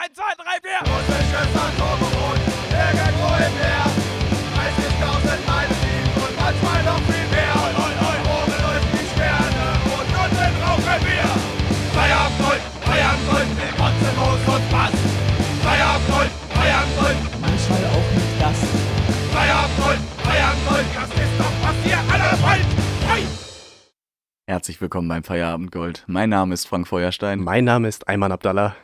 1, 2, 3, 4. Russisches Atomboot, irgendwo im Meer. 30.000 Meilen tief und manchmal noch viel mehr. Oben leuchten die Sterne und unten rauchen wir. Feierabend, mit Kotzenmoos und Bass. Feierabend, manchmal auch mit Gast. Feierabend, das ist doch, was ihr alle wollt. Hey! Herzlich willkommen beim Feierabendgold. Mein Name ist Frank Feuerstein. Mein Name ist Ayman Abdallah.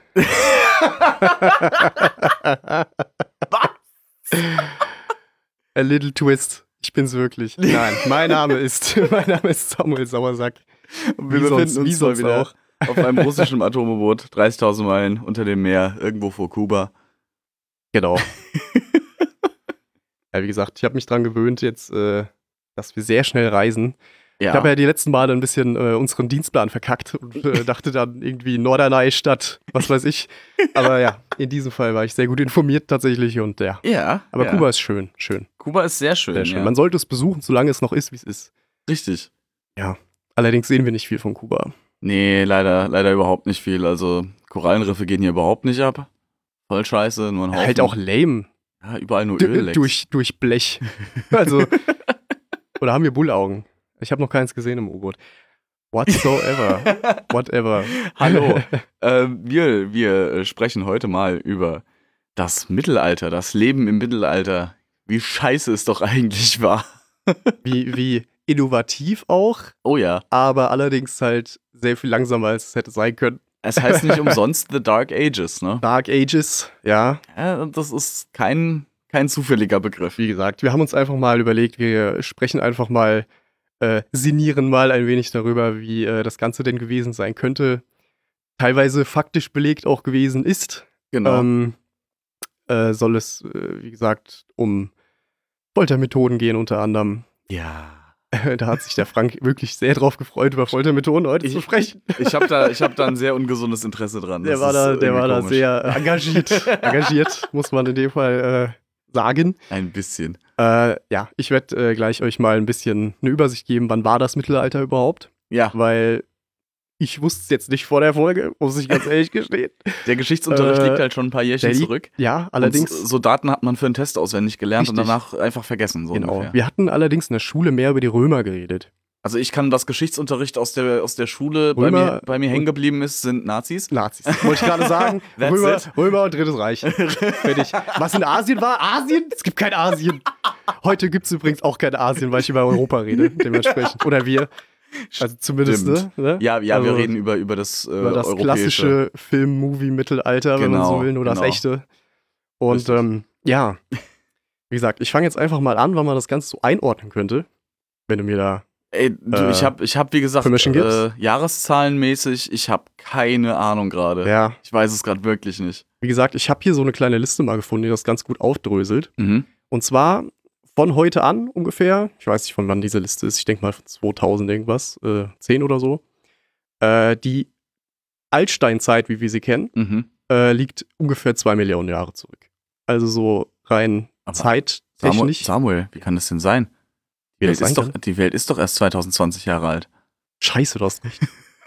A little twist. Ich bin's wirklich. Nein, mein Name ist Samuel Sauersack. Und wir befinden uns sonst wieder auch. auf einem russischen Atomboot, 30.000 Meilen unter dem Meer, irgendwo vor Kuba. Genau. Ja, wie gesagt, ich habe mich dran gewöhnt jetzt, dass wir sehr schnell reisen. Ja, Ich habe ja die letzten Male ein bisschen unseren Dienstplan verkackt und dachte dann irgendwie Norderney statt was weiß ich. Aber ja, in diesem Fall war ich sehr gut informiert tatsächlich und ja. ja. Aber ja. Kuba ist schön. Kuba ist sehr schön. Sehr schön. Ja. Man sollte es besuchen, solange es noch ist, wie es ist. Richtig. Allerdings sehen wir nicht viel von Kuba. Nee, leider überhaupt nicht viel. Also Korallenriffe gehen hier überhaupt nicht ab. Voll scheiße, nur ein Haufen. Halt auch lame. Ja, überall nur Öllecks. Durch Blech. Also, oder haben wir Bullaugen? Ich habe noch keins gesehen im U-Boot. Whatever. Hallo. Wir sprechen heute mal über das Mittelalter, das Leben im Mittelalter. Wie scheiße es doch eigentlich war. Wie innovativ auch, Oh ja. aber allerdings halt sehr viel langsamer, als es hätte sein können. Es heißt nicht umsonst The Dark Ages, ne? Dark Ages, ja. Ja, das ist kein zufälliger Begriff. Wie gesagt, wir haben uns einfach mal überlegt, wir sprechen einfach mal, sinnieren mal ein wenig darüber, wie das Ganze denn gewesen sein könnte. Teilweise faktisch belegt auch gewesen ist. Genau. Soll es, wie gesagt, um Foltermethoden gehen unter anderem. Ja. Da hat sich der Frank wirklich sehr drauf gefreut, über Foltermethoden heute zu sprechen. Ich hab da ein sehr ungesundes Interesse dran. Der Das war ist da irgendwie komisch. sehr engagiert, muss man in dem Fall sagen. Ein bisschen. Ja, ich werde gleich euch mal ein bisschen eine Übersicht geben, wann war das Mittelalter überhaupt, Ja, weil ich wusste es jetzt nicht vor der Folge, muss ich ganz ehrlich gestehen. der Geschichtsunterricht liegt halt schon ein paar Jährchen Der liegt- zurück. Ja, allerdings, Und so Daten hat man für einen Test auswendig gelernt und Richtig. danach einfach vergessen. So genau. ungefähr. Wir hatten allerdings in der Schule mehr über die Römer geredet. Also ich kann, was Geschichtsunterricht aus der Schule Römer bei mir hängen geblieben ist, sind Nazis. Nazis, wollte ich gerade sagen. That's it. Römer und Drittes Reich. Fertig. Was in Asien war? Asien? Es gibt kein Asien. Heute gibt es übrigens auch kein Asien, weil ich über Europa rede, dementsprechend. Oder wir. Also zumindest, Stimmt. ne? Ja, Also wir reden über das, über das europäische. klassische Film-Movie-Mittelalter, wenn man Genau, so will, nur das genau. echte. Und Richtig. ja, wie gesagt, ich fange jetzt einfach mal an, wann man das Ganze so einordnen könnte, wenn du mir da. Ey, du, ich hab wie gesagt, Permission gibst? Jahreszahlenmäßig, ich habe keine Ahnung gerade. Ja, Ich weiß es gerade wirklich nicht. wie gesagt, ich habe hier so eine kleine Liste mal gefunden, die das ganz gut aufdröselt. Mhm. Und zwar von heute an ungefähr, ich weiß nicht, von wann diese Liste ist, ich denke mal von 2000 irgendwas, 10 oder so. Die Altsteinzeit, wie wir sie kennen, Mhm. liegt ungefähr 2 Millionen Jahre zurück. Also so rein Aber zeittechnisch. Samuel, wie kann das denn sein? Wie das sein kann? Die Welt ist doch erst 2020 Jahre alt. Scheiße, das nicht.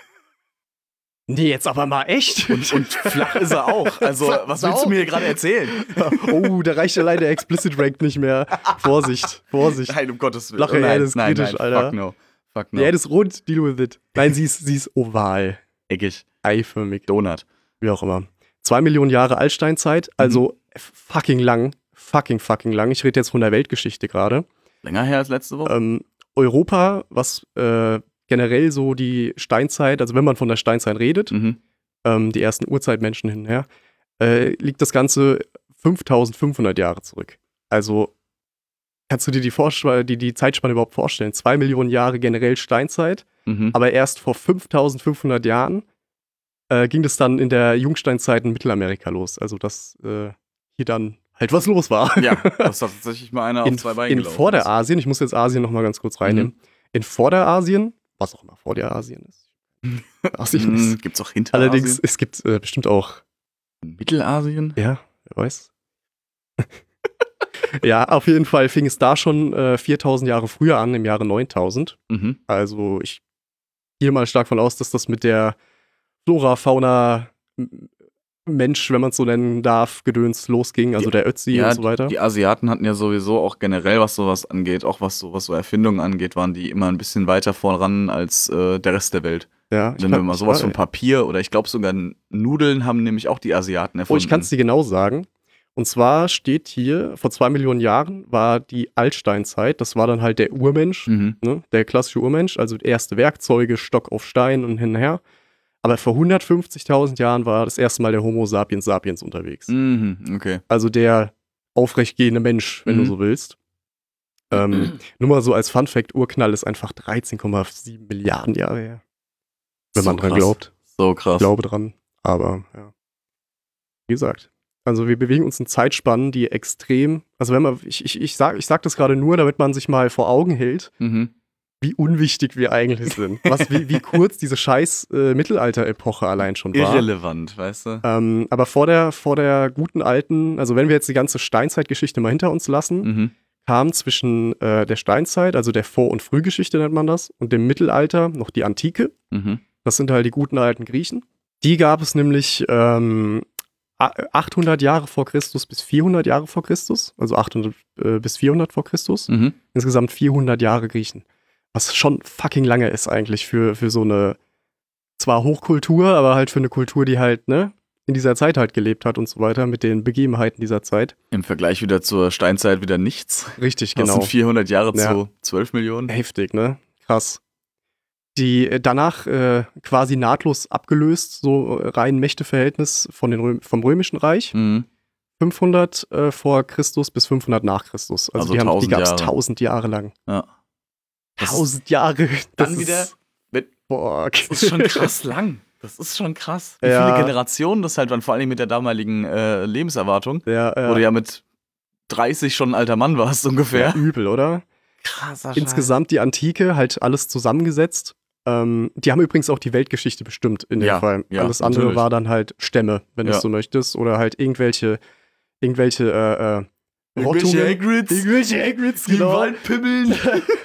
Nee, jetzt aber mal echt. Und flach ist er auch. Also, was willst du mir hier gerade erzählen? Oh, da reicht allein der Explicit Rank nicht mehr. Vorsicht. Nein, um Gottes Willen. Flache Erde ist kritisch, Alter. Fuck no. Die Erde ist rund, deal with it. Nein, sie ist oval. Eckig. Eiförmig. Donut. Wie auch immer. 2 Millionen Jahre Altsteinzeit, also fucking lang. Fucking lang. Ich rede jetzt von der Weltgeschichte gerade. Länger her als letzte Woche? Europa, was generell so die Steinzeit, also wenn man von der Steinzeit redet, Mhm. die ersten Urzeitmenschen hinher, liegt das Ganze 5500 Jahre zurück. Also kannst du dir die Zeitspanne überhaupt vorstellen? 2 Millionen Jahre generell Steinzeit, Mhm. aber erst vor 5500 Jahren ging das dann in der Jungsteinzeit in Mittelamerika los. Also dass hier dann halt was los war. Ja, das hat tatsächlich mal einer auf zwei Beinen In gelaufen. Vorderasien, ich muss jetzt Asien noch mal ganz kurz reinnehmen, in Vorderasien, was auch immer Vorderasien ist. Asien ist. Gibt's auch Hinterasien? Allerdings, es gibt bestimmt auch, Mittelasien? ja, wer weiß. Ja, auf jeden Fall fing es da schon 4000 Jahre früher an, im Jahre 9000. Mhm. Also ich gehe mal stark von aus, dass das mit der Flora, Fauna, Mensch, wenn man es so nennen darf, Gedöns losging, also der Ötzi und so weiter. Die Asiaten hatten ja sowieso auch generell, was sowas angeht, auch was so Erfindungen angeht, waren die immer ein bisschen weiter voran als der Rest der Welt. Ja, Wenn wir mal sowas von Papier oder ich glaube sogar Nudeln haben nämlich auch die Asiaten erfunden. ich kann es dir genau sagen. Und zwar steht hier, vor 2 Millionen Jahren war die Altsteinzeit, das war dann halt der Urmensch, ne, der klassische Urmensch, also erste Werkzeuge, Stock auf Stein und hin und her. Aber vor 150.000 Jahren war das erste Mal der Homo sapiens sapiens unterwegs. Okay. Also der aufrechtgehende Mensch, wenn du so willst. Nur mal so als Funfact, Urknall ist einfach 13,7 Milliarden Jahre her. Wenn man dran glaubt. So krass. Ich glaube dran, aber ja. Wie gesagt, also wir bewegen uns in Zeitspannen, die extrem, also wenn man, ich sag das gerade nur, damit man sich mal vor Augen hält, wie unwichtig wir eigentlich sind. Wie kurz diese scheiß Mittelalter-Epoche allein schon war. Irrelevant, weißt du? Aber vor der guten alten, also wenn wir jetzt die ganze Steinzeitgeschichte mal hinter uns lassen, kam zwischen der Steinzeit, also der Vor- und Frühgeschichte nennt man das, und dem Mittelalter noch die Antike. Das sind halt die guten alten Griechen. Die gab es nämlich 800 Jahre vor Christus bis 400 Jahre vor Christus, also 800 bis 400 vor Christus. Insgesamt 400 Jahre Griechen. Was schon fucking lange ist eigentlich für so eine, zwar Hochkultur, aber halt für eine Kultur, die halt, ne, in dieser Zeit halt gelebt hat und so weiter, mit den Begebenheiten dieser Zeit. Im Vergleich wieder zur Steinzeit wieder nichts. Richtig, Das genau. sind 400 Jahre zu 12 Millionen. Heftig, ne? Krass. Die danach quasi nahtlos abgelöst, so rein Mächteverhältnis vom Römischen Reich. 500 vor Christus bis 500 nach Christus. Also die gab es 1000 Jahre lang. Ja. 1000 Jahre. Dann wieder. Das ist schon krass lang. Das ist schon krass. Wie viele Generationen das halt waren, vor allem mit der damaligen Lebenserwartung. Wo du ja mit 30 schon ein alter Mann warst, ungefähr. Ja, übel, oder? Krasser Scheiß. Insgesamt die Antike, halt alles zusammengesetzt. Die haben übrigens auch die Weltgeschichte bestimmt in dem Fall. Alles andere natürlich. war dann halt Stämme, wenn du es so möchtest. Oder halt irgendwelche Rottungen. Irgendwelche Hagrids, die genau. Waldpimmeln.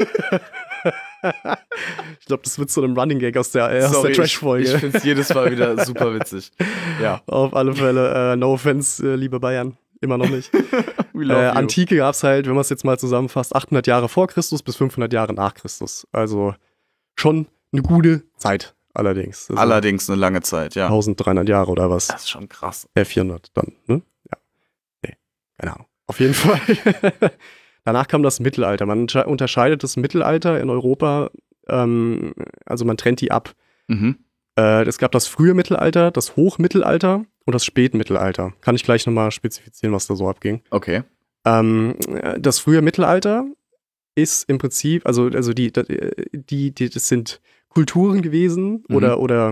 Ich glaube, das wird so ein Running Gag aus der Trash-Folge. Ich finde es jedes Mal wieder super witzig. Ja. Auf alle Fälle, no offense, liebe Bayern. Immer noch nicht. Antike gab es halt, wenn man es jetzt mal zusammenfasst, 800 Jahre vor Christus bis 500 Jahre nach Christus. Also schon eine gute Zeit allerdings. Also allerdings eine lange Zeit, ja. 1300 Jahre oder was? Das ist schon krass. 400 dann, ne? Ja. Nee, keine Ahnung. Auf jeden Fall. Danach kam das Mittelalter. Man unterscheidet das Mittelalter in Europa, also man trennt die ab. Es gab das frühe Mittelalter, das Hochmittelalter und das Spätmittelalter. Kann ich gleich nochmal spezifizieren, was da so abging. Okay. Das frühe Mittelalter ist im Prinzip, das sind Kulturen gewesen oder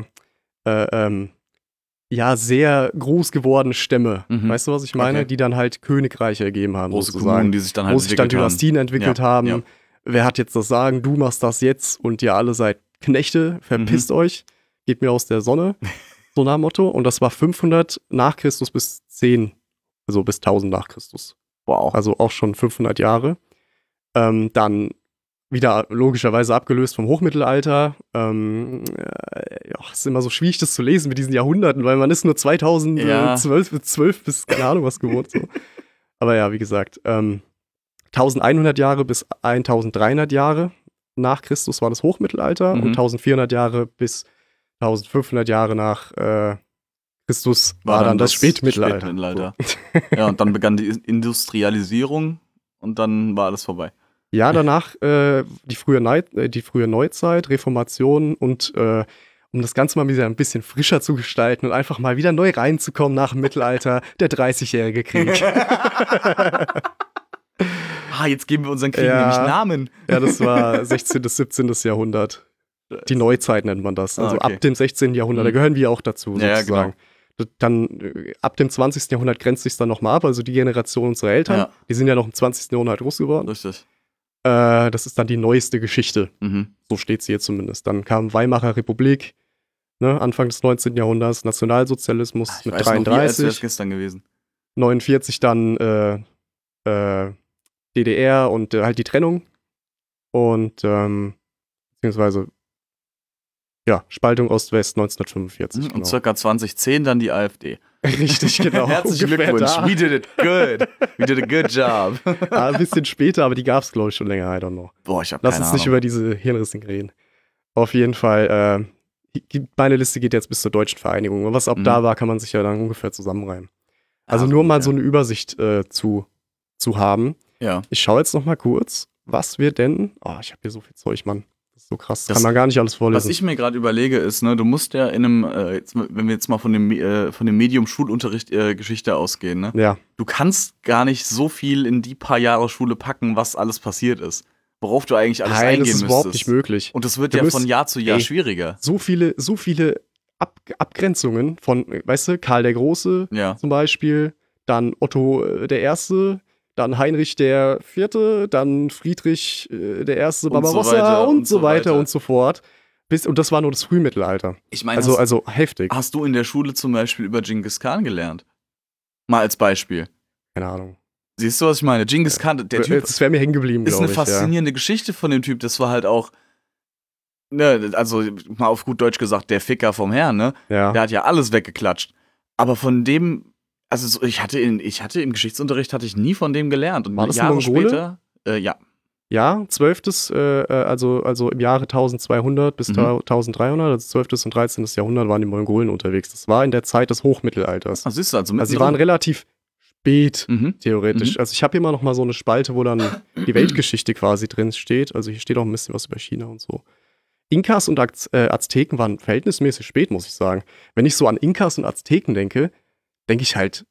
sehr groß gewordene Stämme. Weißt du, was ich meine? Okay. Die dann halt Königreiche ergeben haben, große sozusagen. Kommunen, die sich dann halt Dynastien entwickelt haben. Ja. Wer hat jetzt das Sagen? Du machst das jetzt und ihr alle seid Knechte, verpisst euch, geht mir aus der Sonne. So nach dem Motto. Und das war 500 nach Christus bis 10, also bis 1000 nach Christus. Wow. Also auch schon 500 Jahre. Dann wieder logischerweise abgelöst vom Hochmittelalter. Ist immer so schwierig, das zu lesen mit diesen Jahrhunderten, weil man ist nur 2012 bis keine Ahnung was gewohnt. So. Aber ja, wie gesagt, 1100 Jahre bis 1300 Jahre nach Christus war das Hochmittelalter und 1400 Jahre bis 1500 Jahre nach Christus war dann das Spätmittelalter. So. Ja, und dann begann die Industrialisierung und dann war alles vorbei. Ja, danach die frühe Neuzeit, Reformation und um das Ganze mal wieder ein bisschen frischer zu gestalten und einfach mal wieder neu reinzukommen nach dem Mittelalter, der 30-jährige Krieg. Jetzt geben wir unseren Krieg nämlich Namen. Ja, das war 16. bis 17. Jahrhundert. Die Neuzeit nennt man das. Also ab dem 16. Jahrhundert, da gehören wir auch dazu, sozusagen. Ja, genau. Dann ab dem 20. Jahrhundert grenzt sich dann nochmal ab, also die Generation unserer Eltern, die sind ja noch im 20. Jahrhundert groß geworden. Richtig. Das ist dann die neueste Geschichte. So steht sie hier zumindest. Dann kam Weimarer Republik, ne, Anfang des 19. Jahrhunderts, Nationalsozialismus mit 33. Das gestern gewesen. 49 dann DDR und halt die Trennung. Und beziehungsweise Ja, Spaltung Ost-West 1945. Und Genau. circa 2010 dann die AfD. Richtig, genau. Herzlichen ungefähr Glückwunsch. da. We did it good. We did a good job. Ein bisschen später, aber die gab es, glaube ich, schon länger. I don't know. Boah, ich hab Lass keine uns nicht Ahnung. über diese Hirnrissen reden. Auf jeden Fall, meine Liste geht jetzt bis zur Deutschen Vereinigung. Und was ab da war, kann man sich ja dann ungefähr zusammenreimen. Also nur mal so eine Übersicht zu haben. Ja. Ich schaue jetzt noch mal kurz, was wir denn. Oh, ich habe hier so viel Zeug, Mann. Das ist so krass. Das kann man gar nicht alles vorlesen. Was ich mir gerade überlege, ist, ne, du musst ja in einem, wenn wir jetzt mal von dem Medium Schulunterricht Geschichte ausgehen, ne? Ja. Du kannst gar nicht so viel in die paar Jahre Schule packen, was alles passiert ist. Worauf du eigentlich alles eingehen das ist müsstest. überhaupt nicht möglich. Und das wird Du ja musst- von Jahr zu Jahr ey, schwieriger. So viele Abgrenzungen von, weißt du, Karl der Große Ja. zum Beispiel, dann Otto der Erste, dann Heinrich der Vierte, dann Friedrich der Erste Und Barbarossa so weiter und so weiter weiter. und so fort. Und das war nur das Frühmittelalter. Ich meine, Also heftig. hast du in der Schule zum Beispiel über Genghis Khan gelernt? Mal als Beispiel. Keine Ahnung. Siehst du, was ich meine? Genghis Khan, der Typ Das wäre mir hängen geblieben, ist glaube eine ich. faszinierende Geschichte von dem Typ. Das war halt auch, ne, also mal auf gut Deutsch gesagt, der Ficker vom Herrn, ne? Ja. Der hat ja alles weggeklatscht. Aber von dem, also ich hatte im Geschichtsunterricht hatte ich nie von dem gelernt. Und War das ein Jahre Mongole? später, ja. Ja, 12. Also im Jahre 1200 bis 1300, also 12. und 13. Jahrhundert waren die Mongolen unterwegs. Das war in der Zeit des Hochmittelalters. Ah, siehst du, also Also sie waren relativ spät, Mhm. theoretisch. Mhm. Also ich habe hier mal noch mal so eine Spalte, wo dann die Weltgeschichte quasi drin steht. Also hier steht auch ein bisschen was über China und so. Inkas und Azteken waren verhältnismäßig spät, muss ich sagen. Wenn ich so an Inkas und Azteken denke ich halt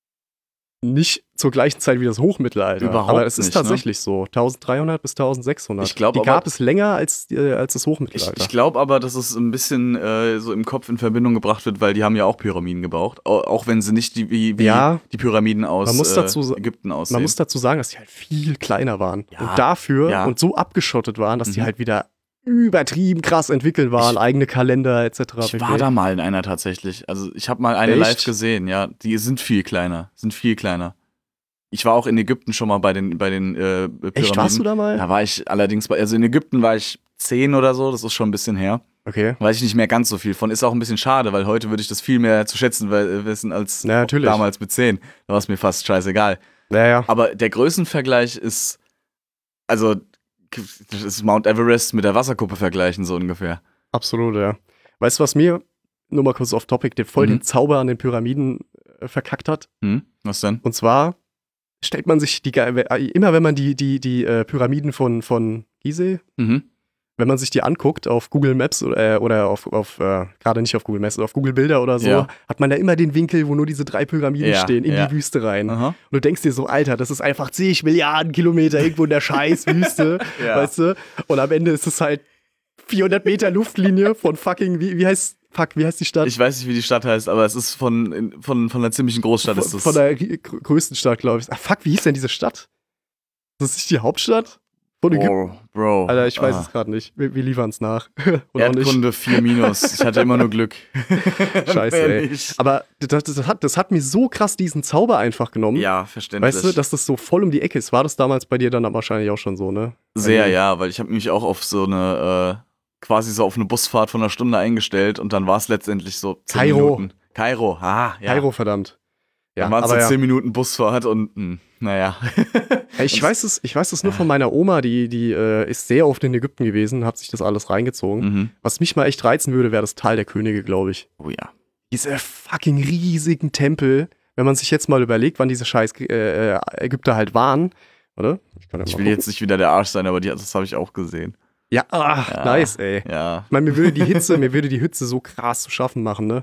nicht zur gleichen Zeit wie das Hochmittelalter. Überhaupt aber es ist nicht, tatsächlich so. 1300 bis 1600. Ich glaub die aber- gab es länger als das Hochmittelalter. Ich glaube aber, dass es ein bisschen so im Kopf in Verbindung gebracht wird, weil die haben ja auch Pyramiden gebaut. Auch wenn sie nicht wie Ja. die Pyramiden aus Man muss dazu- Ägypten aussehen. Man muss dazu sagen, dass die halt viel kleiner waren. Ja, Und dafür ja. und so abgeschottet waren, dass die Mhm. halt wieder übertrieben krass entwickelt waren, eigene Kalender etc. Ich war da mal in einer tatsächlich. Also ich habe mal eine Echt? live gesehen, ja. Die sind viel kleiner. Ich war auch in Ägypten schon mal bei den Pyramiden. Echt, warst du da mal? Da war ich allerdings also in Ägypten war ich 10 oder so, das ist schon ein bisschen her. Okay. Weiß ich nicht mehr ganz so viel von. Ist auch ein bisschen schade, weil heute würde ich das viel mehr zu schätzen wissen als Ja, natürlich. damals mit 10. Da war es mir fast scheißegal. Naja. Aber der Größenvergleich ist, also, das ist Mount Everest mit der Wasserkuppe vergleichen, so ungefähr. Absolut, ja. Weißt du, was mir, nur mal kurz off topic, voll Mhm. den Zauber an den Pyramiden verkackt hat? Was denn? Und zwar stellt man sich immer wenn man die Pyramiden von Gizeh, Mhm. wenn man sich die anguckt auf Google Maps oder auf gerade nicht auf Google Maps, auf Google Bilder oder so, Ja. hat man da immer den Winkel, wo nur diese 3 Pyramiden Ja, stehen, in ja. die Wüste rein. Aha. Und du denkst dir so, Alter, das ist einfach zig Milliarden Kilometer irgendwo in der scheiß Wüste, Ja. weißt du? Und am Ende ist es halt 400 Meter Luftlinie von fucking, wie heißt die Stadt? Ich weiß nicht, wie die Stadt heißt, aber es ist von einer ziemlichen Großstadt. Ist das. Von der größten Stadt, glaube ich. Wie hieß denn diese Stadt? Ist das nicht die Hauptstadt von Ägypten? Bro. Alter, ich weiß es gerade nicht. Wir liefern es nach. Oder auch nicht. Erdkunde 4-. Ich hatte immer nur Glück. Scheiße, Mehr ey. nicht. Aber das hat mir so krass diesen Zauber einfach genommen. Ja, verständlich. Weißt du, dass das so voll um die Ecke ist. War das damals bei dir dann wahrscheinlich auch schon so, ne? Sehr, ja, weil ich habe mich auch auf so eine, quasi so auf eine Busfahrt von einer Stunde eingestellt und dann war es letztendlich so 10 Kairo. Minuten. Kairo, ja. Kairo, verdammt. Ja, Dann waren es so aber 10 Minuten Busfahrt und, naja. Ich weiß es nur von meiner Oma, die ist sehr oft in Ägypten gewesen, hat sich das alles reingezogen. Mhm. Was mich mal echt reizen würde, wäre das Tal der Könige, glaube ich. Oh ja. Diese fucking riesigen Tempel, wenn man sich jetzt mal überlegt, wann diese scheiß Ägypter halt waren, oder? Kann ja Ich mal will gucken. jetzt nicht wieder der Arsch sein, aber das habe ich auch gesehen. Ja, Ja. nice, ey. Ja. Ich meine, mir würde die Hitze so krass zu schaffen machen, ne?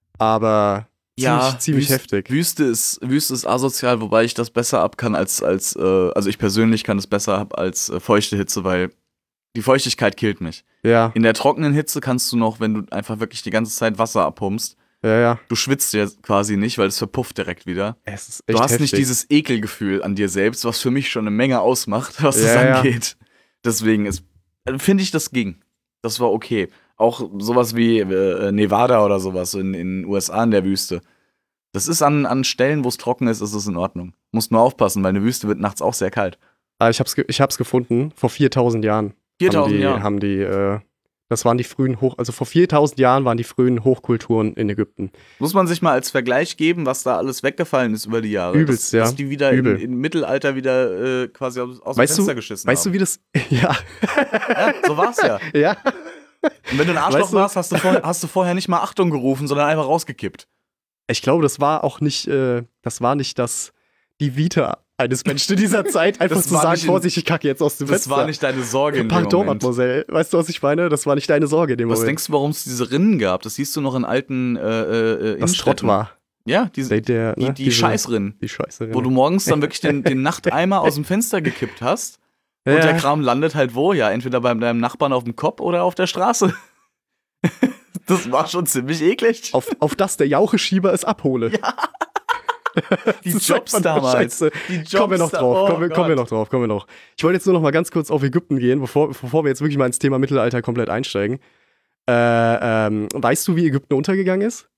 Aber ziemlich heftig. Wüste ist asozial, wobei ich das besser ab kann also ich persönlich kann es besser ab als feuchte Hitze, weil die Feuchtigkeit killt mich. Ja, In der trockenen Hitze kannst du noch, wenn du einfach wirklich die ganze Zeit Wasser abpumpst, ja. du schwitzt ja quasi nicht, weil es verpufft direkt wieder. Es ist echt Du hast heftig. nicht dieses Ekelgefühl an dir selbst, was für mich schon eine Menge ausmacht, was das Ja. angeht. Deswegen finde ich, das ging. Das war okay. Auch sowas wie Nevada oder sowas in den USA in der Wüste. Das ist an Stellen, wo es trocken ist es in Ordnung. Musst nur aufpassen, weil eine Wüste wird nachts auch sehr kalt. Ich hab's gefunden, vor 4000 Jahren. 4000 Jahren. Haben die Das waren die frühen also vor 4000 Jahren waren die frühen Hochkulturen in Ägypten. Muss man sich mal als Vergleich geben, was da alles weggefallen ist über die Jahre. Übelst, dass die wieder im Mittelalter wieder quasi aus dem Fenster geschissen haben. Weißt du, wie das, ja. Ja, so war's ja. Ja. Und wenn du ein Arschloch warst, hast du vorher nicht mal Achtung gerufen, sondern einfach rausgekippt. Ich glaube, das war auch nicht, die Vita eines Menschen in dieser Zeit, einfach zu sagen, Vorsicht, ich kacke jetzt aus dem Fenster. Das war nicht deine Sorge in dem Pardon, Moment. Mademoiselle. Weißt du, was ich meine? Das war nicht deine Sorge in dem Moment. Was denkst du, warum es diese Rinnen gab? Das siehst du noch in alten Was Trott war. Ja, die Scheißrinnen. Die Scheißrinnen. Wo du morgens dann wirklich den Nachteimer aus dem Fenster gekippt hast. Und der Kram landet halt wo? Ja, entweder bei deinem Nachbarn auf dem Kopf oder auf der Straße. Das war schon ziemlich eklig. Auf das der Jaucheschieber es abhole. Ja. Die Jobs damals. Kommen wir noch drauf. Ich wollte jetzt nur noch mal ganz kurz auf Ägypten gehen, bevor wir jetzt wirklich mal ins Thema Mittelalter komplett einsteigen. Weißt du, wie Ägypten untergegangen ist?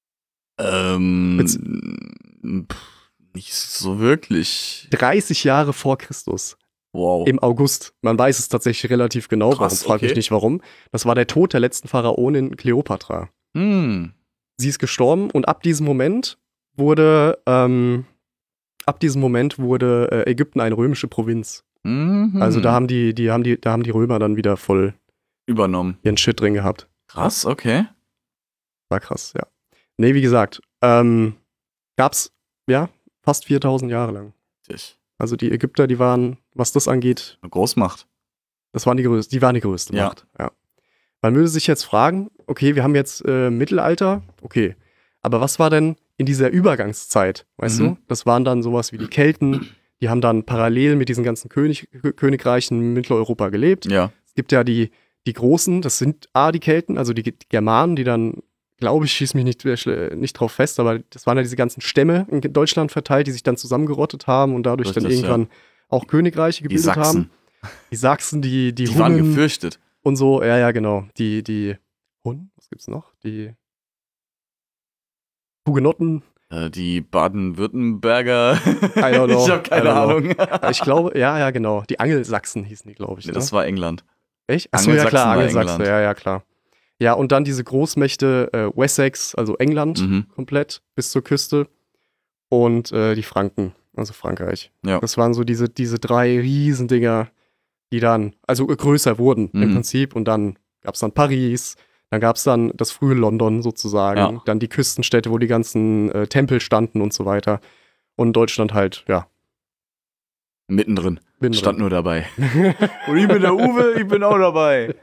Nicht so wirklich. 30 Jahre vor Christus. Wow. Im August. Man weiß es tatsächlich relativ genau. Krass, Frag mich nicht warum. Das war der Tod der letzten Pharaonin Kleopatra. Sie ist gestorben und ab diesem Moment wurde Ägypten eine römische Provinz. Also da haben die Römer dann wieder voll übernommen. Ihren Shit drin gehabt. Krass, okay. War krass, ja. Nee, wie gesagt, gab's, ja, fast 4000 Jahre lang. Also die Ägypter, die waren, was das angeht, eine Großmacht. Die waren die größte Macht, ja. Man würde sich jetzt fragen, okay, wir haben jetzt Mittelalter, okay, aber was war denn in dieser Übergangszeit, weißt du? Das waren dann sowas wie die Kelten, die haben dann parallel mit diesen ganzen Königreichen in Mitteleuropa gelebt. Ja. Es gibt ja die Großen, das sind die Kelten, also die Germanen, die dann, glaube ich, schieß mich nicht drauf fest, aber das waren ja diese ganzen Stämme in Deutschland verteilt, die sich dann zusammengerottet haben und dadurch dann irgendwann auch Königreiche gebildet haben. Die Sachsen, die Hunnen waren gefürchtet. Und so, ja, genau. Die Hunnen, was gibt's noch? Die Hugenotten. Die Baden-Württemberger. I don't know. Ich habe keine Ahnung. Ich glaube, ja, genau. Die Angelsachsen hießen die, glaube ich. Nee, das war England. Echt? Achso, ja klar, Angelsachsen, ja, klar. Ja, und dann diese Großmächte Wessex, also England komplett bis zur Küste und die Franken, also Frankreich. Ja. Das waren so diese 3 Riesendinger, die dann, also größer wurden im Prinzip und dann gab es dann Paris, dann gab es dann das frühe London sozusagen, dann die Küstenstädte, wo die ganzen Tempel standen und so weiter und Deutschland halt, ja. Mittendrin. Stand nur dabei. Und ich bin der Uwe, ich bin auch dabei.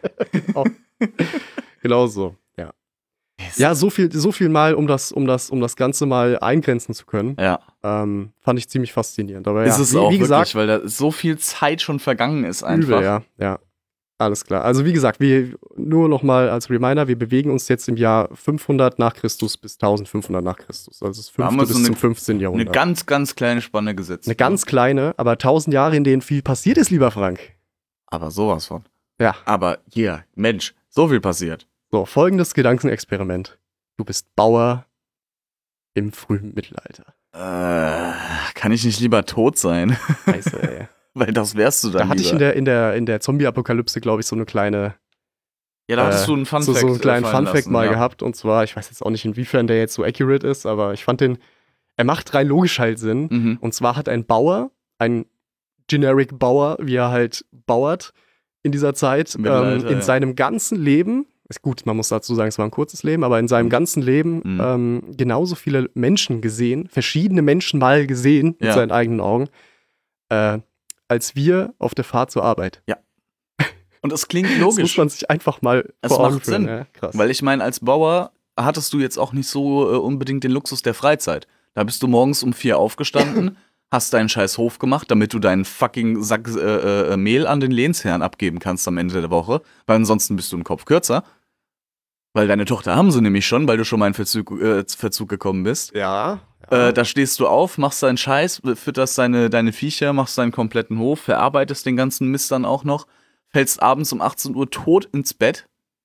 Genau so, ja. Yes. Ja, so viel mal, um das Ganze mal eingrenzen zu können. Ja. Fand ich ziemlich faszinierend. Aber ist es auch, wie gesagt, weil da so viel Zeit schon vergangen ist einfach. Übel, ja. Alles klar. Also wie gesagt, nur noch mal als Reminder, wir bewegen uns jetzt im Jahr 500 nach Christus bis 1500 nach Christus. Also das 5. bis zum 15. Jahrhundert. Eine ganz, ganz kleine Spanne gesetzt. Eine ganz kleine, aber 1000 Jahre, in denen viel passiert ist, lieber Frank. Aber sowas von. Ja. Aber hier, Mensch, so viel passiert. So, folgendes Gedankenexperiment. Du bist Bauer im frühen Mittelalter. Kann ich nicht lieber tot sein? Scheiße, ey. Weil das wärst du dann. Da hatte ich in der Zombie-Apokalypse, glaube ich, so eine kleine. Ja, da hattest du einen Funfact. So einen kleinen Funfact mal gehabt. Und zwar, ich weiß jetzt auch nicht, inwiefern der jetzt so accurate ist, aber ich fand er macht rein logisch halt Sinn. Und zwar hat ein Bauer, ein Generic Bauer, wie er halt bauert in dieser Zeit, in seinem ganzen Leben, ist gut, man muss dazu sagen, es war ein kurzes Leben, aber in seinem ganzen Leben genauso viele Menschen gesehen, verschiedene Menschen mal gesehen mit seinen eigenen Augen, als wir auf der Fahrt zur Arbeit. Ja. Und das klingt logisch. Das muss man sich einfach mal vor Augen führen. Sinn. Ja, krass. Weil ich meine, als Bauer hattest du jetzt auch nicht so unbedingt den Luxus der Freizeit. Da bist du morgens um 4 aufgestanden, hast deinen scheiß Hof gemacht, damit du deinen fucking Sack Mehl an den Lehnsherrn abgeben kannst am Ende der Woche, weil ansonsten bist du im Kopf kürzer. Weil deine Tochter haben sie nämlich schon, weil du schon mal in Verzug gekommen bist. Ja. Da stehst du auf, machst deinen Scheiß, fütterst deine Viecher, machst deinen kompletten Hof, verarbeitest den ganzen Mist dann auch noch, fällst abends um 18 Uhr tot ins Bett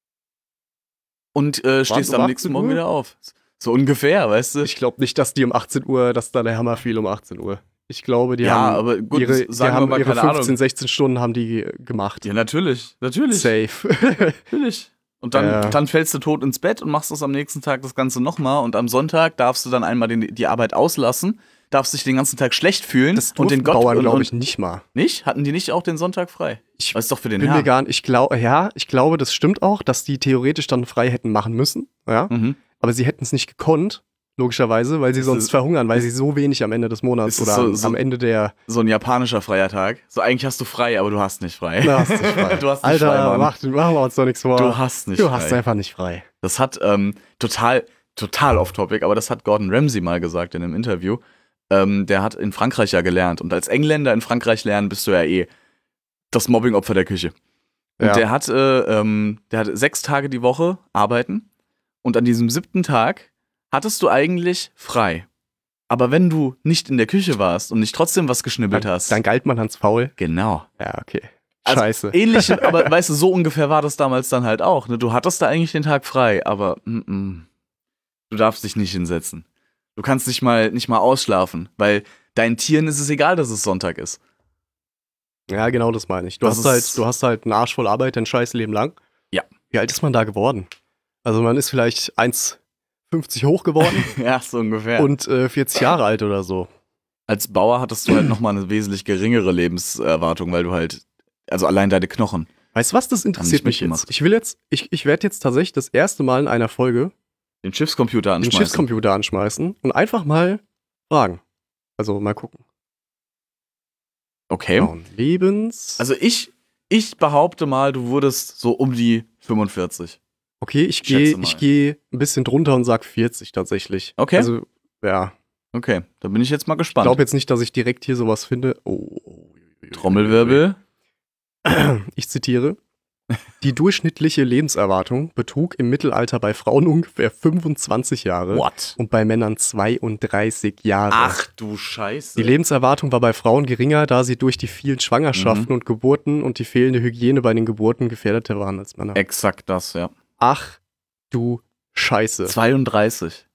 und stehst am nächsten Morgen wieder auf. So ungefähr, weißt du? Ich glaube nicht, dass die um 18 Uhr, dass da der Hammer fiel um 18 Uhr. Ich glaube, die haben aber gut, ihre 15, 16 Stunden haben die gemacht. Ja, natürlich. Safe. Natürlich. Und dann fällst du tot ins Bett und machst das am nächsten Tag das Ganze nochmal. Und am Sonntag darfst du dann einmal die Arbeit auslassen, darfst dich den ganzen Tag schlecht fühlen. Das und den Bauern glaube ich nicht mal. Nicht? Hatten die nicht auch den Sonntag frei? Das ist doch für den Herrn. Ich glaube, das stimmt auch, dass die theoretisch dann frei hätten machen müssen. Ja? Mhm. Aber sie hätten es nicht gekonnt, logischerweise, weil sie sonst verhungern, weil sie so wenig am Ende des Monats oder am Ende der... So ein japanischer freier Tag. So eigentlich hast du frei, aber du hast nicht frei. Du hast nicht frei. Du hast nicht Alter, frei, machen wir uns doch nichts vor. Du hast nicht frei. Du hast einfach nicht frei. Das hat total off-topic, aber das hat Gordon Ramsay mal gesagt in einem Interview. Der hat in Frankreich ja gelernt. Und als Engländer in Frankreich lernen, bist du ja das Mobbing-Opfer der Küche. Und der hat 6 Tage die Woche arbeiten. Und an diesem 7. Tag hattest du eigentlich frei. Aber wenn du nicht in der Küche warst und nicht trotzdem was geschnibbelt hast. Dann galt man als faul. Genau. Ja, okay. Also Scheiße. Ähnlich, aber weißt du, so ungefähr war das damals dann halt auch. Ne? Du hattest da eigentlich den Tag frei, aber du darfst dich nicht hinsetzen. Du kannst nicht mal ausschlafen, weil deinen Tieren ist es egal, dass es Sonntag ist. Ja, genau das meine ich. Du hast halt einen Arsch voll Arbeit, dein scheiß Leben lang. Ja. Wie alt ist man da geworden? Also man ist vielleicht 1,50 hoch geworden. Ja, so ungefähr. Und 40 Jahre alt oder so. Als Bauer hattest du halt nochmal eine wesentlich geringere Lebenserwartung, weil du halt, also allein deine Knochen. Weißt du was, das interessiert mich jetzt. Ich werde jetzt tatsächlich das erste Mal in einer Folge den Schiffscomputer anschmeißen und einfach mal fragen. Also mal gucken. Okay. Also ich behaupte mal, du wurdest so um die 45. Okay, ich gehe ein bisschen drunter und sag 40 tatsächlich. Okay. Also, ja. Okay, da bin ich jetzt mal gespannt. Ich glaube jetzt nicht, dass ich direkt hier sowas finde. Trommelwirbel. Ich zitiere. Die durchschnittliche Lebenserwartung betrug im Mittelalter bei Frauen ungefähr 25 Jahre. What? Und bei Männern 32 Jahre. Ach du Scheiße. Die Lebenserwartung war bei Frauen geringer, da sie durch die vielen Schwangerschaften und Geburten und die fehlende Hygiene bei den Geburten gefährdeter waren als Männer. Exakt das, ja. Ach du Scheiße. 32.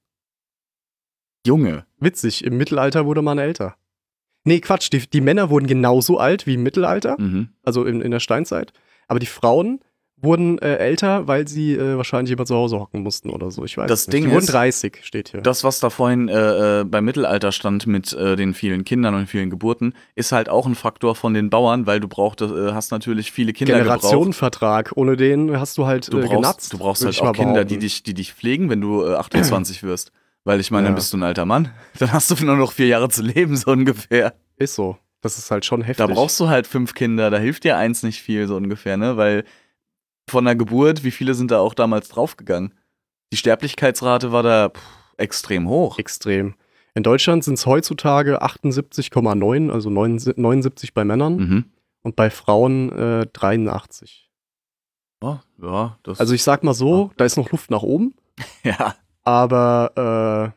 Junge. Witzig, im Mittelalter wurde man älter. Nee, Quatsch, die Männer wurden genauso alt wie im Mittelalter, also in der Steinzeit. Aber die Frauen wurden älter, weil sie wahrscheinlich immer zu Hause hocken mussten oder so. Ich weiß das nicht. Ding die wurden 30, steht hier. Das, was da vorhin beim Mittelalter stand mit den vielen Kindern und vielen Geburten, ist halt auch ein Faktor von den Bauern, weil du hast natürlich viele Kinder Generationenvertrag. Ohne den hast du halt genatzt. Du brauchst halt auch Kinder, die dich pflegen, wenn du 28 wirst. Weil ich meine, dann bist du ein alter Mann. Dann hast du nur noch 4 Jahre zu leben, so ungefähr. Ist so. Das ist halt schon heftig. Da brauchst du halt 5 Kinder, da hilft dir 1 nicht viel, so ungefähr, ne? Weil von der Geburt, wie viele sind da auch damals draufgegangen? Die Sterblichkeitsrate war da extrem hoch. Extrem. In Deutschland sind es heutzutage 78,9, also 79 bei Männern und bei Frauen 83. Oh, ja, das also ich sag mal so, da ist noch Luft nach oben. Ja. Aber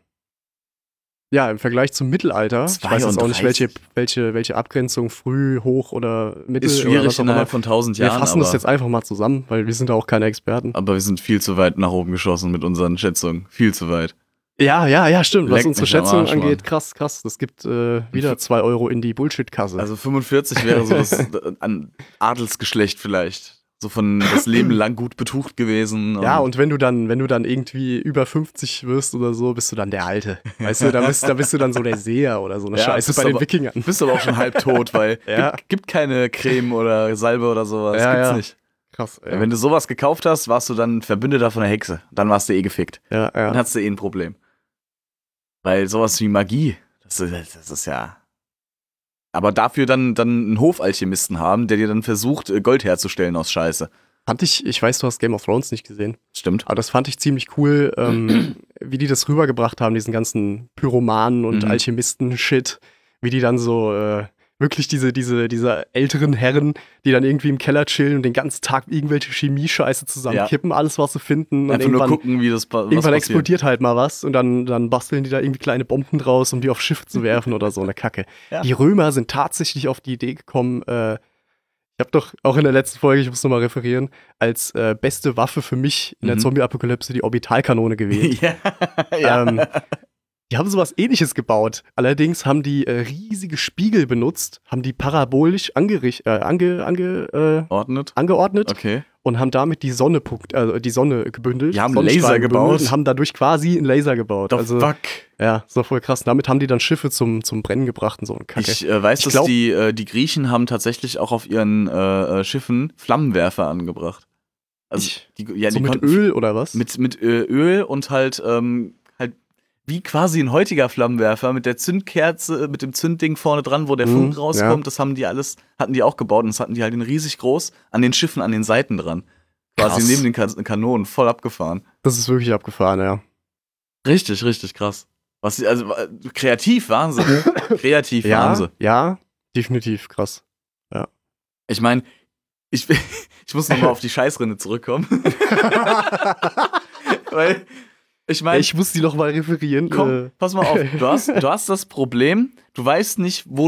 ja, im Vergleich zum Mittelalter, 32. ich weiß jetzt auch nicht, welche Abgrenzung früh, hoch oder mittel ist schwierig innerhalb von 1000 Jahren. Wir fassen das jetzt einfach mal zusammen, weil wir sind da auch keine Experten. Aber wir sind viel zu weit nach oben geschossen mit unseren Schätzungen. Viel zu weit. Ja, stimmt. Leckt was unsere mich am Schätzung Arsch, angeht, krass. Das gibt wieder 2 Euro in die Bullshit-Kasse. Also 45 wäre so das an Adelsgeschlecht vielleicht. So von das Leben lang gut betucht gewesen. Ja, und wenn du dann irgendwie über 50 wirst oder so, bist du dann der Alte. Weißt du, da bist du dann so der Seher oder so eine Scheiße bei den Wikingern. Bist aber auch schon halb tot, weil gibt keine Creme oder Salbe oder sowas. Gibt's nicht. Krass, ja. Wenn du sowas gekauft hast, warst du dann Verbündeter von der Hexe. Dann warst du gefickt. Ja. Dann hattest du ein Problem. Weil sowas wie Magie, das ist ja... Aber dafür dann einen Hofalchemisten haben, der dir dann versucht, Gold herzustellen aus Scheiße. Ich weiß, du hast Game of Thrones nicht gesehen. Stimmt. Aber das fand ich ziemlich cool, wie die das rübergebracht haben, diesen ganzen Pyromanen und Alchemisten-Shit. Wie die dann so wirklich diese älteren Herren, die dann irgendwie im Keller chillen und den ganzen Tag irgendwelche Chemie-Scheiße zusammenkippen, alles was sie finden. Einfach nur gucken, wie das passiert. Irgendwann explodiert halt mal was und dann basteln die da irgendwie kleine Bomben draus, um die auf Schiffe zu werfen oder so eine Kacke. Ja. Die Römer sind tatsächlich auf die Idee gekommen, ich habe doch auch in der letzten Folge, ich muss nochmal referieren, als beste Waffe für mich in der Zombie-Apokalypse die Orbitalkanone gewählt. Ja. Die haben sowas Ähnliches gebaut. Allerdings haben die riesige Spiegel benutzt, haben die parabolisch angeordnet. Okay. und haben damit die Sonne gebündelt. Die haben einen Laser gebaut. Und haben dadurch quasi einen Laser gebaut. The fuck? Ja, so voll krass. Damit haben die dann Schiffe zum Brennen gebracht und so eine Kacke. Ich weiß, dass die Griechen haben tatsächlich auch auf ihren Schiffen Flammenwerfer angebracht. Also, mit Öl oder was? Mit Öl und halt wie quasi ein heutiger Flammenwerfer mit der Zündkerze, mit dem Zündding vorne dran, wo der Funken rauskommt, das hatten die auch gebaut und das hatten die halt in riesig groß an den Schiffen, an den Seiten dran. Quasi Krass. neben den Kanonen, voll abgefahren. Das ist wirklich abgefahren, ja. Richtig, richtig krass. Kreativ Wahnsinn. Kreativ Wahnsinn. Ja, definitiv krass. Ja. Ich meine, ich muss nochmal auf die Scheißrinne zurückkommen. Weil ich muss die noch mal referieren. Komm, pass mal auf. Du hast das Problem, du weißt nicht, du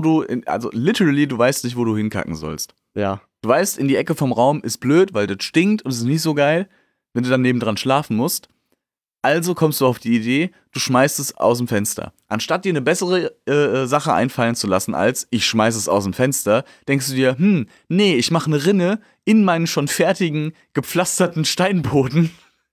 weißt nicht, wo du hinkacken sollst. Ja. Du weißt, in die Ecke vom Raum ist blöd, weil das stinkt und es ist nicht so geil, wenn du dann nebendran schlafen musst. Also kommst du auf die Idee, du schmeißt es aus dem Fenster. Anstatt dir eine bessere Sache einfallen zu lassen als, ich schmeiß es aus dem Fenster, denkst du dir, nee, ich mache eine Rinne in meinen schon fertigen, gepflasterten Steinboden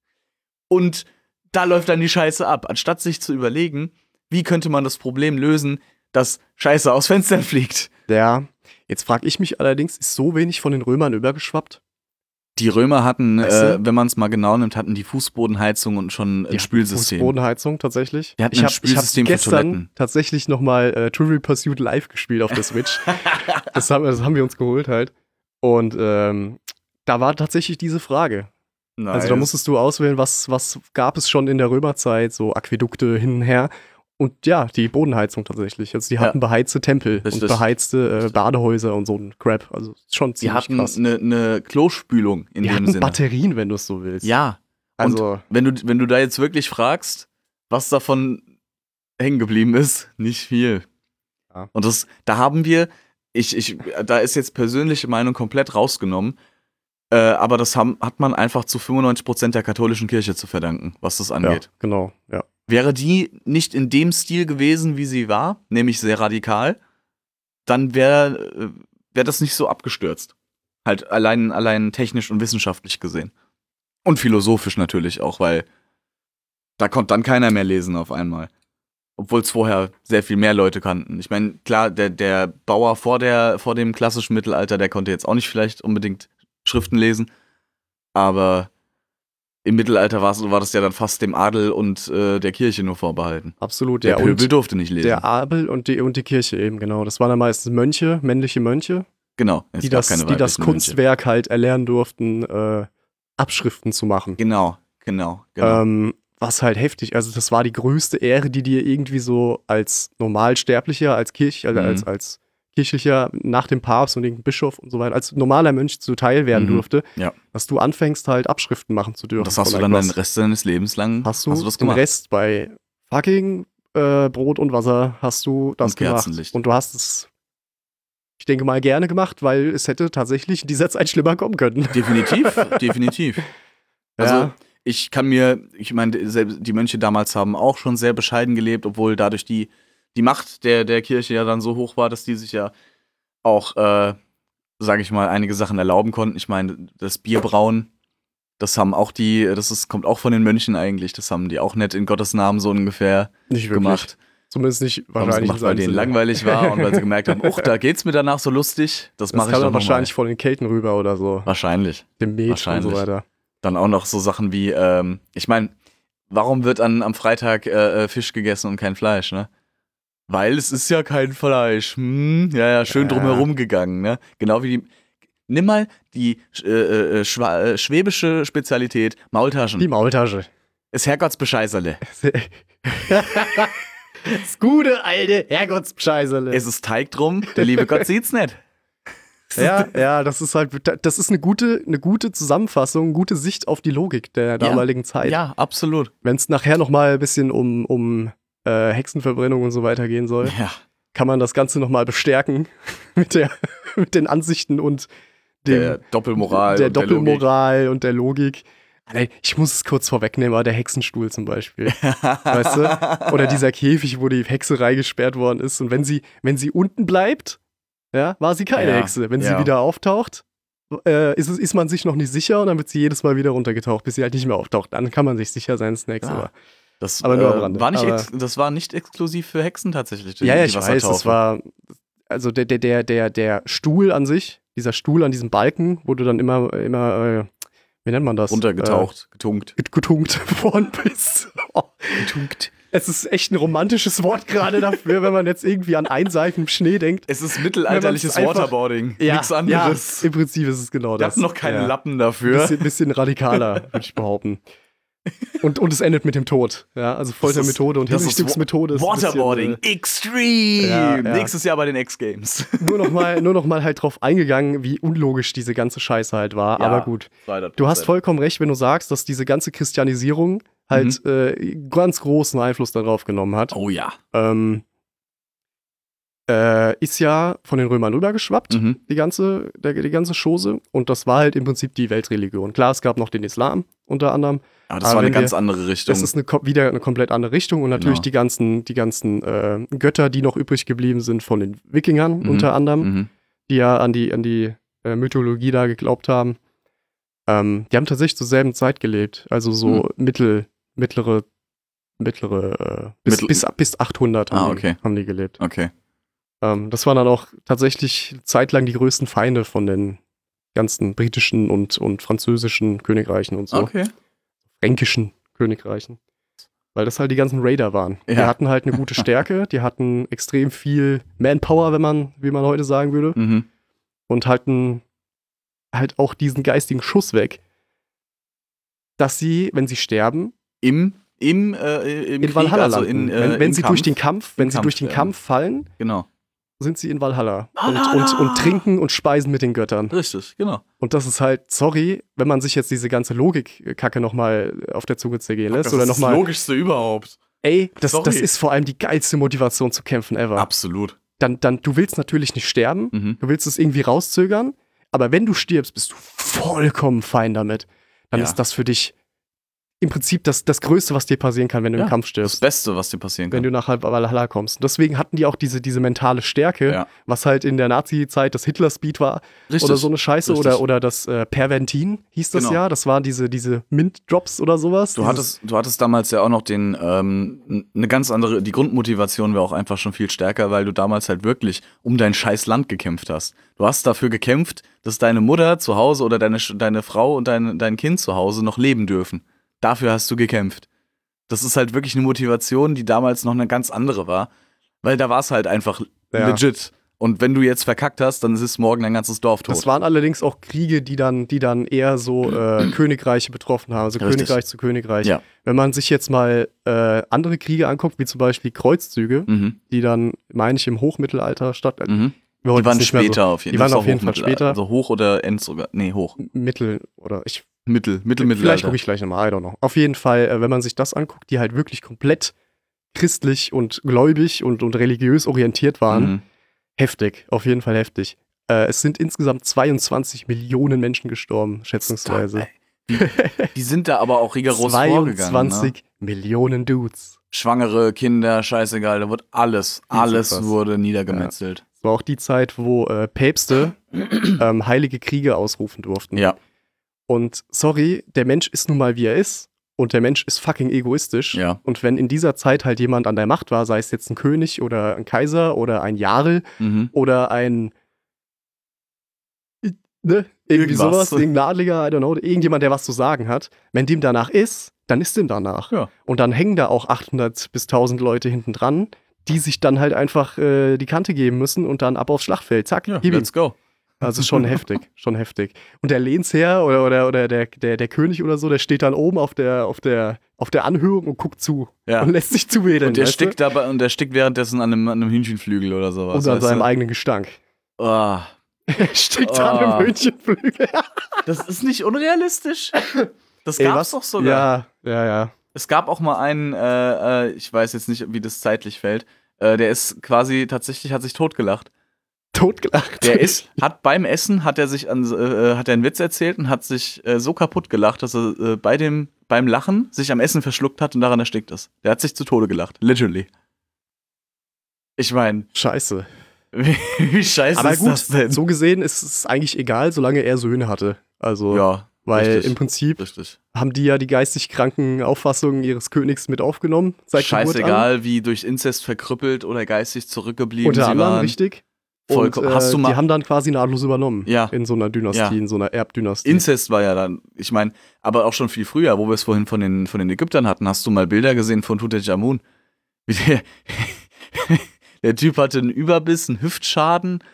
und da läuft dann die Scheiße ab. Anstatt sich zu überlegen, wie könnte man das Problem lösen, dass Scheiße aus Fenstern fliegt. Ja, jetzt frage ich mich allerdings, ist so wenig von den Römern übergeschwappt? Die Römer hatten, wenn man es mal genau nimmt, hatten die Fußbodenheizung und schon ein Spülsystem. Fußbodenheizung tatsächlich. Die hatten ein Spülsystem für Toiletten. Ich habe gestern tatsächlich nochmal Trivial Pursuit live gespielt auf der Switch. das haben wir uns geholt halt. Und da war tatsächlich diese Frage. Nice. Also da musstest du auswählen, was gab es schon in der Römerzeit, so Aquädukte hin und her. Und ja, die Bodenheizung tatsächlich. Also die hatten beheizte Tempel und beheizte Badehäuser und so ein Crap. Also schon ziemlich krass. Die hatten eine Klospülung in dem Sinne. Die hatten Batterien, wenn du es so willst. Ja. Also und wenn du da jetzt wirklich fragst, was davon hängen geblieben ist, nicht viel. Ja. Und da haben wir, da ist jetzt persönliche Meinung komplett rausgenommen, aber das hat man einfach zu 95% der katholischen Kirche zu verdanken, was das angeht. Ja, genau, ja. Wäre die nicht in dem Stil gewesen, wie sie war, nämlich sehr radikal, dann wäre das nicht so abgestürzt. Halt allein technisch und wissenschaftlich gesehen. Und philosophisch natürlich auch, weil da konnte dann keiner mehr lesen auf einmal. Obwohl es vorher sehr viel mehr Leute kannten. Ich meine, klar, der Bauer vor dem klassischen Mittelalter, der konnte jetzt auch nicht vielleicht unbedingt Schriften lesen, aber im Mittelalter war das ja dann fast dem Adel und der Kirche nur vorbehalten. Absolut, der Pöbel durfte nicht lesen. Der Adel und die Kirche eben, genau. Das waren dann meistens Mönche, männliche Mönche. Genau. Die das Kunstwerk Mönche halt erlernen durften, Abschriften zu machen. Genau. Was halt heftig, also das war die größte Ehre, die dir irgendwie so als Normalsterblicher, als Kirchlicher nach dem Papst und dem Bischof und so weiter, als normaler Mönch zuteil werden durfte, dass du anfängst halt Abschriften machen zu dürfen. Und das hast du dann den Rest deines Lebens lang hast du das gemacht? Den Rest bei fucking Brot und Wasser hast du das gemacht. Und du hast es, ich denke mal, gerne gemacht, weil es hätte tatsächlich in dieser Zeit schlimmer kommen können. Definitiv. Also ich meine, die Mönche damals haben auch schon sehr bescheiden gelebt, obwohl dadurch die Macht der Kirche ja dann so hoch war, dass die sich ja auch, sage ich mal, einige Sachen erlauben konnten. Ich meine, das Bierbrauen, das haben auch kommt auch von den Mönchen eigentlich. Das haben die auch nicht in Gottes Namen so ungefähr nicht gemacht. Zumindest nicht wahrscheinlich. Gemacht, weil denen langweilig war und weil sie gemerkt haben, da geht's mir danach so lustig. Das mache ich dann doch wahrscheinlich von den Kelten rüber oder so. Wahrscheinlich. Dem Met und so weiter. Dann auch noch so Sachen wie, ich meine, warum wird am Freitag Fisch gegessen und kein Fleisch, ne? Weil es ist ja kein Fleisch. Schön drumherum gegangen, ne? Genau wie nimm mal die schwäbische Spezialität, Maultaschen. Die Maultasche. Das Herrgottsbescheißerle. Das gute alte Herrgottsbescheißerle. Es ist Teig drum, der liebe Gott sieht's nicht. Ja, das ist eine gute Zusammenfassung, eine gute Sicht auf die Logik der damaligen Zeit. Ja, absolut. Wenn es nachher nochmal ein bisschen um Hexenverbrennung und so weiter gehen soll, kann man das Ganze nochmal bestärken mit den Ansichten und der Doppelmoral und der Logik. Ich muss es kurz vorwegnehmen, aber der Hexenstuhl zum Beispiel. Weißt du? Oder dieser Käfig, wo die Hexe reingesperrt worden ist. Und wenn sie unten bleibt, war sie keine Hexe. Wenn sie wieder auftaucht, ist man sich noch nicht sicher und dann wird sie jedes Mal wieder runtergetaucht, bis sie halt nicht mehr auftaucht. Dann kann man sich sicher sein, Snacks, aber nur am Rande. Das war nicht exklusiv für Hexen tatsächlich. Ja, ich weiß, das war, also der Stuhl an sich, dieser Stuhl an diesem Balken, wo du dann immer, wie nennt man das? Runtergetaucht, getunkt worden bist. Getunkt. Es ist echt ein romantisches Wort gerade dafür, wenn man jetzt irgendwie an einseitigem Schnee denkt. Es ist mittelalterliches Waterboarding. Nichts anderes. Ja, im Prinzip ist es genau das. Wir hatten noch keine Lappen dafür. Bisschen radikaler, würde ich behaupten. Und es endet mit dem Tod. Ja, also Foltermethode und Hinrichtungsmethode. Waterboarding Extreme. Ja. Nächstes Jahr bei den X-Games. Nur noch mal halt drauf eingegangen, wie unlogisch diese ganze Scheiße halt war. Ja, aber gut. 200%. Du hast vollkommen recht, wenn du sagst, dass diese ganze Christianisierung halt ganz großen Einfluss darauf genommen hat. Oh ja. Ist ja von den Römern rübergeschwappt, die ganze Chose. Und das war halt im Prinzip die Weltreligion. Klar, es gab noch den Islam unter anderem. Aber das war eine ganz andere Richtung. Das ist wieder eine komplett andere Richtung. Und natürlich die ganzen Götter, die noch übrig geblieben sind von den Wikingern unter anderem, die ja an die Mythologie da geglaubt haben. Die haben tatsächlich zur selben Zeit gelebt. Also so mittlere bis 800 haben die gelebt. Okay. Das waren dann auch tatsächlich zeitlang die größten Feinde von den ganzen britischen und französischen Königreichen und so. Okay. Fränkischen Königreichen. Weil das halt die ganzen Raider waren. Ja. Die hatten halt eine gute Stärke, die hatten extrem viel Manpower, wie man heute sagen würde. Und halten halt auch diesen geistigen Schuss weg, dass sie, wenn sie sterben, im in Krieg, Valhalla also landen. Wenn sie durch den Kampf fallen, genau. sind sie in Valhalla und trinken und speisen mit den Göttern. Richtig, genau. Und das ist halt, sorry, wenn man sich jetzt diese ganze Logik-Kacke nochmal auf der Zunge zergehen lässt. Das ist das Logischste überhaupt. Ey, das ist vor allem die geilste Motivation zu kämpfen ever. Absolut. Dann du willst natürlich nicht sterben, du willst es irgendwie rauszögern, aber wenn du stirbst, bist du vollkommen fein damit. Dann ist das für dich im Prinzip das Größte, was dir passieren kann, wenn du im Kampf stirbst. Das Beste, was dir passieren kann. Wenn du nach Valhalla kommst. Und deswegen hatten die auch diese mentale Stärke, was halt in der Nazi-Zeit das Hitler-Speed war. Richtig. Oder so eine Scheiße. Oder das Perventin hieß das ja. Das waren diese Mint-Drops oder sowas. Du hattest damals ja auch noch eine ganz andere, die Grundmotivation wäre auch einfach schon viel stärker, weil du damals halt wirklich um dein scheiß Land gekämpft hast. Du hast dafür gekämpft, dass deine Mutter zu Hause oder deine Frau und dein Kind zu Hause noch leben dürfen. Dafür hast du gekämpft. Das ist halt wirklich eine Motivation, die damals noch eine ganz andere war. Weil da war es halt einfach legit. Und wenn du jetzt verkackt hast, dann ist morgen dein ganzes Dorf tot. Das waren allerdings auch Kriege, die dann eher so Königreiche betroffen haben. Also Richtig. Königreich zu Königreich. Ja. Wenn man sich jetzt mal andere Kriege anguckt, wie zum Beispiel Kreuzzüge, die dann, meine ich, im Hochmittelalter stattfinden. Die waren später auf jeden Fall. Die waren auf jeden Fall später. Also hoch oder end sogar. Nee, hoch. Mittel oder ich. Mittel. Vielleicht gucke ich gleich nochmal, I don't know. Auf jeden Fall, wenn man sich das anguckt, die halt wirklich komplett christlich und gläubig und religiös orientiert waren, heftig, auf jeden Fall heftig. Es sind insgesamt 22 Millionen Menschen gestorben, schätzungsweise. Die sind da aber auch rigoros vorgegangen. 22 Millionen Dudes. Schwangere, Kinder, scheißegal, da wird alles wurde niedergemetzelt. Ja. Es war auch die Zeit, wo Päpste heilige Kriege ausrufen durften. Ja. Und sorry, der Mensch ist nun mal wie er ist und der Mensch ist fucking egoistisch. Ja. Und wenn in dieser Zeit halt jemand an der Macht war, sei es jetzt ein König oder ein Kaiser oder ein Jarl oder ein irgendwie sowas, irgendein Adliger, I don't know, irgendjemand, der was zu sagen hat, wenn dem danach ist, dann ist dem danach. Ja. Und dann hängen da auch 800 bis 1000 Leute hinten dran, die sich dann halt einfach die Kante geben müssen und dann ab aufs Schlachtfeld. Zack, let's go. Also schon heftig, schon heftig. Und der Lehnsherr oder der König oder so, der steht dann oben auf der Anhöhung und guckt zu und lässt sich zuwedeln. Und der stickt währenddessen an einem Hühnchenflügel oder sowas. Und an seinem eigenen Gestank. Oh. Er stickt an einem Hühnchenflügel. Das ist nicht unrealistisch. Das gab's doch sogar. Ja. Es gab auch mal einen, ich weiß jetzt nicht, wie das zeitlich fällt, der ist quasi tatsächlich, hat sich totgelacht. Totgelacht? Hat beim Essen, hat er einen Witz erzählt und hat sich so kaputt gelacht, dass er beim Lachen sich am Essen verschluckt hat und daran erstickt ist. Der hat sich zu Tode gelacht. Literally. Ich meine. Scheiße. Wie scheiße Aber ist gut, das denn? so gesehen ist es eigentlich egal, solange er Söhne hatte. Also, Ja, weil richtig, im Prinzip richtig. haben die ja die geistig kranken Auffassungen ihres Königs mit aufgenommen. Seit Geburt an. Scheißegal, wie durch Inzest verkrüppelt oder geistig zurückgeblieben Unter sie anderem, waren. richtig. Vollkommen. Und Hast du mal die haben dann quasi nahtlos übernommen. Ja. In so einer Dynastie, Ja. in so einer Erbdynastie. Inzest war ja dann, ich meine, aber auch schon viel früher, wo wir es vorhin von den Ägyptern hatten, hast du mal Bilder gesehen von Tutanchamun? Wie der Typ hatte einen Überbiss, einen Hüftschaden.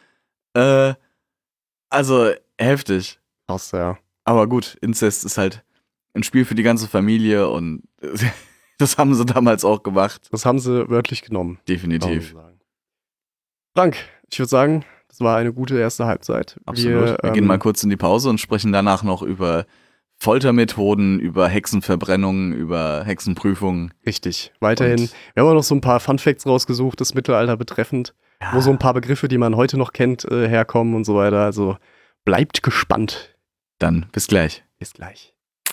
Also heftig. Krass, ja. Aber gut, Inzest ist halt ein Spiel für die ganze Familie und das haben sie damals auch gemacht. Das haben sie wörtlich genommen. Definitiv. kann man sagen. Frank, ich würde sagen, das war eine gute erste Halbzeit. Absolut. Wir gehen mal kurz in die Pause und sprechen danach noch über Foltermethoden, über Hexenverbrennungen, über Hexenprüfungen. Richtig. Weiterhin. Und- Wir haben auch noch so ein paar Funfacts rausgesucht, das Mittelalter betreffend, wo so ein paar Begriffe, die man heute noch kennt, herkommen und so weiter. Also bleibt gespannt. Dann bis gleich. Bis gleich.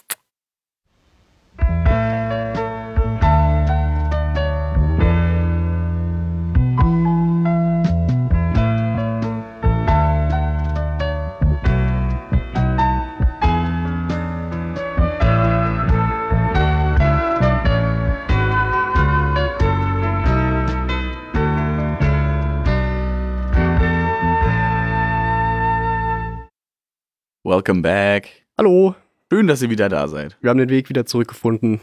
Welcome back. Hallo, Schön, dass ihr wieder da seid. wir haben den Weg wieder zurückgefunden.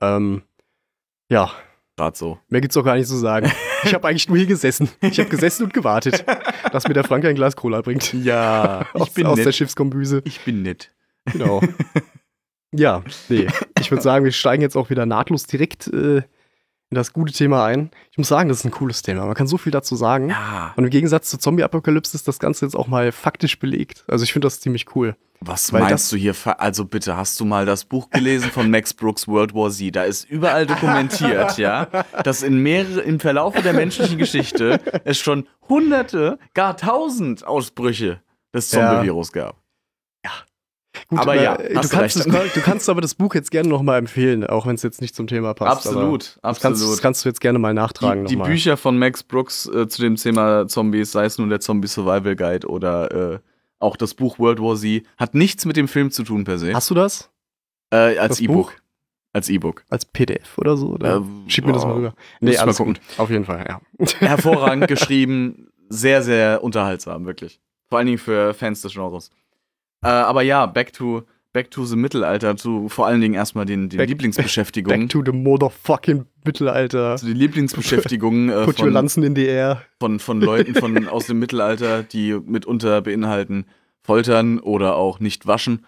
Ja, Gerade so. mehr gibt's auch gar nicht zu sagen. Ich habe eigentlich nur hier gesessen. Ich habe gesessen und gewartet, dass mir der Frank ein Glas Cola bringt. Ja, aus der Schiffskombüse. Ich bin nett. Genau. Ja, nee. Ich würde sagen, wir steigen jetzt auch wieder nahtlos direkt in das gute Thema ein. Ich muss sagen, das ist ein cooles Thema. Man kann so viel dazu sagen. Ja. Und im Gegensatz zur Zombie-Apokalypse ist das Ganze jetzt auch mal faktisch belegt. Also ich finde das ziemlich cool. Was Weil meinst du hier? Also bitte, hast du mal das Buch gelesen von Max Brooks World War Z? Da ist überall dokumentiert, ja, dass im Verlaufe der menschlichen Geschichte es schon Hunderte, gar 1000 Ausbrüche des Zombie-Virus gab. Gut, Aber ja, du hast kannst, recht. du kannst aber das Buch jetzt gerne nochmal empfehlen, auch wenn es jetzt nicht zum Thema passt. Absolut, Aber absolut. Das kannst du jetzt gerne mal nachtragen Die nochmal. Bücher von Max Brooks zu dem Thema Zombies, sei es nun der Zombie Survival Guide oder auch das Buch World War Z, hat nichts mit dem Film zu tun per se. Hast du das? Als das E-Book. Buch? Als E-Book. Als PDF oder so? Oder? Schieb mir das mal rüber. Muss Nee, ich mal alles gucken. gut. Auf jeden Fall, ja. Hervorragend geschrieben, sehr, sehr unterhaltsam, wirklich. Vor allen Dingen für Fans des Genres. Aber ja, back to the Mittelalter, zu vor allen Dingen erstmal den Lieblingsbeschäftigungen. Back to the motherfucking Mittelalter. Zu den Lieblingsbeschäftigungen Put your Lanzen in the air. von Leuten aus dem Mittelalter, die mitunter beinhalten Foltern oder auch nicht waschen.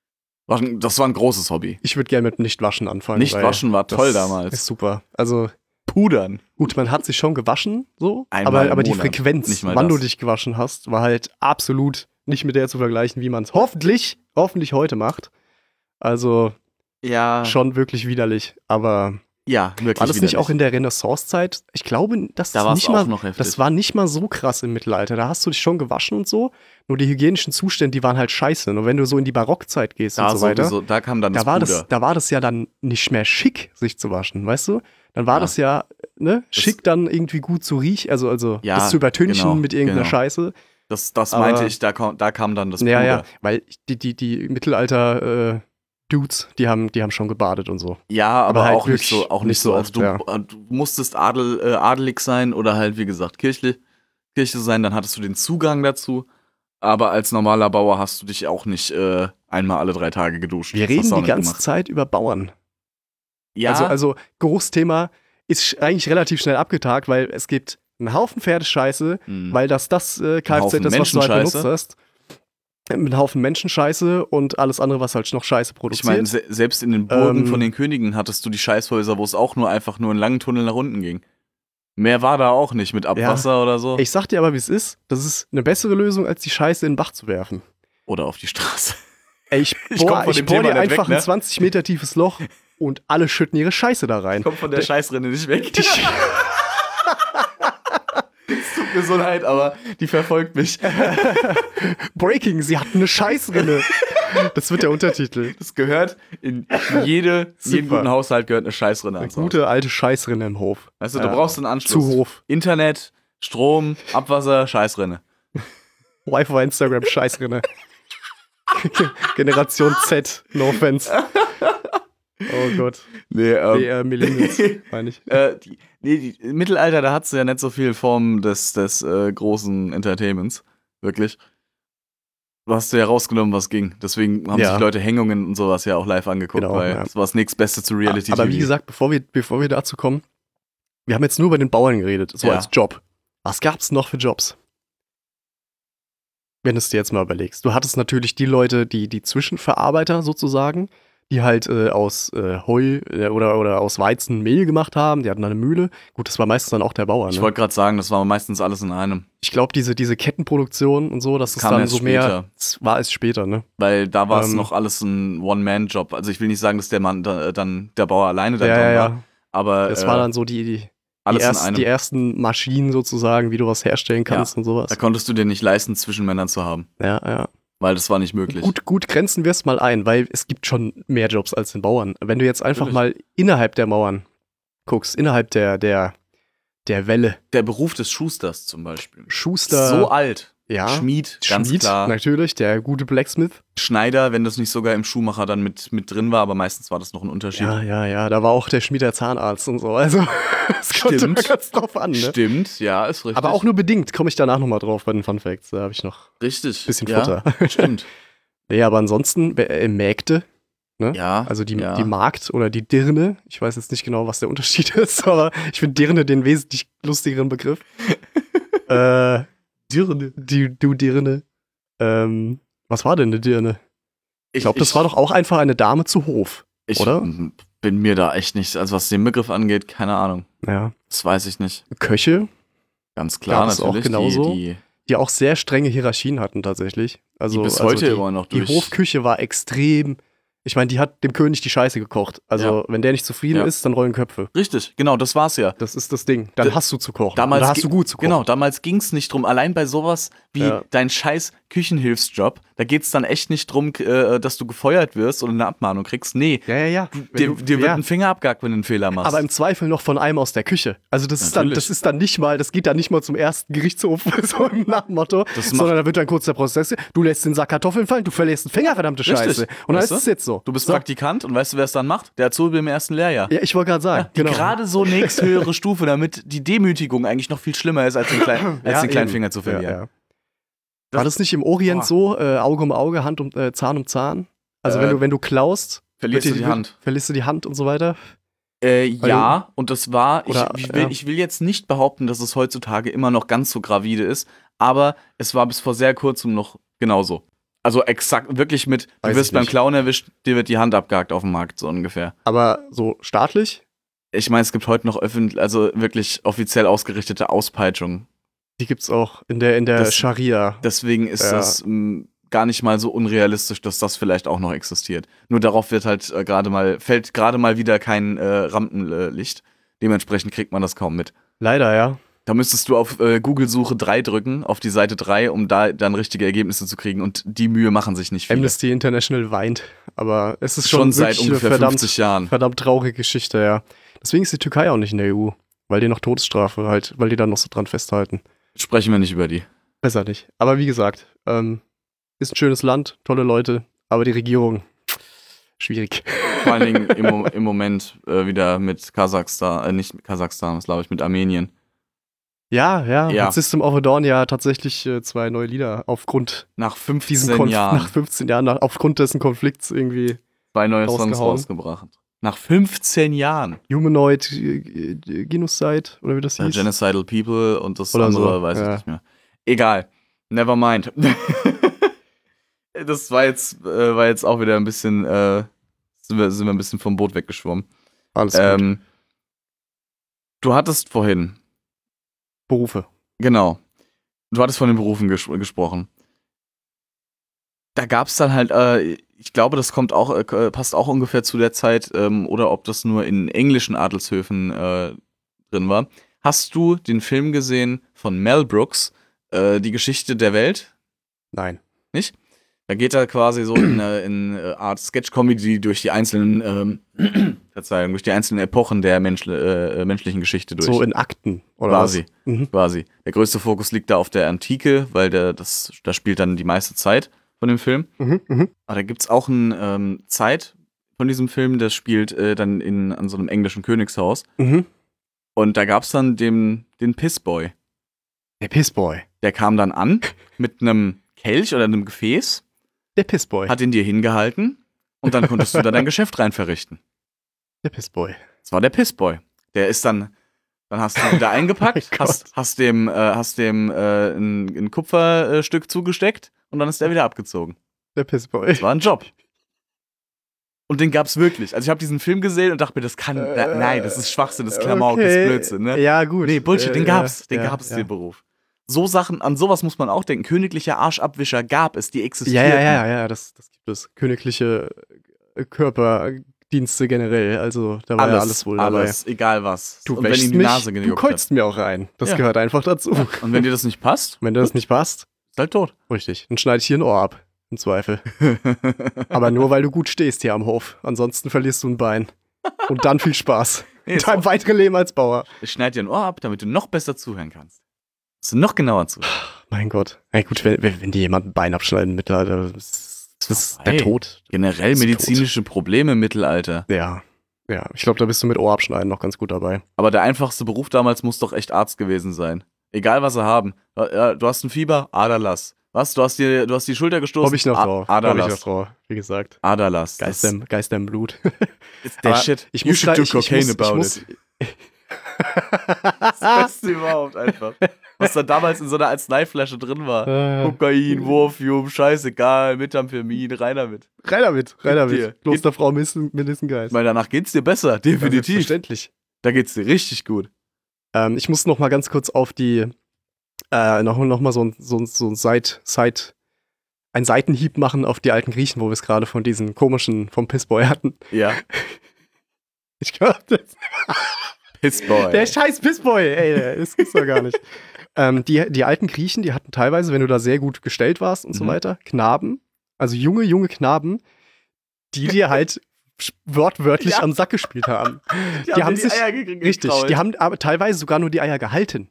Das war ein großes Hobby. Ich würde gerne mit Nicht-Waschen anfangen. Nicht weil waschen war toll das damals. Ist super. Also, Pudern. gut, man hat sich schon gewaschen, so. Einmal im Aber die Monat. Frequenz, Nicht mal wann das. du dich gewaschen hast, war halt absolut nicht mit der zu vergleichen, wie man es hoffentlich heute macht. Also, Ja, schon wirklich widerlich. Aber ja, wirklich. war das nicht widerlich. auch in der Renaissance-Zeit? Ich glaube, das Da ist war's nicht auch mal, noch heftig. das war nicht mal so krass im Mittelalter. Da hast du dich schon gewaschen und so. Nur die hygienischen Zustände, die waren halt scheiße. Nur wenn du so in die Barockzeit gehst da und so weiter, sowieso, da kam dann das da Puder. war das ja dann nicht mehr schick, sich zu waschen, weißt du? Dann war Ja. das ja, ne, schick dann irgendwie gut zu riechen, also Ja, das zu übertünchen genau, mit irgendeiner genau. Scheiße. Das Aber- meinte ich, da kam dann das Puder. Ja, ja, weil die Mittelalter Dudes, die haben schon gebadet und so. Ja, aber halt auch nicht wirklich so, nicht so Also oft, du musstest adelig sein oder halt, wie gesagt, Kirche sein, dann hattest du den Zugang dazu. Aber als normaler Bauer hast du dich auch nicht einmal alle 3 Tage geduscht. Wir Das hast reden du auch die nicht ganze gemacht. Zeit über Bauern. Ja, Also Geruchsthema ist eigentlich relativ schnell abgetagt, weil es gibt einen Haufen Pferdescheiße, weil das Kfz Haufen ist, was du halt benutzt Menschenscheiße. hast. Mit einem Haufen Menschenscheiße und alles andere, was halt noch Scheiße ich produziert. meine, selbst in den Burgen Ähm, von den Königen hattest du die Scheißhäuser, wo es auch nur einfach nur einen langen Tunnel nach unten ging. Mehr war da auch nicht mit Abwasser oder so. Ich sag dir aber, wie es ist. Das ist eine bessere Lösung, als die Scheiße in den Bach zu werfen. Oder auf die Straße. Ey, ich komm bohr von dem dir Thema nicht einfach weg, ne? ein 20 Meter tiefes Loch und alle schütten ihre Scheiße da rein. Kommt von der Scheißrinne nicht weg. Es tut mir so leid, aber die verfolgt mich. Breaking, sie hatten eine Scheißrinne. Das wird der Untertitel. Das gehört in jeden Super. guten Haushalt gehört eine Scheißrinne Eine ans Haus. gute alte Scheißrinne im Hof. Weißt du, Ja. du brauchst einen Anschluss. Zu Hof. Internet, Strom, Abwasser, Scheißrinne. Wi-Fi, Instagram, Scheißrinne. Generation Z, no offense. Oh Gott. Nee, Millennials, meine ich. Im Mittelalter, da hattest du ja nicht so viel Form des großen Entertainments. Wirklich. Du hast ja rausgenommen, was ging. Deswegen haben sich Leute Hängungen und sowas ja auch live angeguckt, Genau, weil das war das nächste Beste zu Reality Aber TV. wie gesagt, bevor wir dazu kommen, wir haben jetzt nur über den Bauern geredet, so als Job. Was gab's noch für Jobs? Wenn du es dir jetzt mal überlegst. Du hattest natürlich die Leute, die Zwischenverarbeiter sozusagen, die halt aus Heu oder aus Weizen Mehl gemacht haben. Die hatten eine Mühle. Gut, das war meistens dann auch der Bauer. Ich wollte gerade sagen, das war meistens alles in einem. Ich glaube, diese Kettenproduktion und so, das ist kam dann erst so später. mehr. Das war es später, ne? Weil da war es noch alles ein One-Man-Job. Also ich will nicht sagen, dass der Mann dann der Bauer alleine da dran war. Aber das war dann so die ersten Maschinen sozusagen, wie du was herstellen kannst und sowas. Da konntest du dir nicht leisten, Zwischenmännern zu haben. Ja. Weil das war nicht möglich. Gut, grenzen wir es mal ein, weil es gibt schon mehr Jobs als den Bauern. Wenn du jetzt einfach mal innerhalb der Mauern guckst, innerhalb der Welle. Der Beruf des Schusters zum Beispiel. Schuster. So alt. Ja. Schmied, ganz klar. Natürlich, der gute Blacksmith. Schneider, wenn das nicht sogar im Schuhmacher dann mit drin war, aber meistens war das noch ein Unterschied. Ja, da war auch der Schmied der Zahnarzt und so. Also, das kommt immer ganz drauf an, ne? Stimmt, ja, ist richtig. Aber auch nur bedingt, komme ich danach nochmal drauf bei den Fun Facts. Da habe ich noch ein bisschen Futter. Stimmt. Nee, aber ansonsten Mägde, ne? Ja. Also die Magd oder die Dirne. Ich weiß jetzt nicht genau, was der Unterschied ist, aber ich finde Dirne den wesentlich lustigeren Begriff. Dirne. Du Dirne. Was war denn eine Dirne? Ich glaube, das war doch auch einfach eine Dame zu Hof, oder? Ich bin mir da echt nicht, also was den Begriff angeht, keine Ahnung. Ja. Das weiß ich nicht. Köche. Ganz klar, natürlich. Auch genauso. Die auch sehr strenge Hierarchien hatten tatsächlich. Also, die bis heute immer noch durch. Die Hofküche war extrem. Ich meine, die hat dem König die Scheiße gekocht. Also, wenn der nicht zufrieden ist, dann rollen Köpfe. Richtig, genau, das war's ja. Das ist das Ding. Dann hast du zu kochen. Damals hast du gut zu kochen. Genau, damals ging's nicht drum. Allein bei sowas wie dein scheiß Küchenhilfsjob, da geht's dann echt nicht drum, dass du gefeuert wirst oder eine Abmahnung kriegst. Nee. Ja. Dir wird ein Finger abgehackt, wenn du einen Fehler machst. Aber im Zweifel noch von einem aus der Küche. Also das geht dann nicht mal zum ersten Gerichtshof, so nach dem Motto, sondern da wird dann kurz der Prozess. Du lässt den Sack Kartoffeln fallen, du verlierst einen Finger, verdammte Scheiße. Und dann ist es jetzt so. Du bist Praktikant und weißt du, wer es dann macht? Der Azubi im ersten Lehrjahr. Ja, ich wollte gerade sagen. Genau. Gerade so nächsthöhere Stufe, damit die Demütigung eigentlich noch viel schlimmer ist, als den kleinen Finger zu verlieren. War das nicht im Orient so? Auge um Auge, Hand um Zahn um Zahn? Also wenn du klaust, verlierst du die Hand. Verlierst du die Hand und so weiter? Und das war, ich will jetzt nicht behaupten, dass es heutzutage immer noch ganz so gravide ist, aber es war bis vor sehr kurzem noch genauso. Also exakt, wirklich du wirst beim Klauen erwischt, dir wird die Hand abgehakt auf dem Markt, so ungefähr. Aber so staatlich? Ich meine, es gibt heute noch also wirklich offiziell ausgerichtete Auspeitschungen. Die gibt's auch in der Scharia. Deswegen ist das gar nicht mal so unrealistisch, dass das vielleicht auch noch existiert. Nur darauf wird halt fällt gerade mal wieder kein Rampenlicht. Dementsprechend kriegt man das kaum mit. Leider, ja. Da müsstest du auf Google-Suche 3 drücken, auf die Seite 3, um da dann richtige Ergebnisse zu kriegen. Und die Mühe machen sich nicht viele. Amnesty International weint. Aber es ist schon seit ungefähr 50 Jahren. Verdammt traurige Geschichte, ja. Deswegen ist die Türkei auch nicht in der EU. Weil die noch Todesstrafe halt, weil die da noch so dran festhalten. Sprechen wir nicht über die. Besser nicht. Aber wie gesagt, ist ein schönes Land, tolle Leute, aber die Regierung, schwierig. Vor allen Dingen im Moment wieder mit Kasachstan, nicht mit Kasachstan, das glaube ich, mit Armenien. Ja. Mit System of a Dawn ja tatsächlich 2 neue Lieder aufgrund nach 15 Jahren. Nach 15 Jahren, aufgrund dessen Konflikts irgendwie 2 neue Songs rausgebracht. Nach 15 Jahren. Humanoid Genocide, oder wie das hieß? Genocidal People und das oder andere so. weiß ich nicht mehr. Egal. Never mind. Das war jetzt auch wieder ein bisschen, sind wir ein bisschen vom Boot weggeschwommen. Alles gut. Du hattest vorhin Berufe. Genau. Du hattest von den Berufen gesprochen. Da gab es dann halt, ich glaube, das passt auch ungefähr zu der Zeit, oder ob das nur in englischen Adelshöfen drin war. Hast du den Film gesehen von Mel Brooks, Die Geschichte der Welt? Nein. Nicht? Da geht er quasi so in eine Art Sketch-Comedy durch die einzelnen, Verzeihung, durch die einzelnen Epochen der menschlichen Geschichte durch. So in Akten, oder quasi, was? Mhm. quasi. Der größte Fokus liegt da auf der Antike, weil da spielt dann die meiste Zeit von dem Film. Mhm. Mhm. Aber da gibt's auch eine Zeit von diesem Film, das spielt dann an so einem englischen Königshaus. Mhm. Und da gab's dann den Pissboy. Der Pissboy. Der kam dann an mit einem Kelch oder einem Gefäß, Der Pissboy. hat ihn dir hingehalten und dann konntest du da dein Geschäft rein verrichten. Der Pissboy. Das war der Pissboy. Der ist dann hast du ihn wieder eingepackt, Oh mein hast dem ein Kupferstück zugesteckt und dann ist der wieder abgezogen. Der Pissboy. Das war ein Job. Und den gab's wirklich. Also ich habe diesen Film gesehen und dachte mir, das kann, nein, das ist Schwachsinn, das ist Klamauk, das ist Blödsinn, ne? Ja, gut. Nee, Bullshit, den gab's, ja. den Beruf. So Sachen, an sowas muss man auch denken. Königlicher Arschabwischer gab es, die existierten. Ja, das gibt es. Königliche Körperdienste generell, also da war ja alles wohl dabei. Alles, egal was. Du und wenn wäschst ihm die mich, Nase du gejuckt kolzt mir auch rein. Das Ja. gehört einfach dazu. hat. Und wenn dir das nicht passt, Wenn dir das nicht passt, ist halt tot. richtig, dann schneide ich hier ein Ohr ab, im Zweifel. Aber nur, weil du gut stehst hier am Hof. Ansonsten verlierst du ein Bein. Und dann viel Spaß. Nee, In ist deinem weiteren Leben als Bauer. Ich schneide dir ein Ohr ab, damit du noch besser zuhören kannst. Dass du noch genauer zuhören. Mein Gott. Ja, gut, wenn dir jemand ein Bein abschneiden im Mittelalter, das ist der Tod. Generell Das ist medizinische Probleme im Mittelalter. Ja. Ja, ich glaube, da bist du mit Ohr abschneiden noch ganz gut dabei. Aber der einfachste Beruf damals muss doch echt Arzt gewesen sein. Egal, was sie haben. Ja, du hast ein Fieber, Aderlass. Was? Du hast die Schulter gestoßen? Hab ich noch drauf. Aderlass. Wie gesagt. Aderlass. Geister im Blut. Ist der Aber Shit. Ich You muss should da- do cocaine about muss- it. Das Beste überhaupt einfach. Was da damals in so einer Arzneiflasche drin war. Kokain, Morphium, scheißegal, Methamphetamin, rein damit. Rein damit. dir. Klosterfrau Melissengeist. Ich meine, danach geht's dir besser, definitiv. Selbstverständlich. Da geht's dir richtig gut. Ich muss noch mal ganz kurz auf die noch mal so ein ein Seitenhieb machen auf die alten Griechen, wo wir es gerade von diesen komischen, vom Pissboy hatten. Ja. Ich glaube, Pissboy. der scheiß Pissboy, ey, das gibt's doch gar nicht. Die alten Griechen, die hatten teilweise, wenn du da sehr gut gestellt warst und so weiter, Knaben, also junge Knaben, die dir halt wortwörtlich am Sack gespielt haben. die haben sich Eier gekriegt. Richtig, die haben aber teilweise sogar nur die Eier gehalten.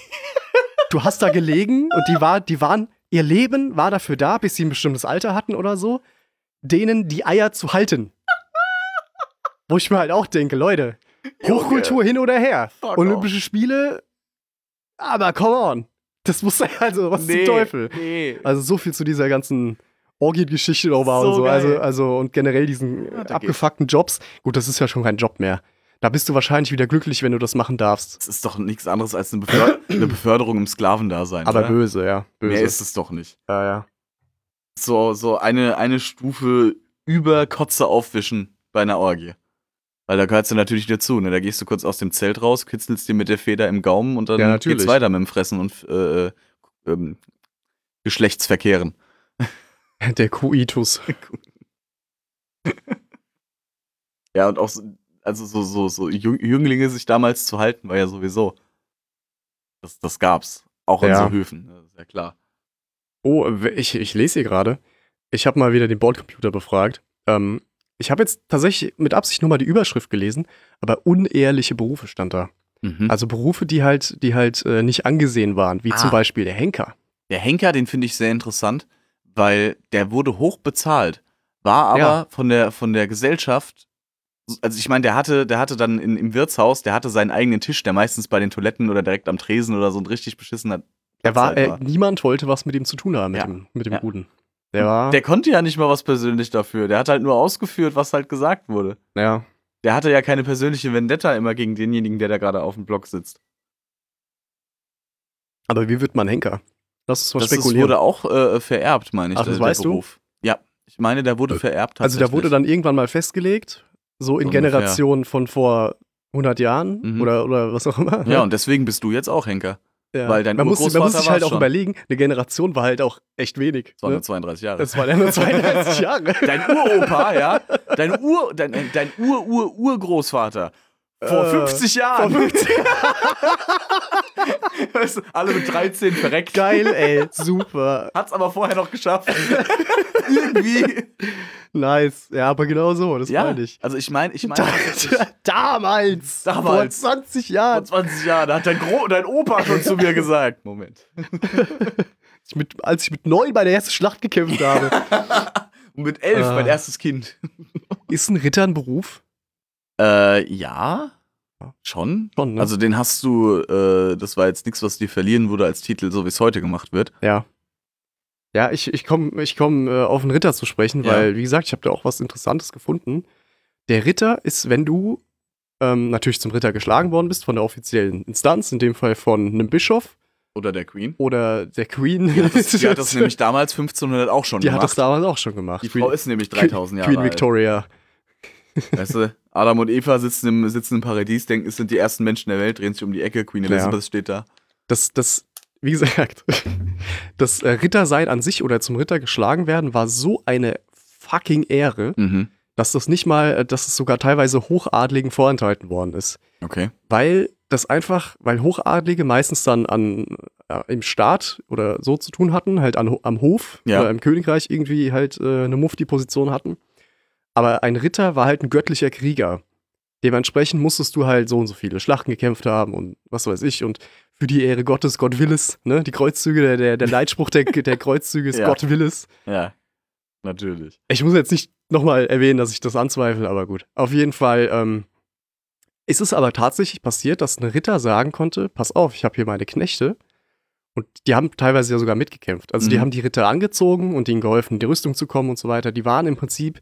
Du hast da gelegen und ihr Leben war dafür da, bis sie ein bestimmtes Alter hatten oder so, denen die Eier zu halten. Wo ich mir halt auch denke, Leute, Hochkultur hin oder her. Fuck Olympische Spiele, aber come on. Das muss also, was zum Teufel. Nee. Also so viel zu dieser ganzen Orgien-Geschichte nochmal So und so. geil. Also und generell diesen abgefuckten Jobs. Gut, das ist ja schon kein Job mehr. Da bist du wahrscheinlich wieder glücklich, wenn du das machen darfst. Das ist doch nichts anderes als eine Beförderung im Sklavendasein. Aber oder? böse, ja. Böse. Mehr ist es doch nicht. Ja. So eine Stufe über Kotze aufwischen bei einer Orgie. Weil da gehörst du natürlich dazu, ne? Da gehst du kurz aus dem Zelt raus, kitzelst dir mit der Feder im Gaumen und dann Ja, natürlich. geht's weiter mit dem Fressen und Geschlechtsverkehren. Der Coitus. Ja, und auch so Jünglinge sich damals zu halten, war ja sowieso. Das gab's. Auch in Ja. so Höfen, ne? Ist ja klar. Oh, ich lese hier gerade. Ich habe mal wieder den Bordcomputer befragt. Ich habe jetzt tatsächlich mit Absicht nur mal die Überschrift gelesen, aber unehrliche Berufe stand da. Mhm. Also Berufe, die halt nicht angesehen waren, wie zum Beispiel der Henker. Der Henker, den finde ich sehr interessant, weil der wurde hoch bezahlt, war aber Ja. von der Gesellschaft, also ich meine, der hatte dann im Wirtshaus, der hatte seinen eigenen Tisch, der meistens bei den Toiletten oder direkt am Tresen oder so ein richtig beschissener Platz halt Niemand wollte was mit ihm zu tun haben, mit dem Ja. Guten. Der konnte ja nicht mal was persönlich dafür, der hat halt nur ausgeführt, was halt gesagt wurde. ja. Der hatte ja keine persönliche Vendetta immer gegen denjenigen, der da gerade auf dem Block sitzt. Aber wie wird man Henker? Lass uns mal Das spekulieren. wurde auch vererbt, meine ich, Ach, das der weißt du? Beruf. Ja, ich meine, der wurde vererbt Also tatsächlich. da wurde dann irgendwann mal festgelegt, so in So ungefähr. Generationen von vor 100 Jahren Mhm. oder was auch immer. Ja, und deswegen bist du jetzt auch Henker. Ja. weil dein man muss Urgroßvater sich halt war's auch schon. überlegen, eine Generation war halt auch echt wenig. Das waren Ne? nur 32 Jahre. Das waren ja nur 32 Jahre. Dein Uropa, ja, dein Urgroßvater Vor 50 Jahren. Vor 50 Weißt du, alle mit 13 verreckt. Geil, ey. Super. Hat's aber vorher noch geschafft. Irgendwie. Nice. Ja, aber genau so, das meine ich. Also ich meine, Damals. Vor 20 Jahren. Vor 20 Jahren. Da hat dein Opa schon zu mir gesagt. Moment. Als ich mit 9 bei der ersten Schlacht gekämpft habe. Und mit 11 mein erstes Kind. Ist ein Ritter ein Beruf? Ja. Schon, ne? Also den hast du, das war jetzt nichts, was dir verliehen wurde als Titel, so wie es heute gemacht wird. Ja. Ja, ich komm auf einen Ritter zu sprechen, weil, wie gesagt, ich habe da auch was Interessantes gefunden. Der Ritter ist, wenn du natürlich zum Ritter geschlagen worden bist von der offiziellen Instanz, in dem Fall von einem Bischof. Oder der Queen. Die hat das nämlich damals 1500 auch schon gemacht. Die hat das damals auch schon gemacht. Die Frau ist nämlich 3000 Jahre alt. Queen Victoria. Weißt du, Adam und Eva sitzen im Paradies, denken, es sind die ersten Menschen der Welt, drehen sich um die Ecke, Queen Elizabeth steht da. Wie gesagt, das Rittersein an sich oder zum Ritter geschlagen werden war so eine fucking Ehre, dass das sogar teilweise Hochadligen vorenthalten worden ist. Okay. Weil Hochadlige meistens dann im Staat oder so zu tun hatten, halt am Hof oder im Königreich irgendwie halt eine Mufti-Position hatten. Aber ein Ritter war halt ein göttlicher Krieger. Dementsprechend musstest du halt so und so viele Schlachten gekämpft haben und was weiß ich. Und für die Ehre Gottes, Gott will es. Ne? Die Kreuzzüge, der Leitspruch der Kreuzzüge ist Gott will es. Ja, natürlich. Ich muss jetzt nicht nochmal erwähnen, dass ich das anzweifle, aber gut. Auf jeden Fall ist es aber tatsächlich passiert, dass ein Ritter sagen konnte, pass auf, ich habe hier meine Knechte. Und die haben teilweise ja sogar mitgekämpft. Also die haben die Ritter angezogen und ihnen geholfen, in die Rüstung zu kommen und so weiter. Die waren im Prinzip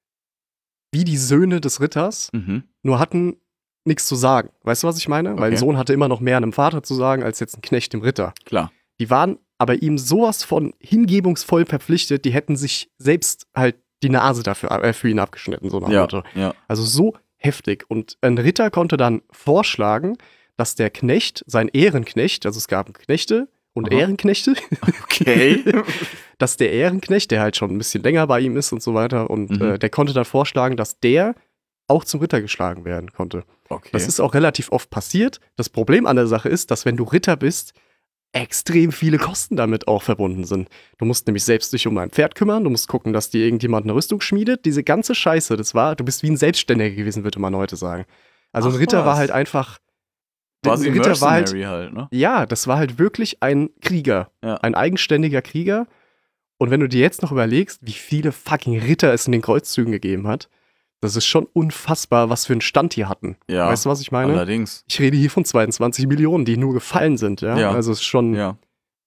wie die Söhne des Ritters, nur hatten nichts zu sagen. Weißt du, was ich meine? Okay. Weil ein Sohn hatte immer noch mehr einem Vater zu sagen, als jetzt ein Knecht dem Ritter. Klar. Die waren aber ihm sowas von hingebungsvoll verpflichtet, die hätten sich selbst halt die Nase für ihn abgeschnitten, so nach dem Motto. Ja. Also so heftig. Und ein Ritter konnte dann vorschlagen, dass der Knecht, sein Ehrenknecht, also es gab Knechte und Ehrenknechte. Okay. Dass der Ehrenknecht, der halt schon ein bisschen länger bei ihm ist und so weiter, und der konnte dann vorschlagen, dass der auch zum Ritter geschlagen werden konnte. Okay. Das ist auch relativ oft passiert. Das Problem an der Sache ist, dass wenn du Ritter bist, extrem viele Kosten damit auch verbunden sind. Du musst nämlich selbst dich um ein Pferd kümmern, du musst gucken, dass dir irgendjemand eine Rüstung schmiedet. Diese ganze Scheiße, du bist wie ein Selbstständiger gewesen, würde man heute sagen. Also ein Ritter war halt einfach quasi Mercenary halt, ne? Ja, das war halt wirklich ein Krieger. Ja. Ein eigenständiger Krieger. Und wenn du dir jetzt noch überlegst, wie viele fucking Ritter es in den Kreuzzügen gegeben hat, das ist schon unfassbar, was für einen Stand die hatten. Ja, weißt du, was ich meine? Allerdings. Ich rede hier von 22 Millionen, die nur gefallen sind, ja. Also es ist schon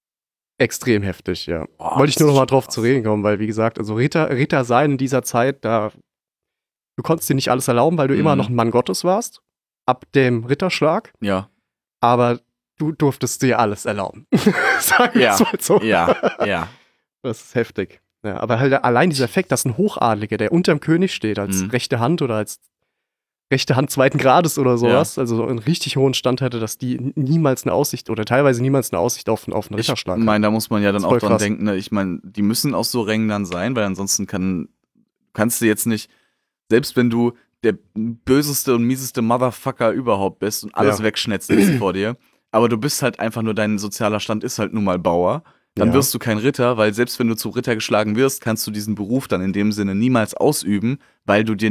extrem heftig, ja. Boah, wollte ich nur noch mal drauf zu reden kommen, weil wie gesagt, also Ritter sein in dieser Zeit, du konntest dir nicht alles erlauben, weil du immer noch ein Mann Gottes warst, ab dem Ritterschlag. Ja. Aber du durftest dir alles erlauben. Sagen wir es mal so. Ja. Das ist heftig. Ja, aber halt allein dieser Effekt, dass ein Hochadliger, der unterm König steht, als rechte Hand oder als rechte Hand zweiten Grades oder sowas, also einen richtig hohen Stand hätte, dass die niemals eine Aussicht oder teilweise niemals eine Aussicht auf einen Ritterschlag haben. Ich meine, da muss man ja dann auch dran denken, ne? Ich meine, die müssen aus so Rängen dann sein, weil ansonsten kannst du jetzt nicht, selbst wenn du der böseste und mieseste Motherfucker überhaupt bist und alles wegschnetzt ist vor dir, aber du bist halt einfach nur, dein sozialer Stand ist halt nun mal Bauer, dann wirst du kein Ritter, weil selbst wenn du zu Ritter geschlagen wirst, kannst du diesen Beruf dann in dem Sinne niemals ausüben, weil du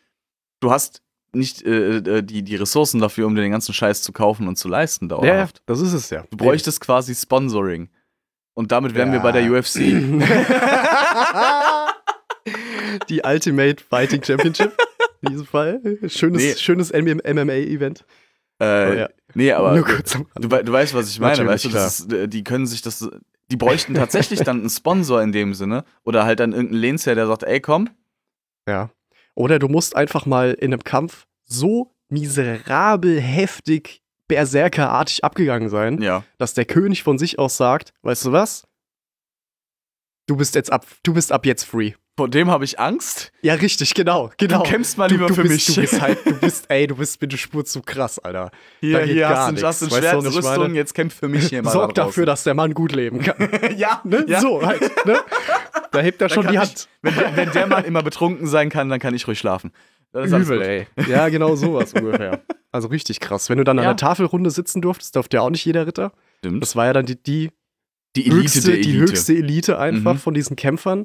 hast nicht die Ressourcen dafür, um dir den ganzen Scheiß zu kaufen und zu leisten dauerhaft. Ja, das ist es ja. Du bräuchtest quasi Sponsoring. Und damit wären wir bei der UFC. Die Ultimate Fighting Championship in diesem Fall. Schönes MMA-Event. Nee, aber du weißt, was ich meine. Weißt du, die können sich das. Die bräuchten tatsächlich dann einen Sponsor in dem Sinne. Oder halt dann irgendeinen Lehnsherr, der sagt, ey, komm. Ja. Oder du musst einfach mal in einem Kampf so miserabel, heftig, berserkerartig abgegangen sein, dass der König von sich aus sagt, weißt du was? Du bist ab jetzt free. Vor dem habe ich Angst. Ja, richtig, genau. Du kämpfst mal lieber für mich. Du bist eine Spur zu krass, Alter. Hier hast du ein Schwert, eine Rüstung, jetzt kämpf für mich hier mal. Sorg dafür, dass der Mann gut leben kann. Ja. So halt, ne? Da hebt er schon die Hand. Wenn der Mann immer betrunken sein kann, dann kann ich ruhig schlafen. Das ist übel, ey. Ja, genau sowas ungefähr. Also richtig krass. Wenn du dann an der Tafelrunde sitzen durftest, durfte ja auch nicht jeder Ritter. Stimmt. Das war ja dann die Elite der Elite. Die höchste Elite einfach von diesen Kämpfern.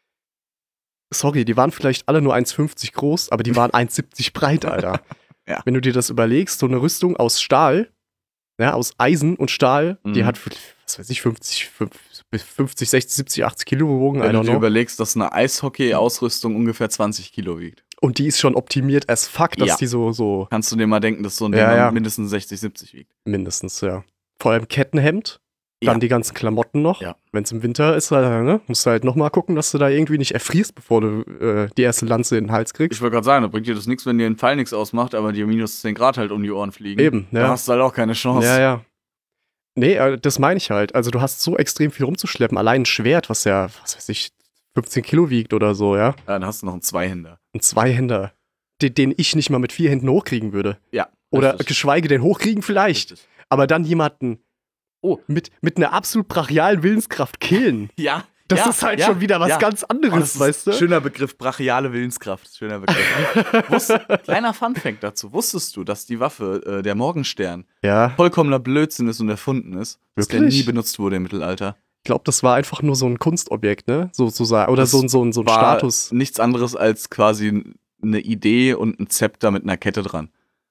Sorry, die waren vielleicht alle nur 1,50 groß, aber die waren 1,70 breit, Alter. Ja. Wenn du dir das überlegst, so eine Rüstung aus Stahl, ja, aus Eisen und Stahl, die hat, was weiß ich, 50, 60, 70, 80 Kilo gewogen. Wenn du dir überlegst, dass eine Eishockey-Ausrüstung ungefähr 20 Kilo wiegt. Und die ist schon optimiert as fuck, dass die so. Kannst du dir mal denken, dass so ein Ding mindestens 60, 70 wiegt. Mindestens, ja. Vor allem Kettenhemd. Dann die ganzen Klamotten noch. Ja. Wenn es im Winter ist, musst du halt nochmal gucken, dass du da irgendwie nicht erfrierst, bevor du die erste Lanze in den Hals kriegst. Ich wollte gerade sagen, da bringt dir das nichts, wenn dir ein Pfeil nichts ausmacht, aber dir minus 10 Grad halt um die Ohren fliegen. Eben, ja. Da hast du halt auch keine Chance. Ja. Nee, das meine ich halt. Also du hast so extrem viel rumzuschleppen. Allein ein Schwert, was ja, was weiß ich, 15 Kilo wiegt oder so, ja. Ja, dann hast du noch einen Zweihänder. Ein Zweihänder, den ich nicht mal mit 4 Händen hochkriegen würde. Ja. Oder geschweige denn hochkriegen vielleicht. Richtig. Aber dann jemanden mit einer absolut brachialen Willenskraft killen. Ja. Das ist halt schon wieder was ganz anderes, weißt du? Schöner Begriff, brachiale Willenskraft. Schöner Begriff. Kleiner Funfact dazu. Wusstest du, dass die Waffe, der Morgenstern, vollkommener Blödsinn ist und erfunden ist? Dass der nie benutzt wurde im Mittelalter. Ich glaube, das war einfach nur so ein Kunstobjekt, ne? Sozusagen. Oder so ein Status. Nichts anderes als quasi eine Idee und ein Zepter mit einer Kette dran.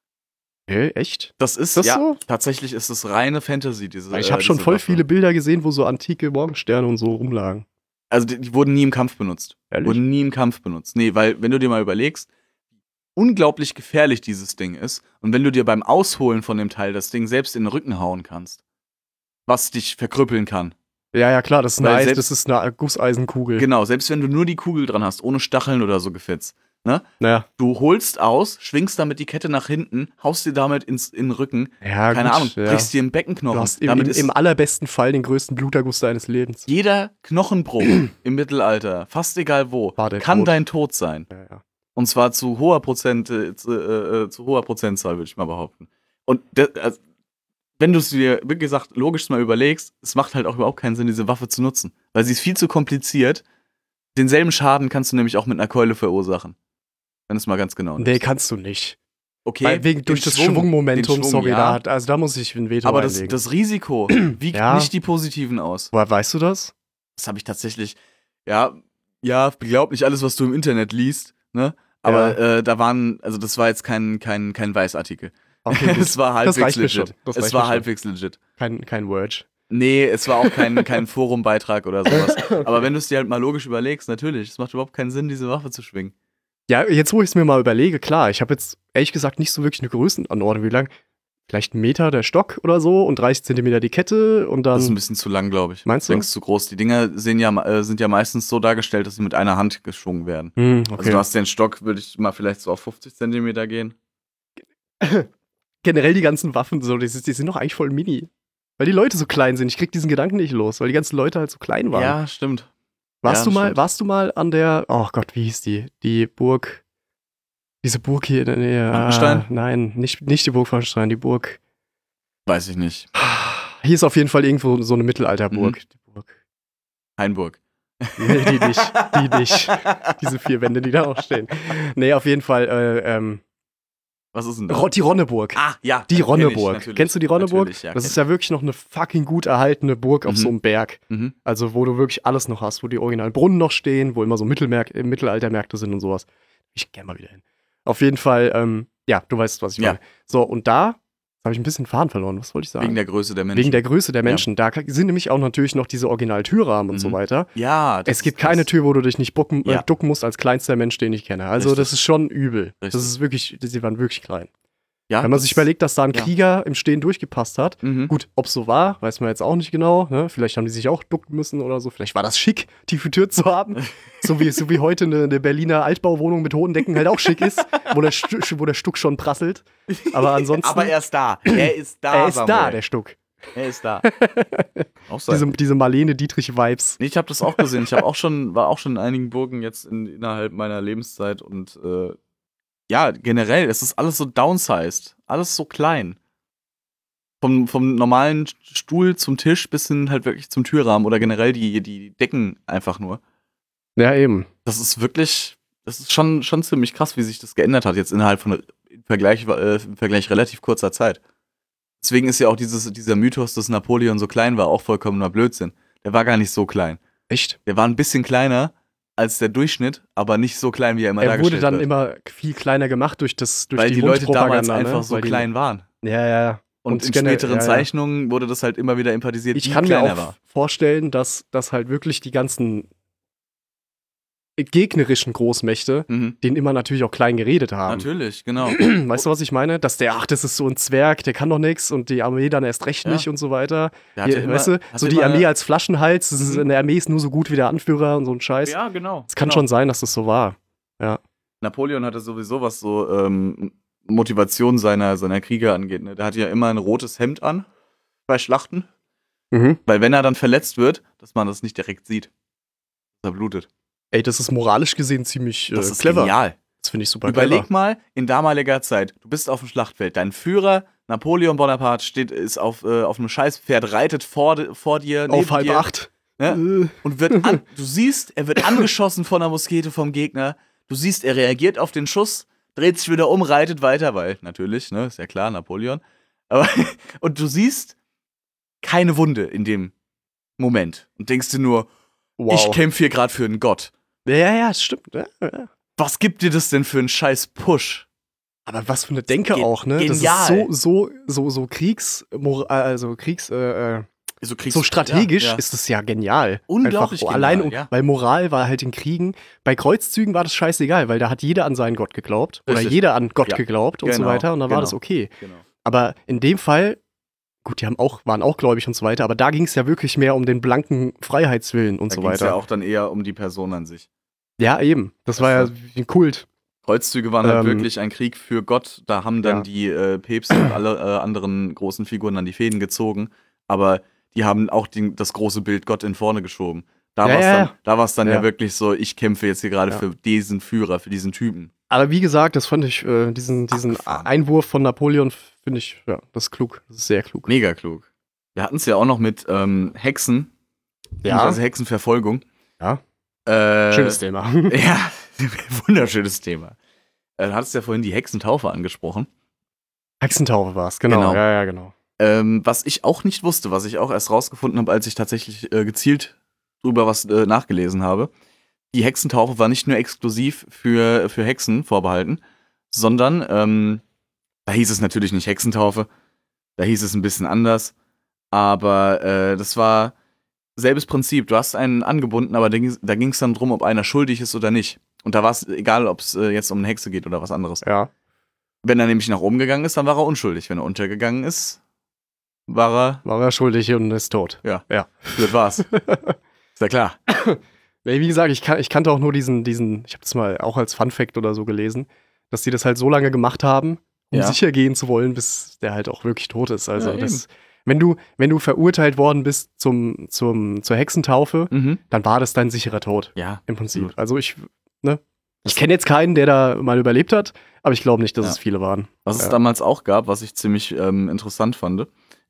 Echt? Das ist so? Tatsächlich ist es reine Fantasy. Ich habe schon voll viele Bilder gesehen, wo so antike Morgensterne und so rumlagen. Also die wurden nie im Kampf benutzt. Ehrlich? Wurden nie im Kampf benutzt. Nee, weil wenn du dir mal überlegst, unglaublich gefährlich dieses Ding ist und wenn du dir beim Ausholen von dem Teil das Ding selbst in den Rücken hauen kannst, was dich verkrüppeln kann. Ja, klar, das ist eine Gusseisenkugel. Genau, selbst wenn du nur die Kugel dran hast, ohne Stacheln oder so gefetzt. Ne? Naja. Du holst aus, schwingst damit die Kette nach hinten, haust dir damit in den Rücken, keine Ahnung, brichst dir im Beckenknochen. Du hast im allerbesten Fall den größten Bluterguss deines Lebens. Jeder Knochenbruch im Mittelalter, fast egal wo, kann dein Tod sein. Ja. Und zwar zu hoher Prozentzahl, würde ich mal behaupten. Und wenn du es dir, wie gesagt, logisch mal überlegst, es macht halt auch überhaupt keinen Sinn, diese Waffe zu nutzen. Weil sie ist viel zu kompliziert. Denselben Schaden kannst du nämlich auch mit einer Keule verursachen. Wenn es mal ganz genau nimmst. Nee, kannst du nicht. Okay. Durch das Schwungmomentum, sorry, da muss ich ein Veto reinlegen. Aber das Risiko wiegt nicht die Positiven aus. Woher weißt du das? Das habe ich tatsächlich, glaub nicht alles, was du im Internet liest, ne? Aber das war jetzt kein Weißartikel. Okay, es war halbwegs legit. Es war halbwegs legit. Kein Word. Nee, es war auch kein Forumbeitrag oder sowas. Okay. Aber wenn du es dir halt mal logisch überlegst, natürlich, es macht überhaupt keinen Sinn, diese Waffe zu schwingen. Ja, jetzt wo ich es mir mal überlege, klar, ich habe jetzt ehrlich gesagt nicht so wirklich eine Größenanordnung. Wie lang? Vielleicht 1 Meter der Stock oder so und 30 Zentimeter die Kette und dann. Das ist ein bisschen zu lang, glaube ich. Meinst du? Denkst zu groß. Die Dinger sind ja meistens so dargestellt, dass sie mit einer Hand geschwungen werden. Okay. Also du hast den Stock, würde ich mal vielleicht so auf 50 Zentimeter gehen. Generell die ganzen Waffen, so, die sind doch eigentlich voll mini. Weil die Leute so klein sind. Ich krieg diesen Gedanken nicht los, weil die ganzen Leute halt so klein waren. Ja, stimmt. Warst du mal an der, oh Gott, wie hieß die? Die Burg. Diese Burg hier in der Nähe. Frankenstein? Nein, nicht die Burg Frankenstein, die Burg. Weiß ich nicht. Hier ist auf jeden Fall irgendwo so eine Mittelalterburg. Die Burg. Hainburg. Nee, die nicht. Diese 4 Wände, die da auch stehen. Nee, auf jeden Fall, was ist denn das? Die Ronneburg. Ah, ja. Die Ronneburg. Kennst du die Ronneburg? Ja, das ist ja wirklich noch eine fucking gut erhaltene Burg auf so einem Berg. Mhm. Also, wo du wirklich alles noch hast, wo die originalen Brunnen noch stehen, wo immer so Mittelaltermärkte sind und sowas. Ich geh mal wieder hin. Auf jeden Fall, du weißt, was ich meine. So, und da habe ich ein bisschen Faden verloren. Was wollte ich sagen? Wegen der Größe der Menschen. Wegen der Größe der Menschen. Ja. Da sind nämlich auch natürlich noch diese Original-Türrahmen und so weiter. Ja. Es gibt keine Tür, wo du dich nicht ducken musst als kleinster Mensch, den ich kenne. Also, das ist schon übel. Richtig. Das ist wirklich, sie waren wirklich klein. Ja, wenn man sich überlegt, dass da ein Krieger im Stehen durchgepasst hat. Gut, ob es so war, weiß man jetzt auch nicht genau. Ne? Vielleicht haben die sich auch ducken müssen oder so. Vielleicht war das schick, tiefe Tür zu haben. so wie heute eine Berliner Altbauwohnung mit hohen Decken halt auch schick ist, wo der Stuck schon prasselt. Aber ansonsten. Aber er ist da. Er ist da, der Stuck. Er ist da. Auch diese Marlene Dietrich-Vibes. Nee, ich habe das auch gesehen. Ich war auch schon in einigen Burgen jetzt innerhalb meiner Lebenszeit und generell, es ist alles so downsized, alles so klein. Vom normalen Stuhl zum Tisch bis hin halt wirklich zum Türrahmen oder generell die Decken einfach nur. Ja, eben. Das ist schon ziemlich krass, wie sich das geändert hat, jetzt innerhalb von im Vergleich relativ kurzer Zeit. Deswegen ist ja auch dieser Mythos, dass Napoleon so klein war, auch vollkommener Blödsinn. Der war gar nicht so klein. Echt? Der war ein bisschen kleiner als der Durchschnitt, aber nicht so klein, wie er immer dargestellt wird. Er wurde dann immer viel kleiner gemacht durch weil die Leute damals einfach ne? so klein waren. Ja. Und in späteren Zeichnungen wurde das halt immer wieder empathiert, wie kleiner war. Ich kann mir auch vorstellen, dass halt wirklich die ganzen gegnerischen Großmächte, denen immer natürlich auch klein geredet haben. Natürlich, genau. Weißt du, was ich meine? Dass das ist so ein Zwerg, der kann doch nichts und die Armee dann erst recht nicht und so weiter. Weißt du, so die Armee als Flaschenhals, eine Armee ist nur so gut wie der Anführer und so ein Scheiß. Ja, genau. Es kann schon sein, dass das so war. Ja. Napoleon hatte sowieso, was so Motivation seiner Krieger angeht. Ne? Der hatte ja immer ein rotes Hemd an bei Schlachten. Weil wenn er dann verletzt wird, dass man das nicht direkt sieht. Dass er blutet. Ey, das ist moralisch gesehen ziemlich das ist clever. Genial. Das finde ich super Überleg clever. mal, in damaliger Zeit, du bist auf dem Schlachtfeld, dein Führer, Napoleon Bonaparte, ist auf einem Scheißpferd, reitet vor dir, auf 7:30. Ne? Und du siehst, er wird angeschossen von einer Muskete vom Gegner, du siehst, er reagiert auf den Schuss, dreht sich wieder um, reitet weiter, weil natürlich, ne, ist ja klar, Napoleon. Und du siehst keine Wunde in dem Moment und denkst dir nur, wow. Ich kämpfe hier gerade für einen Gott. Ja, das stimmt. Ja. Was gibt dir das denn für einen scheiß Push? Aber was für eine Denke auch, ne? Genial. Das ist so so strategisch ist das ja genial. Unglaublich einfach, genial, allein, weil Moral war halt in Kriegen, bei Kreuzzügen war das scheißegal, weil da hat jeder an seinen Gott geglaubt. Richtig. Oder jeder an Gott geglaubt und so weiter und dann war das okay. Genau. Aber in dem Fall, gut, waren auch gläubig und so weiter, aber da ging es ja wirklich mehr um den blanken Freiheitswillen und so weiter. Da ging es ja auch dann eher um die Person an sich. Ja, eben. Das war ja ein Kult. Kreuzzüge waren halt wirklich ein Krieg für Gott. Da haben dann die Päpste und alle anderen großen Figuren dann die Fäden gezogen. Aber die haben auch das große Bild Gott in vorne geschoben. Da war es dann ja wirklich so, ich kämpfe jetzt hier gerade für diesen Führer, für diesen Typen. Aber wie gesagt, das fand ich, diesen Einwurf von Napoleon, finde ich, das ist klug. Das ist sehr klug. Mega klug. Wir hatten es ja auch noch mit Hexen. Ja. Also Hexenverfolgung. Ja. Schönes Thema. Ja, wunderschönes Thema. Du hattest ja vorhin die Hexentaufe angesprochen. Hexentaufe war es, genau. Ja, genau. Was ich auch nicht wusste, was ich auch erst rausgefunden habe, als ich tatsächlich gezielt drüber was nachgelesen habe. Die Hexentaufe war nicht nur exklusiv für Hexen vorbehalten, sondern da hieß es natürlich nicht Hexentaufe, da hieß es ein bisschen anders, aber das war selbes Prinzip. Du hast einen angebunden, aber da ging es dann drum, ob einer schuldig ist oder nicht. Und da war es egal, ob es jetzt um eine Hexe geht oder was anderes. Ja. Wenn er nämlich nach oben gegangen ist, dann war er unschuldig. Wenn er untergegangen ist, war er schuldig und ist tot. Ja. Das war's. Ist ja klar. Wie gesagt, ich kannte auch nur diesen, ich habe das mal auch als Funfact oder so gelesen, dass die das halt so lange gemacht haben, um sicher gehen zu wollen, bis der halt auch wirklich tot ist. Also wenn du verurteilt worden bist zur Hexentaufe, dann war das dein sicherer Tod. Ja. Im Prinzip. Absolut. Also ich kenne jetzt keinen, der da mal überlebt hat, aber ich glaube nicht, dass es viele waren. Was es damals auch gab, was ich ziemlich interessant fand,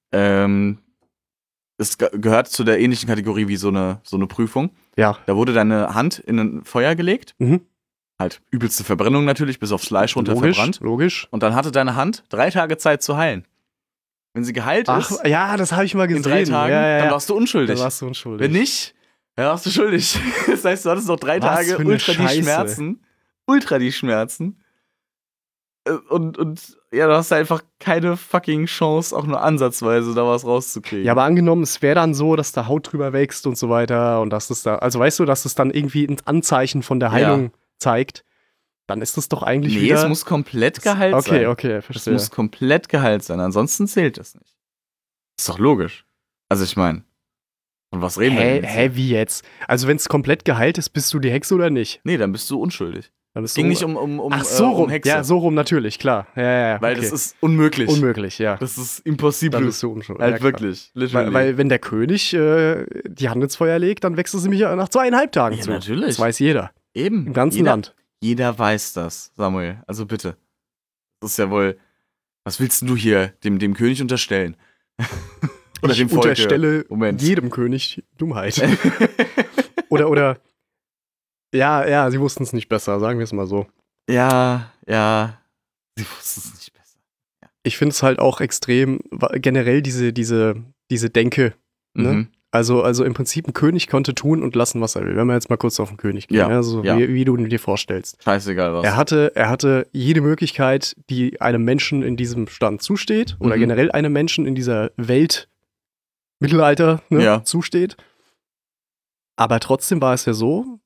es gehört zu der ähnlichen Kategorie wie so eine Prüfung. Ja. Da wurde deine Hand in ein Feuer gelegt. Halt übelste Verbrennung natürlich, bis aufs Fleisch runter verbrannt. Logisch. Und dann hatte deine Hand 3 Tage Zeit zu heilen. Wenn sie geheilt ist, ja, das habe ich mal gesehen. In 3 Tagen, dann warst du unschuldig. Wenn nicht, dann warst du schuldig. Das heißt, du hattest noch 3 Tage ultra die Schmerzen. Und ja, du hast einfach keine fucking Chance, auch nur ansatzweise da was rauszukriegen. Ja, aber angenommen, es wäre dann so, dass da Haut drüber wächst und so weiter und dass es da, also weißt du, dass es dann irgendwie ein Anzeichen von der Heilung zeigt, dann ist das doch eigentlich wieder... Nee, es muss komplett geheilt sein. Okay, verstehe. Es muss komplett geheilt sein, ansonsten zählt das nicht. Ist doch logisch. Also ich meine, von was reden wir denn? Wie jetzt? Also wenn es komplett geheilt ist, bist du die Hexe oder nicht? Nee, dann bist du unschuldig. Es ging nicht um Hexe. Ja, so rum natürlich, klar. Ja, weil das ist unmöglich. Unmöglich, ja. Das ist impossible. Dann bist du unschuldig. Halt wirklich. Weil wenn der König die Hand ins Feuer legt, dann wächst es nämlich nach 2,5 Tagen zu. Natürlich. Das weiß jeder. Eben. Im ganzen Land. Jeder weiß das, Samuel. Also bitte. Das ist ja wohl... Was willst du hier dem König unterstellen? Oder dem Volk? Ich unterstelle jedem König Dummheit. oder Ja, sie wussten es nicht besser, sagen wir es mal so. Ja. Sie wusste es nicht besser. Ja. Ich finde es halt auch extrem, generell diese Denke, ne? Mhm. Also im Prinzip ein König konnte tun und lassen, was er will. Wenn wir jetzt mal kurz auf den König gehen, Ja, also ja. wie du dir vorstellst. Scheißegal was. Er hatte jede Möglichkeit, die einem Menschen in diesem Stand zusteht oder Mhm. generell einem Menschen in dieser Welt Mittelalter, ne, Ja. zusteht. Aber trotzdem war es ja so,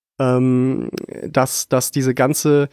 dass dieses ganze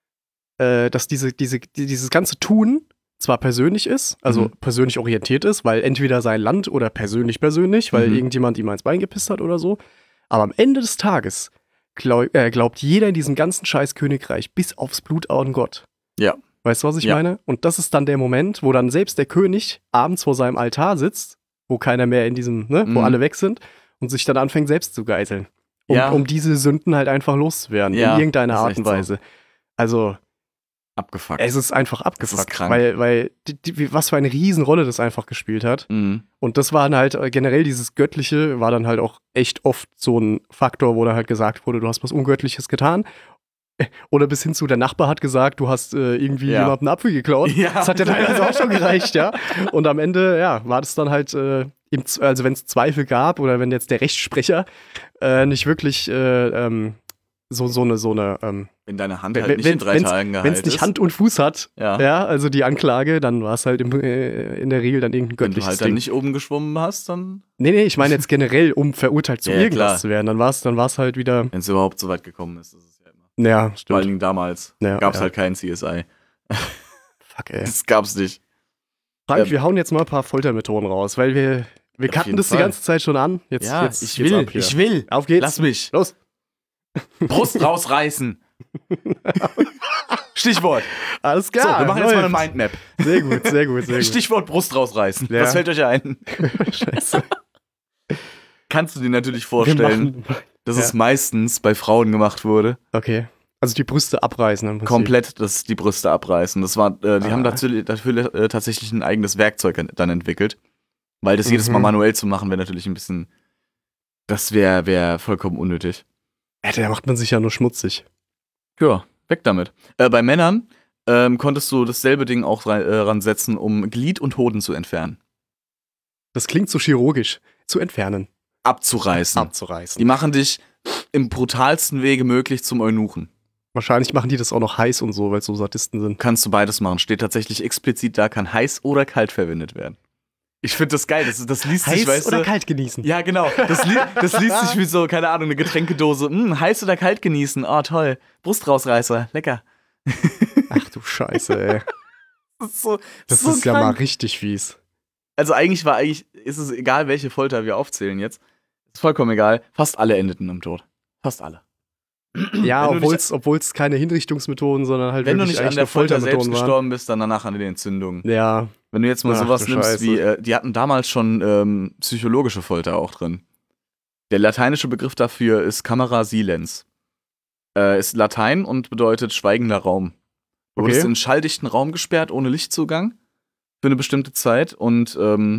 Tun zwar persönlich ist, also persönlich orientiert ist, weil entweder sein Land oder persönlich, weil irgendjemand ihm eins Bein gepisst hat oder so. Aber am Ende des Tages glaubt jeder in diesem ganzen scheiß Königreich bis aufs Blut an Gott. Ja. Weißt du, was ich Ja. meine? Und das ist dann der Moment, wo dann selbst der König abends vor seinem Altar sitzt, wo keiner mehr in diesem, ne, wo alle weg sind und sich dann anfängt selbst zu geißeln. Ja. Um diese Sünden halt einfach loszuwerden, Ja, in irgendeiner ist Art echt und Weise. Also, Abgefuckt. es ist einfach abgefuckt, ist krank. weil was für eine Riesenrolle das einfach gespielt hat. Mhm. Und das war dann halt, generell dieses Göttliche war dann halt auch echt oft so ein Faktor, wo dann halt gesagt wurde, du hast was Ungöttliches getan. Oder bis hin zu, der Nachbar hat gesagt, du hast irgendwie Ja. jemandem einen Apfel geklaut. Ja. Das hat ja teilweise auch schon gereicht, ja. Und am Ende, ja, war das dann halt, also wenn es Zweifel gab oder wenn jetzt der Rechtssprecher nicht wirklich so eine Wenn deine Hand halt nicht in 3 Tagen geheilt wenn es nicht Hand und Fuß hat, Ja. ja, also die Anklage, dann war es halt in der Regel dann irgendein Wenn du göttliches halt dann Ding. nicht oben geschwommen hast, dann, Nee, ich meine jetzt generell, um verurteilt zu Ja, irgendwas klar. zu werden. Dann war es halt wieder, wenn es überhaupt so weit gekommen ist, ist es ja immer. ja, Vor allen stimmt. Dingen damals Ja, gab es ja. halt keinen CSI. Fuck, ey. Das gab's nicht. Frank, wir hauen jetzt mal ein paar Foltermethoden raus, weil wir Auf cutten jeden das die Fall. ganze Zeit schon an. Jetzt Ja, geht's ich will. ab hier. Auf geht's. Lass mich. Los. Brust rausreißen. Stichwort. Alles So, klar. wir machen jetzt mal eine läuft. Mindmap. Sehr gut, sehr gut, sehr gut. Stichwort Brust rausreißen. Ja. Was fällt euch ein? Scheiße. Kannst du dir natürlich Wir vorstellen, machen- dass Ja. es meistens bei Frauen gemacht wurde. Okay. Also die Brüste abreißen im Prinzip. Komplett die Brüste abreißen. Das war, die haben Ah. dafür tatsächlich ein eigenes Werkzeug dann entwickelt. Weil das jedes Mal manuell zu machen, wäre natürlich ein bisschen. Das wäre vollkommen unnötig. Alter, da macht man sich ja nur schmutzig. Ja, weg damit. Bei Männern konntest du dasselbe Ding auch ransetzen, um Glied und Hoden zu entfernen. Das klingt so chirurgisch. Zu entfernen. Abzureißen. Abzureißen. Die machen dich im brutalsten Wege möglich zum Eunuchen. Wahrscheinlich machen die das auch noch heiß und so, weil es so Sadisten sind. Kannst du beides machen. Steht tatsächlich explizit da, kann heiß oder kalt verwendet werden. Ich finde das geil. Das liest sich, weißt oder du. kalt genießen? Ja, genau. Das liest sich wie so, keine Ahnung, eine Getränkedose. Heiß oder kalt genießen. Oh, toll. Brustrausreißer. Lecker. Ach du Scheiße, ey. Das ist so, Das so ist ja mal krank. richtig fies. Also eigentlich ist es egal, welche Folter wir aufzählen jetzt. Ist vollkommen egal. Fast alle endeten im Tod. Fast alle. Ja, Wenn du nicht- obwohl es keine Hinrichtungsmethoden, sondern halt Wenn du wirklich nicht an eigentlich der nur Folter selbst Foltermethoden waren. gestorben bist, dann danach an den Entzündungen. Ja, Wenn du jetzt mal Ach, sowas du nimmst Scheiße. wie, die hatten damals schon psychologische Folter auch drin. Der lateinische Begriff dafür ist Camera silens. Ist Latein und bedeutet schweigender Raum. Du Okay. wurdest in einen schalldichten Raum gesperrt, ohne Lichtzugang, für eine bestimmte Zeit und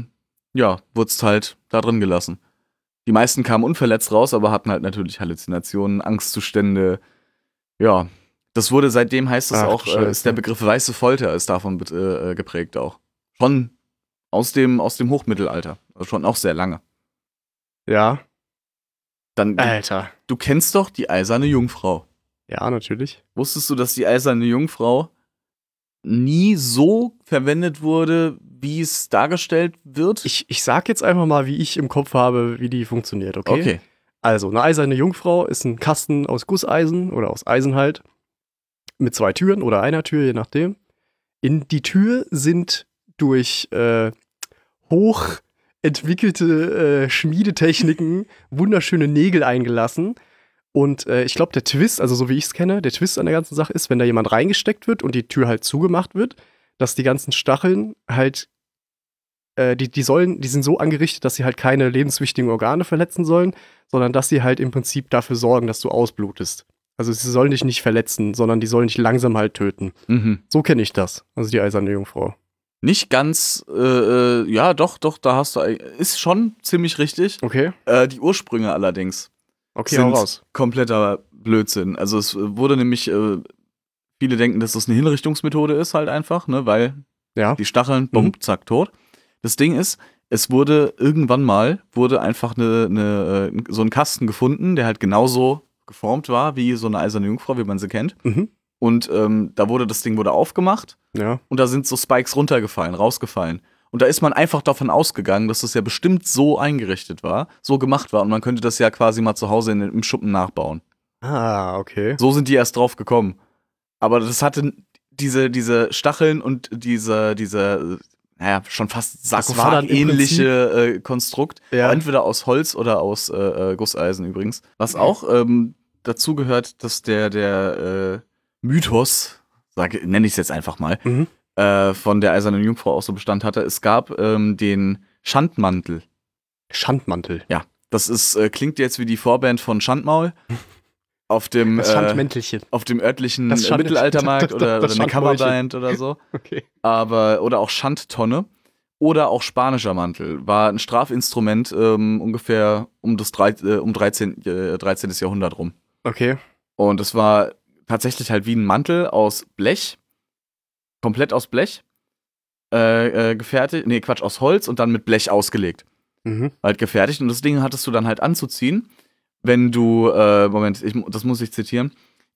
wurdest halt da drin gelassen. Die meisten kamen unverletzt raus, aber hatten halt natürlich Halluzinationen, Angstzustände. Ja, das wurde seitdem, heißt es Ach, auch, du Scheiße. ist der Begriff weiße Folter ist davon geprägt auch. Schon aus dem Hochmittelalter. Also schon auch sehr lange. ja. Dann, Alter. du kennst doch die eiserne Jungfrau. Ja, natürlich. Wusstest du, dass die eiserne Jungfrau nie so verwendet wurde, wie es dargestellt wird? Ich sag jetzt einfach mal, wie ich im Kopf habe, wie die funktioniert, okay? Okay. Also, eine eiserne Jungfrau ist ein Kasten aus Gusseisen oder aus Eisen halt. Mit 2 Türen oder einer Tür, je nachdem. In die Tür sind durch hochentwickelte Schmiedetechniken wunderschöne Nägel eingelassen. Und ich glaube, der Twist, also so wie ich es kenne, der Twist an der ganzen Sache ist, wenn da jemand reingesteckt wird und die Tür halt zugemacht wird, dass die ganzen Stacheln halt, die sind so angerichtet, dass sie halt keine lebenswichtigen Organe verletzen sollen, sondern dass sie halt im Prinzip dafür sorgen, dass du ausblutest. Also sie sollen dich nicht verletzen, sondern die sollen dich langsam halt töten. Mhm. So kenne ich das, also die eiserne Jungfrau. Nicht ganz, ja, doch, da hast du, ist schon ziemlich richtig. Okay, Die Ursprünge allerdings okay, hau sind raus. kompletter Blödsinn. Also es wurde nämlich viele denken, dass das eine Hinrichtungsmethode ist halt einfach, ne, weil die Stacheln, bumm, zack, tot. Das Ding ist, es wurde irgendwann mal, einfach so ein Kasten gefunden, der halt genauso geformt war wie so eine eiserne Jungfrau, wie man sie kennt. Und das Ding wurde aufgemacht und da sind so Spikes rausgefallen. Und da ist man einfach davon ausgegangen, dass das ja bestimmt so eingerichtet war, so gemacht war und man könnte das ja quasi mal zu Hause im Schuppen nachbauen. Ah, okay. So sind die erst drauf gekommen. Aber das hatte diese Stacheln und diese schon fast Sarkophag-ähnliche Konstrukt. Entweder aus Holz oder aus Gusseisen übrigens. Was auch dazu gehört, dass der Mythos, nenne ich es jetzt einfach mal, von der eisernen Jungfrau auch so Bestand hatte. Es gab den Schandmantel. Schandmantel? Ja. Das klingt jetzt wie die Vorband von Schandmaul. Auf dem das Schandmäntelchen. Auf dem örtlichen Mittelaltermarkt oder eine Coverband oder so. Okay. Oder auch Schandtonne. Oder auch spanischer Mantel. War ein Strafinstrument ungefähr um 13. Jahrhundert rum. Okay. Und es war tatsächlich halt wie ein Mantel aus Blech. Komplett aus Blech. Gefertigt. Nee, Quatsch, aus Holz und dann mit Blech ausgelegt. Halt gefertigt. Und das Ding hattest du dann halt anzuziehen, wenn du, das muss ich zitieren.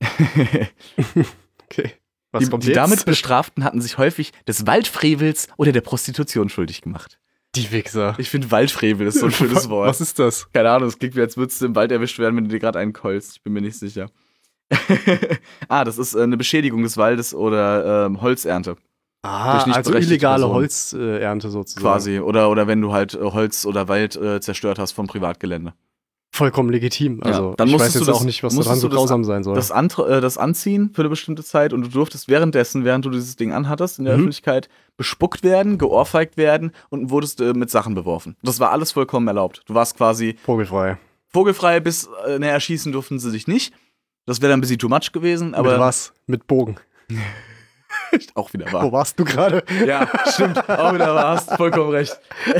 Okay. Die damit Bestraften hatten sich häufig des Waldfrevels oder der Prostitution schuldig gemacht. Die Wichser. Ich finde Waldfrevel ist so ein schönes Wort. Was ist das? Keine Ahnung, es klingt wie, als würdest du im Wald erwischt werden, wenn du dir gerade einen keulst. Ich bin mir nicht sicher. Das ist eine Beschädigung des Waldes oder Holzernte. Also illegale Holzernte sozusagen. Quasi. Oder wenn du halt Holz oder Wald zerstört hast vom Privatgelände. Vollkommen legitim. Also dann ich weiß jetzt auch nicht, was daran so grausam sein soll. Das Anziehen für eine bestimmte Zeit und du durftest während du dieses Ding anhattest, in der Öffentlichkeit bespuckt werden, geohrfeigt werden und wurdest mit Sachen beworfen. Das war alles vollkommen erlaubt. Du warst quasi Vogelfrei bis erschießen durften sie dich nicht. Das wäre dann ein bisschen too much gewesen. Aber mit was? Mit Bogen. Auch wieder wahr. Wo warst du gerade? Ja, stimmt. Auch wieder wahr. Hast vollkommen recht.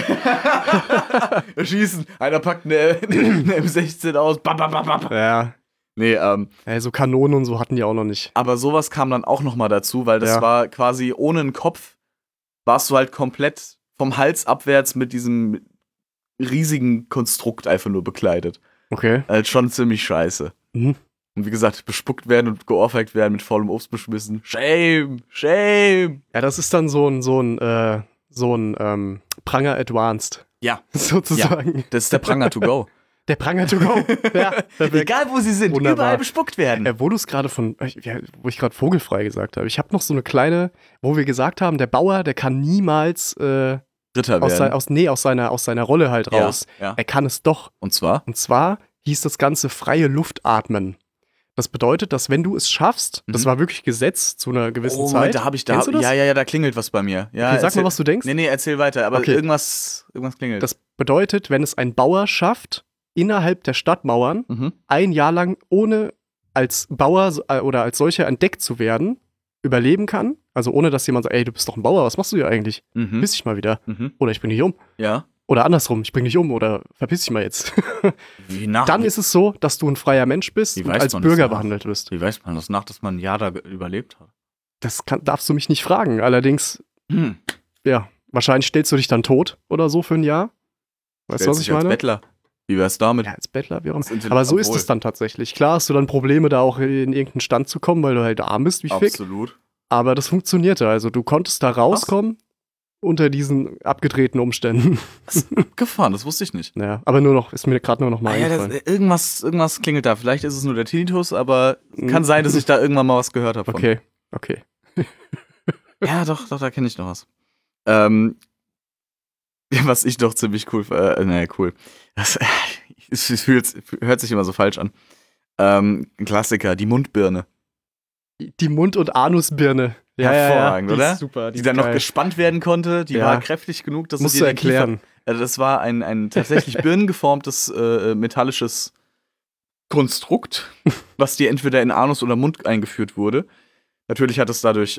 Schießen. Einer packt eine M16 aus. Bam, bam, bam, bam. Ja. Nee, so Kanonen und so hatten die auch noch nicht. Aber sowas kam dann auch noch mal dazu, weil das war quasi ohne einen Kopf, warst du halt komplett vom Hals abwärts mit diesem riesigen Konstrukt einfach nur bekleidet. Okay. Halt schon ziemlich scheiße. Und wie gesagt, bespuckt werden und geohrfeigt werden, mit faulem Obst beschmissen. Shame! Shame! Ja, das ist dann so ein Pranger Advanced. Ja. Sozusagen. Ja, das ist der Pranger to go. Der Pranger to go. Ja, egal wo sie sind, wunderbar. Überall bespuckt werden. Wo du es gerade wo ich gerade vogelfrei gesagt habe. Ich habe noch so eine kleine, wo wir gesagt haben, der Bauer, der kann niemals Ritter werden. Aus seiner Rolle halt raus. Ja. Er kann es doch. Und zwar hieß das Ganze freie Luft atmen. Das bedeutet, dass wenn du es schaffst, das war wirklich Gesetz zu einer gewissen Zeit. Kennst du das? Ja, da klingelt was bei mir. Ja, okay, sag mal, was du denkst. Nee, erzähl weiter, aber irgendwas klingelt. Das bedeutet, wenn es ein Bauer schafft, innerhalb der Stadtmauern ein Jahr lang ohne als Bauer oder als solcher entdeckt zu werden, überleben kann, also ohne dass jemand sagt, ey, du bist doch ein Bauer, was machst du hier eigentlich? Verpiss dich mal wieder. Oder ich bring dich um. Ja. Oder andersrum, ich bring dich um oder verpiss dich mal jetzt. Dann ist es so, dass du ein freier Mensch bist und als Bürger behandelt wirst. Wie weiß man das dass man ein Jahr da überlebt hat? Das darfst du mich nicht fragen. Allerdings, wahrscheinlich stellst du dich dann tot oder so für ein Jahr. Weißt du, was ich meine? Als Bettler. Wie wär's damit? Ja, als Bettler, wie auch immer. Aber so ist es dann tatsächlich. Klar hast du dann Probleme, da auch in irgendeinen Stand zu kommen, weil du halt arm bist, wie Fick. Absolut. Aber das funktionierte. Also du konntest da rauskommen unter diesen abgedrehten Umständen. Das ist abgefahren, das wusste ich nicht. Ja, aber ist mir gerade nur noch mal eingefallen. Irgendwas klingelt da. Vielleicht ist es nur der Tinnitus, aber kann sein, dass ich da irgendwann mal was gehört habe. Okay. Ja, doch, da kenne ich noch was. Was ich doch ziemlich cool, cool. Das hört sich immer so falsch an. Ein Klassiker, die Mundbirne. Die Mund- und Anusbirne. Hervorragend, die oder? Ist super, die dann noch gespannt werden konnte. Die war kräftig genug, dass musst du erklären. Das war ein tatsächlich birnengeformtes metallisches Konstrukt, was dir entweder in Anus oder Mund eingeführt wurde. Natürlich hat es dadurch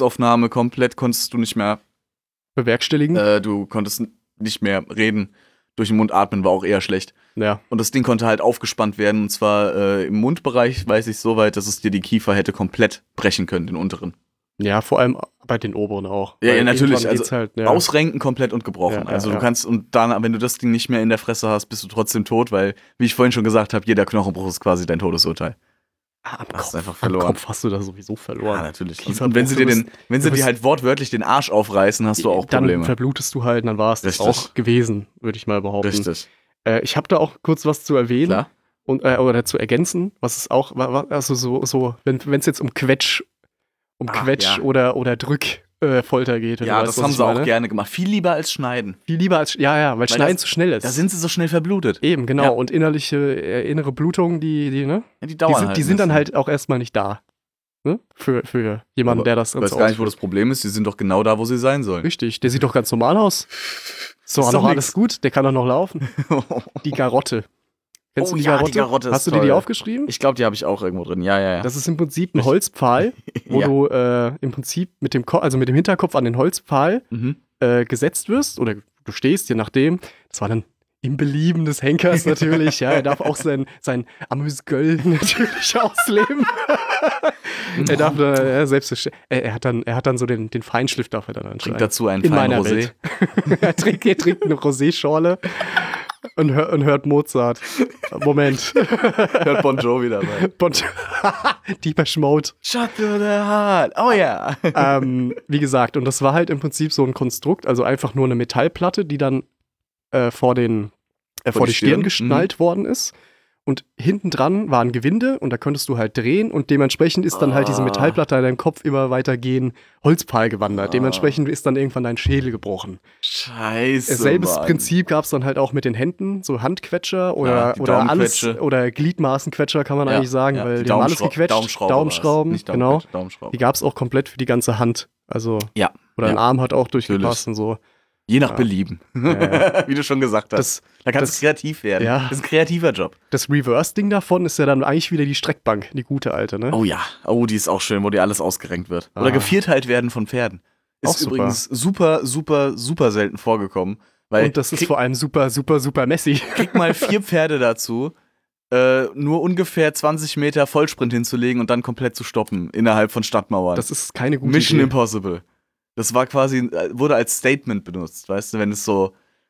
Nahrungsaufnahme komplett, konntest du nicht mehr bewerkstelligen. Du konntest nicht mehr reden. durch den Mund atmen war auch eher schlecht. Ja. Und das Ding konnte halt aufgespannt werden, und zwar im Mundbereich, weiß ich so weit, dass es dir die Kiefer hätte komplett brechen können, den unteren. Ja, vor allem bei den oberen auch. Ja, Weil natürlich. irgendwann Also geht's halt, ja. ausrenken komplett und gebrochen. Ja, also ja, du kannst, und dann, wenn du das Ding nicht mehr in der Fresse hast, bist du trotzdem tot, weil, wie ich vorhin schon gesagt habe, jeder Knochenbruch ist quasi dein Todesurteil. Am Hast Kopf, einfach verloren. Am Kopf hast du da sowieso verloren. Ja, natürlich. Kieferbruch, Und wenn sie du dir bist- halt wortwörtlich den Arsch aufreißen, hast du auch dann Probleme. verblutest du halt, dann war es das Richtig. auch gewesen, würde ich mal behaupten. Richtig. Ich habe da auch kurz was zu erwähnen Klar. und oder zu ergänzen, was es auch, also so wenn es jetzt um Quetsch ja. oder Drückfolter geht. wenn du Ja, weißt, das was haben ich sie auch meine. gerne gemacht. Viel lieber als schneiden. Viel lieber als, weil Schneiden das- zu schnell ist. Da sind sie so schnell verblutet. Eben, genau. Ja. Und innere Blutungen, ne? Ja, die Die dauern sind, halt. die sind dann ein halt auch erstmal nicht da. Ne? Für jemanden, Aber der das bisschen. Ich weiß gar nicht, wo das Problem ist. Die sind doch genau da, wo sie sein sollen. Richtig, der sieht doch ganz normal aus. So, Ist noch doch alles nix. gut, der kann doch noch laufen. Die Garotte. Kennst du die Garotte? Die Garotte ist Hast du dir toll. die aufgeschrieben? Ich glaube, die habe ich auch irgendwo drin. Ja. Das ist im Prinzip ein Holzpfahl, wo Ja. du im Prinzip mit dem Hinterkopf an den Holzpfahl Mhm. gesetzt wirst oder du stehst, je nachdem. Das war dann im Belieben des Henkers natürlich. Ja, er darf auch sein Amüsgöl natürlich ausleben. Er darf er hat dann so den Feinschliff darf er dann Trink anscheinend. dazu einen In feinen meiner Rosé. Welt. Er trinkt eine Rosé-Schorle und hört Mozart. Moment. Hört Bon Jovi dabei. Deepesh Mode. Shut to the heart. Oh ja. Wie gesagt, und das war halt im Prinzip so ein Konstrukt, also einfach nur eine Metallplatte, die dann vor die Stirn geschnallt worden ist. Und hinten dran war ein Gewinde und da konntest du halt drehen und dementsprechend ist dann halt diese Metallplatte an deinem Kopf immer weiter gegen Holzpfahl gewandert. Dementsprechend ist dann irgendwann dein Schädel gebrochen. Scheiße. Selbes Mann. Prinzip gab es dann halt auch mit den Händen, so Handquetscher Ja, die oder alles Daumenquetsche. oder Gliedmaßenquetscher kann man eigentlich sagen, weil die haben alles gequetscht. Daumenschrauben, Nicht genau. Daumenschrauben. Die gab es auch komplett für die ganze Hand. Also, Ja. oder ein Ja. Arm hat auch durchgepasst und so. Je nach Belieben. Ja. Wie du schon gesagt hast. Da kannst das- du kreativ werden. ja. Das ist ein kreativer Job. Das Reverse-Ding davon ist ja dann eigentlich wieder die Streckbank, die gute alte, ne? Oh ja. Oh, die ist auch schön, wo dir alles ausgerenkt wird. Oder Ah. gevierteilt werden von Pferden. Ist Auch super. übrigens super selten vorgekommen. Weil Und das ist vor allem super messy. krieg mal 4 Pferde dazu, nur ungefähr 20 Meter Vollsprint hinzulegen und dann komplett zu stoppen innerhalb von Stadtmauern. Das ist keine gute Mission Idee. Impossible. Das war quasi, wurde als Statement benutzt, weißt du, wenn es so,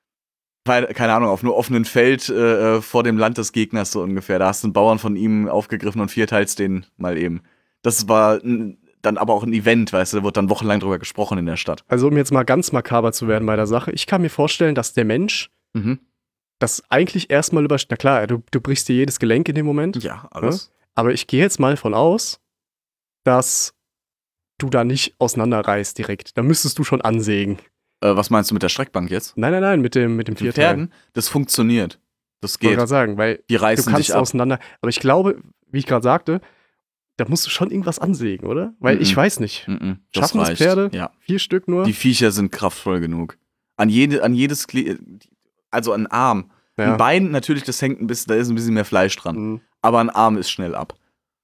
keine Ahnung, auf nur offenen Feld vor dem Land des Gegners so ungefähr. Da hast du einen Bauern von ihm aufgegriffen und vierteilst den mal eben. Das war dann aber auch ein Event, weißt du, da wurde dann wochenlang drüber gesprochen in der Stadt. Also um jetzt mal ganz makaber zu werden bei der Sache, ich kann mir vorstellen, dass der Mensch Mhm. das eigentlich erstmal na klar, du brichst dir jedes Gelenk in dem Moment, Ja, alles. aber ich gehe jetzt mal von aus, dass du da nicht auseinanderreißt direkt. Da müsstest du schon ansägen. Was meinst du mit der Streckbank jetzt? Nein, mit dem Mit den Vierteil. Pferden? Das funktioniert. Das Ich wollte geht. gerade sagen, weil Die du reißen kannst dich ab. auseinander, aber ich glaube, wie ich gerade sagte, da musst du schon irgendwas ansägen, oder? Weil ich weiß nicht. Mhm. Schaffen das reicht. Pferde? Ja. 4 Stück nur? Die Viecher sind kraftvoll genug. An jedes also an Arm. Ja. Ein Bein, natürlich, das hängt ein bisschen, da ist ein bisschen mehr Fleisch dran. Mhm. Aber ein Arm ist schnell ab.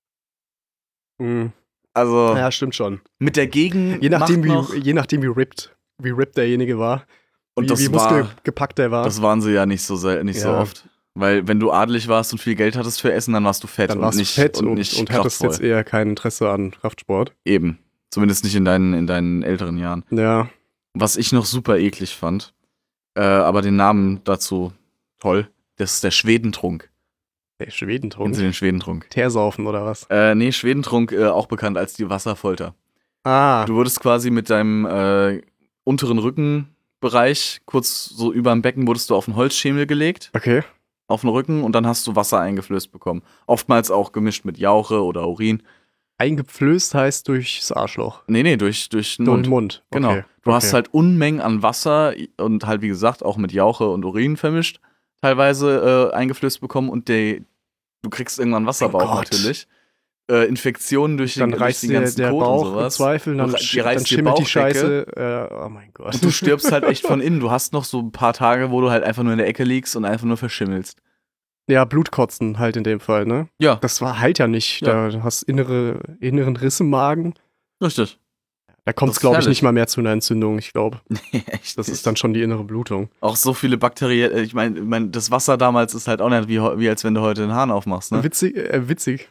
Mhm. Also Ja, stimmt schon. mit der Gegend. Je nachdem, wie ripped derjenige war. und wie muskelgepackt der war. das waren sie ja nicht so so Ja. oft. Weil wenn du adelig warst und viel Geld hattest für Essen, dann warst du fett Dann und warst nicht du fett und nicht und hattest kraftvoll. jetzt eher kein Interesse an Kraftsport. Eben. Zumindest nicht in deinen älteren Jahren. Ja. Was ich noch super eklig fand, aber den Namen dazu toll, das ist der Schwedentrunk. Der Kennen Schwedentrunk. Sie den Schwedentrunk? Teersaufen oder was? Nee, Schwedentrunk, auch bekannt als die Wasserfolter. Ah. Du wurdest quasi mit deinem unteren Rückenbereich, kurz so über dem Becken, wurdest du auf einen Holzschemel gelegt, Okay. auf den Rücken, und dann hast du Wasser eingeflößt bekommen. Oftmals auch gemischt mit Jauche oder Urin. Eingepflößt heißt durchs Arschloch. Nee, durch den Durch Mund. den Mund. Genau. Okay. Du hast halt Unmengen an Wasser und halt, wie gesagt, auch mit Jauche und Urin vermischt, teilweise eingeflößt bekommen, und du kriegst irgendwann Wasserbauch Oh Gott. natürlich. Infektionen durch Dann durch reißt den dir ganzen der Kot Bauch und im sowas. Zweifel, dann, Die reißt dann die schimmelt die Bauchdecke. Scheiße. Oh mein Gott. Und du stirbst halt echt von innen. Du hast noch so ein paar Tage, wo du halt einfach nur in der Ecke liegst und einfach nur verschimmelst. Ja, Blutkotzen halt in dem Fall, ne? Ja, Das heilt ja nicht. Ja. Da hast inneren Riss im Magen. richtig. Da kommt es, glaube ich, nicht mal mehr zu einer Entzündung, ich glaube. Nee, echt Das nicht. ist dann schon die innere Blutung. Auch so viele Bakterien. Ich meine, das Wasser damals ist halt auch nicht wie als wenn du heute den Hahn aufmachst, ne? Witzig.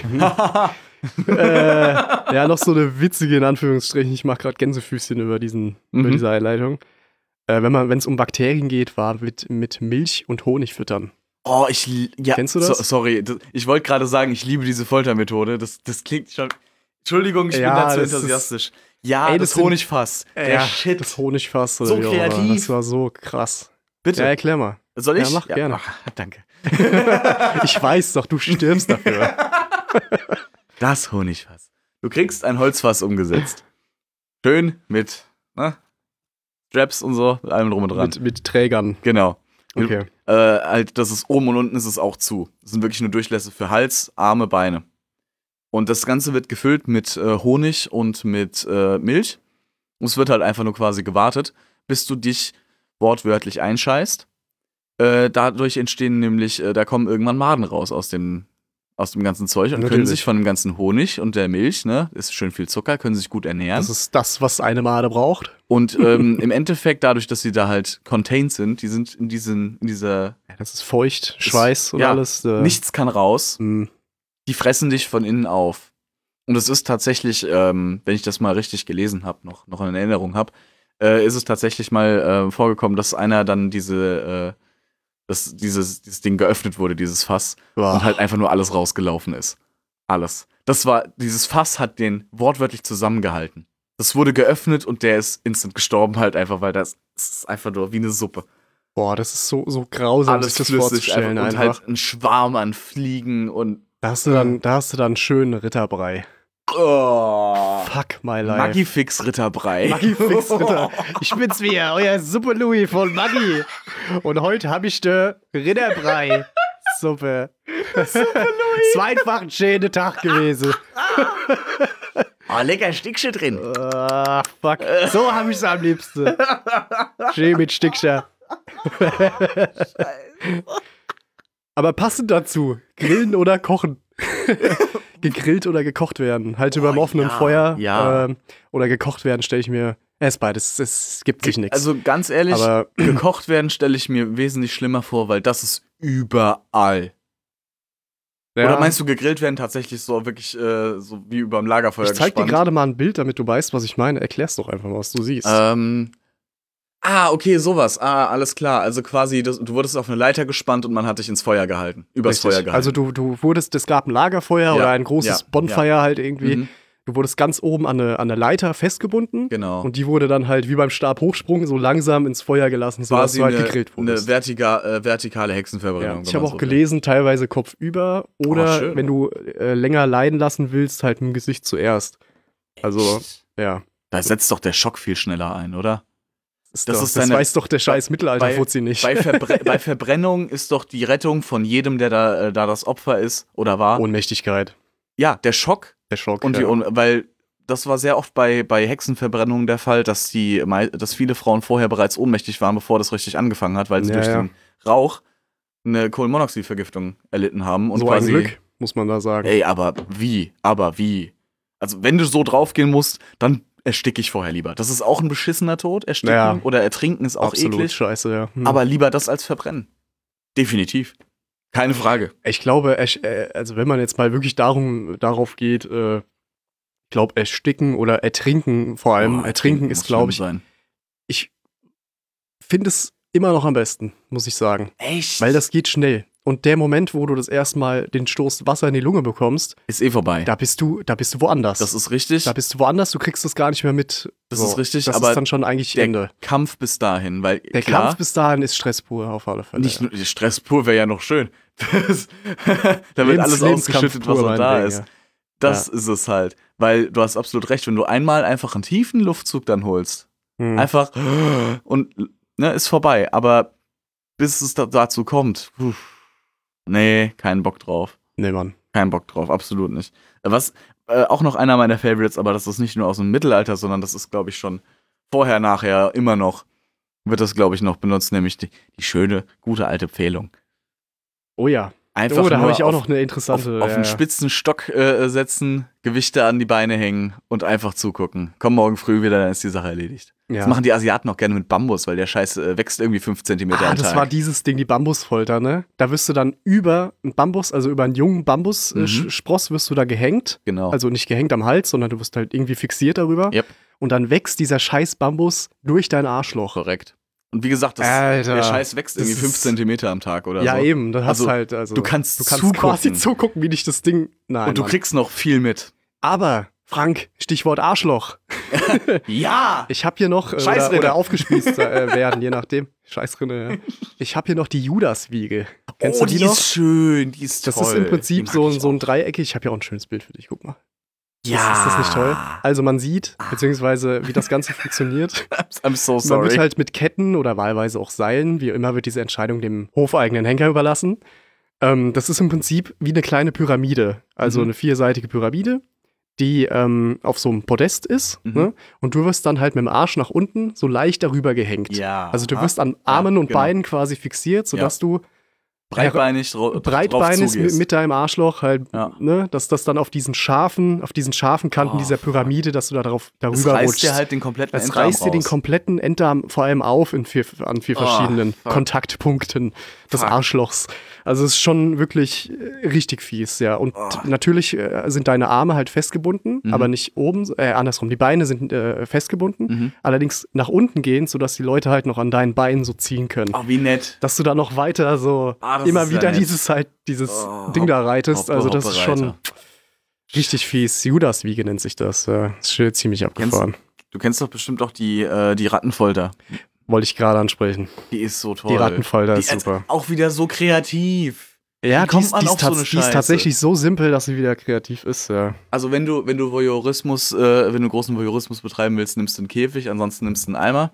Ja, noch so eine witzige, in Anführungsstrichen. Ich mache gerade Gänsefüßchen über diese Einleitung. Wenn es um Bakterien geht, war mit Milch und Honig füttern. Oh, Kennst du das? Sorry, ich wollte gerade sagen, ich liebe diese Foltermethode. Das klingt schon. Entschuldigung, ich bin da zu enthusiastisch. Das Honigfass. Shit. Das Honigfass. Oder So kreativ. Das war so krass. Bitte. Ja, erklär mal. Soll ich? Ja, mach gerne. Ach, danke. Ich weiß doch, du stirbst dafür. Das Honigfass. Du kriegst ein Holzfass umgesetzt. Schön mit Straps und so, allem drum und dran. Mit Trägern. Genau. Okay. Halt, das ist oben und unten ist es auch zu. Das sind wirklich nur Durchlässe für Hals, Arme, Beine. Und das Ganze wird gefüllt mit Honig und mit Milch. Und es wird halt einfach nur quasi gewartet, bis du dich wortwörtlich einscheißt. Dadurch entstehen nämlich, da kommen irgendwann Maden raus aus dem ganzen Zeug und können sich von dem ganzen Honig und der Milch, ne, ist schön viel Zucker, können sich gut ernähren. Das ist das, was eine Made braucht. Und im Endeffekt, dadurch, dass sie da halt contained sind, die sind in dieser. Ja, das ist feucht, Schweiß und alles. Nichts kann raus. Die fressen dich von innen auf. Und es ist tatsächlich, wenn ich das mal richtig gelesen habe, noch in Erinnerung habe, ist es tatsächlich mal vorgekommen, dass einer dann dieses Ding geöffnet wurde, dieses Fass, und halt einfach nur alles rausgelaufen ist. Alles. Dieses Fass hat den wortwörtlich zusammengehalten. Das wurde geöffnet und der ist instant gestorben halt einfach, weil das ist einfach nur wie eine Suppe. Boah, das ist so grausam, alles sich das flüssig vorzustellen einfach. Und halt ein Schwarm an Fliegen und Da hast du dann schönen Ritterbrei. Fuck my life. Maggi-Fix Ritterbrei. Maggi-Fix Ritter. Ich bin's wieder, euer Suppe-Louis von Maggi. Und heute hab ich de Ritterbrei-Suppe. Zweifach ein schöner Tag gewesen. Oh, lecker Stückchen drin. Fuck. So hab ich's am liebsten. Schön mit Stückchen. Aber passend dazu, grillen oder kochen. Gegrillt oder gekocht werden. Halt über dem offenen Feuer. Ja. Oder gekocht werden, stelle ich mir. Es ist beides. Es gibt sich nichts. Also ganz ehrlich, Aber gekocht werden stelle ich mir wesentlich schlimmer vor, weil das ist überall. ja. Oder meinst du, gegrillt werden tatsächlich so wirklich so wie über dem Lagerfeuer Ich zeig dir gespannt? gerade mal ein Bild, damit du weißt, was ich meine. Erklär's doch einfach mal, was du siehst. Okay, sowas. Alles klar. Also quasi, du wurdest auf eine Leiter gespannt und man hat dich ins Feuer gehalten. Übers Richtig. Feuer gehalten. Also es gab ein Lagerfeuer oder ein großes Bonfire halt irgendwie. Mhm. Du wurdest ganz oben an eine Leiter festgebunden. Genau. Und die wurde dann halt wie beim Stabhochsprung so langsam ins Feuer gelassen, sodass du halt gegrillt wurdest. Eine vertikale Hexenverbrennung. Ich habe auch gelesen, teilweise kopfüber oder schön. wenn du länger leiden lassen willst, halt mit dem Gesicht zuerst. Also, ja. Da setzt doch der Schock viel schneller ein, oder? Das weiß doch der scheiß Mittelalter-Fuzzi nicht. Bei Verbrennung ist doch die Rettung von jedem, der da das Opfer ist oder war. Ohnmächtigkeit. Ja, der Schock. Und Weil das war sehr oft bei Hexenverbrennungen der Fall, dass viele Frauen vorher bereits ohnmächtig waren, bevor das richtig angefangen hat, weil sie durch den Rauch eine Kohlenmonoxidvergiftung erlitten haben. Und so quasi, ein Glück, muss man da sagen. Ey, aber wie? Also wenn du so draufgehen musst, dann ersticke ich vorher lieber. Das ist auch ein beschissener Tod. Ersticken oder ertrinken ist auch absolut eklig. Scheiße, ja. Aber lieber das als verbrennen. Definitiv. Keine Frage. Ich glaube, also wenn man jetzt mal wirklich darauf geht, ich glaube, ersticken oder ertrinken vor allem. Ertrinken ist, glaube ich finde es immer noch am besten, muss ich sagen. Echt? Weil das geht schnell. Und der Moment, wo du das erste Mal den Stoß Wasser in die Lunge bekommst, ist vorbei. Da bist du woanders. Das ist richtig. Da bist du woanders, du kriegst das gar nicht mehr mit. Das ist richtig, das aber ist dann schon eigentlich Ende. Kampf bis dahin, weil der Kampf bis dahin ist Stress pur auf alle Fälle. Nicht nur Stress pur wäre ja noch schön. Da wird alles ausgeschüttet, was noch da ist. Das ist es halt. Weil du hast absolut recht, wenn du einmal einfach einen tiefen Luftzug dann holst, einfach und ist vorbei. Aber bis es dazu kommt, nee, keinen Bock drauf. Nee, Mann. Kein Bock drauf, absolut nicht. Was auch noch einer meiner Favorites, aber das ist nicht nur aus dem Mittelalter, sondern das ist, glaube ich, schon vorher, nachher, immer noch, wird das, glaube ich, noch benutzt, nämlich die schöne, gute alte Pfählung. Oh ja. Einfach da habe ich auch noch eine interessante. Auf einen spitzen Stock setzen, Gewichte an die Beine hängen und einfach zugucken. Komm morgen früh wieder, dann ist die Sache erledigt. Ja. Das machen die Asiaten auch gerne mit Bambus, weil der Scheiß wächst irgendwie 5 Zentimeter am Tag. Das war dieses Ding, die Bambusfolter, ne? Da wirst du dann über einen Bambus, also über einen jungen Bambusspross wirst du da gehängt. Genau. Also nicht gehängt am Hals, sondern du wirst halt irgendwie fixiert darüber. Yep. Und dann wächst dieser scheiß Bambus durch dein Arschloch. Korrekt. Und wie gesagt, der Scheiß wächst irgendwie 5 Zentimeter am Tag oder so. Ja, eben. Du hast halt, du kannst quasi zugucken, wie dich das Ding. Nein. Und du kriegst noch viel mit. Aber, Frank, Stichwort Arschloch. Ja! Ich habe hier noch, oder aufgespießt werden, je nachdem. Scheißrinne, ja. Ich habe hier noch die Judaswiege. Kennst du die noch? Ist schön, die ist toll. Das ist im Prinzip so ein Dreieckig. Ich habe hier auch ein schönes Bild für dich, guck mal. Ja. Ist das nicht toll? Also man sieht, beziehungsweise wie das Ganze funktioniert. I'm so sorry. Man wird halt mit Ketten oder wahlweise auch Seilen, wie immer wird diese Entscheidung dem hofeigenen Henker überlassen. Das ist im Prinzip wie eine kleine Pyramide. Also eine 4-seitige Pyramide, die auf so einem Podest ist. Ne? Und du wirst dann halt mit dem Arsch nach unten so leicht darüber gehängt. Ja. Also du wirst an Armen und Beinen quasi fixiert, sodass du breitbeinig mit deinem Arschloch halt, ne, dass das dann auf diesen scharfen Kanten dieser Pyramide, dass du da darüber rutschst. Das reißt dir halt den kompletten Enddarm reißt dir den kompletten Enddarm vor allem auf an vier verschiedenen Kontaktpunkten des Arschlochs. Also es ist schon wirklich richtig fies, ja. Und natürlich sind deine Arme halt festgebunden, aber nicht oben, andersrum. Die Beine sind festgebunden, allerdings nach unten gehend, sodass die Leute halt noch an deinen Beinen so ziehen können. Ach, wie nett. Dass du da noch weiter so immer wieder dieses Ding da reitest. Also das ist schon richtig fies. Judaswiege nennt sich das. Das ist ziemlich abgefahren. Du kennst doch bestimmt auch die Rattenfolter. Wollte ich gerade ansprechen. Die ist so toll. Die Rattenfolter ist super. Auch wieder so kreativ. Ja, die ist tatsächlich so simpel, dass sie wieder kreativ ist, ja. Also wenn du Voyeurismus, großen Voyeurismus betreiben willst, nimmst du einen Käfig, ansonsten nimmst du einen Eimer,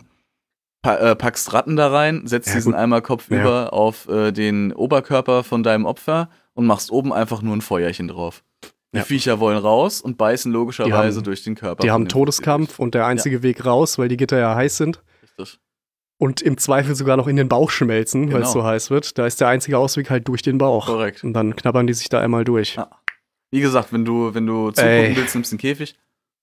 packst Ratten da rein, setzt diesen Eimer kopfüber auf den Oberkörper von deinem Opfer und machst oben einfach nur ein Feuerchen drauf. Die Viecher wollen raus und beißen logischerweise durch den Körper. Die haben Todeskampf und der einzige Weg raus, weil die Gitter ja heiß sind. Richtig. Und im Zweifel sogar noch in den Bauch schmelzen, weil es so heiß wird. Da ist der einzige Ausweg halt durch den Bauch. Korrekt. Und dann knabbern die sich da einmal durch. Ja. Wie gesagt, wenn du zugucken willst, nimmst du einen Käfig.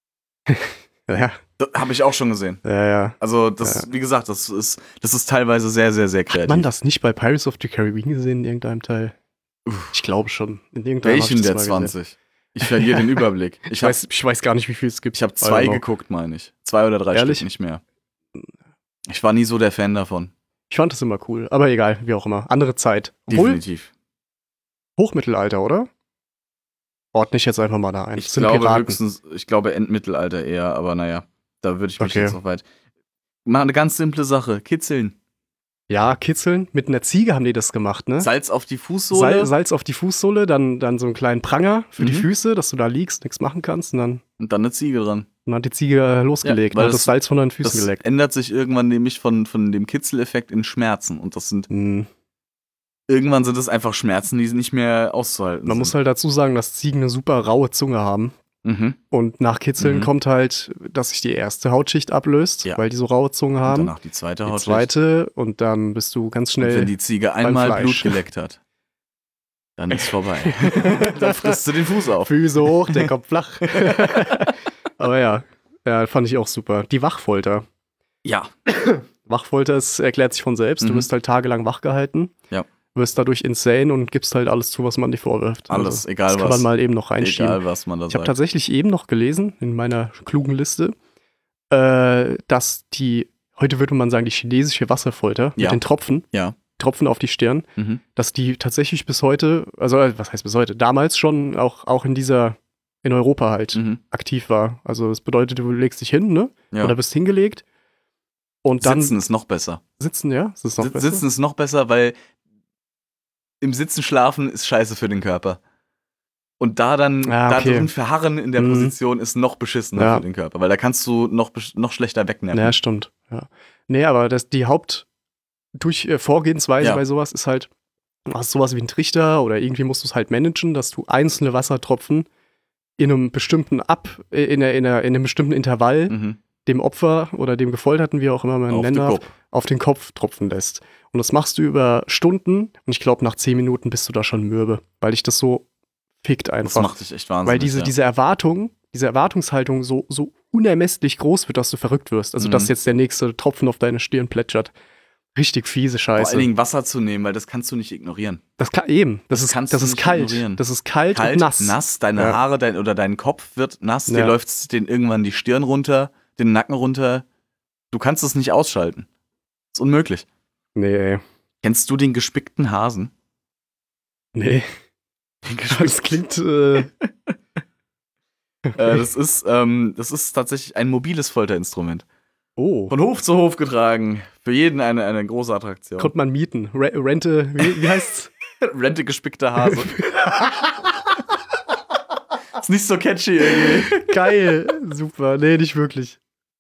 Ja. Das habe ich auch schon gesehen. Ja. Also wie gesagt, das ist teilweise sehr, sehr, sehr kreativ. Hat man das nicht bei Pirates of the Caribbean gesehen in irgendeinem Teil? Ich glaube schon. In irgendeinem Welchen der 20? Gesehen. Ich verliere den Überblick. Ich weiß gar nicht, wie viel es gibt. Ich habe 2 geguckt, meine ich. 2 oder 3 Stück, nicht mehr. Ich war nie so der Fan davon. Ich fand das immer cool, aber egal, wie auch immer. Andere Zeit. Definitiv. Hochmittelalter, oder? Ordne ich jetzt einfach mal da ein. Ich glaube Endmittelalter eher, aber naja, da würde ich mich jetzt noch weit. Mal eine ganz simple Sache, kitzeln. Ja, kitzeln. Mit einer Ziege haben die das gemacht, ne? Salz auf die Fußsohle. Salz auf die Fußsohle, dann so einen kleinen Pranger für die Füße, dass du da liegst, nichts machen kannst. Und dann eine Ziege dran. Und dann hat die Ziege losgelegt und hat das Salz von deinen Füßen geleckt. Das ändert sich irgendwann nämlich von dem Kitzeleffekt in Schmerzen. Und das sind irgendwann sind es einfach Schmerzen, die nicht mehr auszuhalten sind. Man muss halt dazu sagen, dass Ziegen eine super raue Zunge haben. Und nach Kitzeln kommt halt, dass sich die erste Hautschicht ablöst, weil die so raue Zunge haben. Und danach die zweite Hautschicht. Die zweite und dann bist du ganz schnell. Und wenn die Ziege einmal Blut geleckt hat, dann ist vorbei. Dann frisst du den Fuß auf. Füße hoch, der Kopf flach. Aber ja, fand ich auch super. Die Wachfolter. Ja. Wachfolter, erklärt sich von selbst. Du wirst halt tagelang wach gehalten. Ja. Wirst dadurch insane und gibst halt alles zu, was man dir vorwirft. Alles, also, egal was. Das kann man mal eben noch reinschieben. Egal, was man da sagt. Ich habe tatsächlich eben noch gelesen, in meiner klugen Liste, dass heute würde man sagen, die chinesische Wasserfolter mit den Tropfen, Tropfen auf die Stirn, dass die tatsächlich bis heute, also was heißt bis heute, damals schon auch in Europa halt aktiv war. Also das bedeutet, du legst dich hin, ne? Ja. Oder bist hingelegt. Und dann Sitzen ist noch besser. Sitzen ist noch besser, weil im Sitzen schlafen ist scheiße für den Körper. Und da drin verharren in der Position ist noch beschissener für den Körper, weil da kannst du noch schlechter wegnehmen. Ja, stimmt. Ja. Nee, aber die Vorgehensweise bei sowas ist halt, du hast sowas wie einen Trichter oder irgendwie musst du es halt managen, dass du einzelne Wassertropfen in einem bestimmten in einem bestimmten Intervall dem Opfer oder dem Gefolterten, wie auch immer man nennen darf, auf den Kopf tropfen lässt. Und das machst du über Stunden und ich glaube, nach 10 Minuten bist du da schon mürbe, weil dich das so fickt einfach. Das macht dich echt wahnsinnig. Weil diese Erwartungshaltung so unermesslich groß wird, dass du verrückt wirst. Also, dass jetzt der nächste Tropfen auf deine Stirn plätschert. Richtig fiese Scheiße. Vor allen Dingen Wasser zu nehmen, weil das kannst du nicht ignorieren. Das ist kalt. Ignorieren. Das ist kalt und nass. Deine Haare oder dein Kopf wird nass. Dir läuft den irgendwann die Stirn runter, den Nacken runter. Du kannst es nicht ausschalten. Das ist unmöglich. Nee, ey. Kennst du den gespickten Hasen? Nee. Das klingt. Das ist tatsächlich ein mobiles Folterinstrument. Oh. Von Hof zu Hof getragen. Für jeden eine große Attraktion. Konnte man mieten. Rente, wie heißt's? Rente gespickter Hase. Ist nicht so catchy irgendwie. Geil. Super. Nee, nicht wirklich.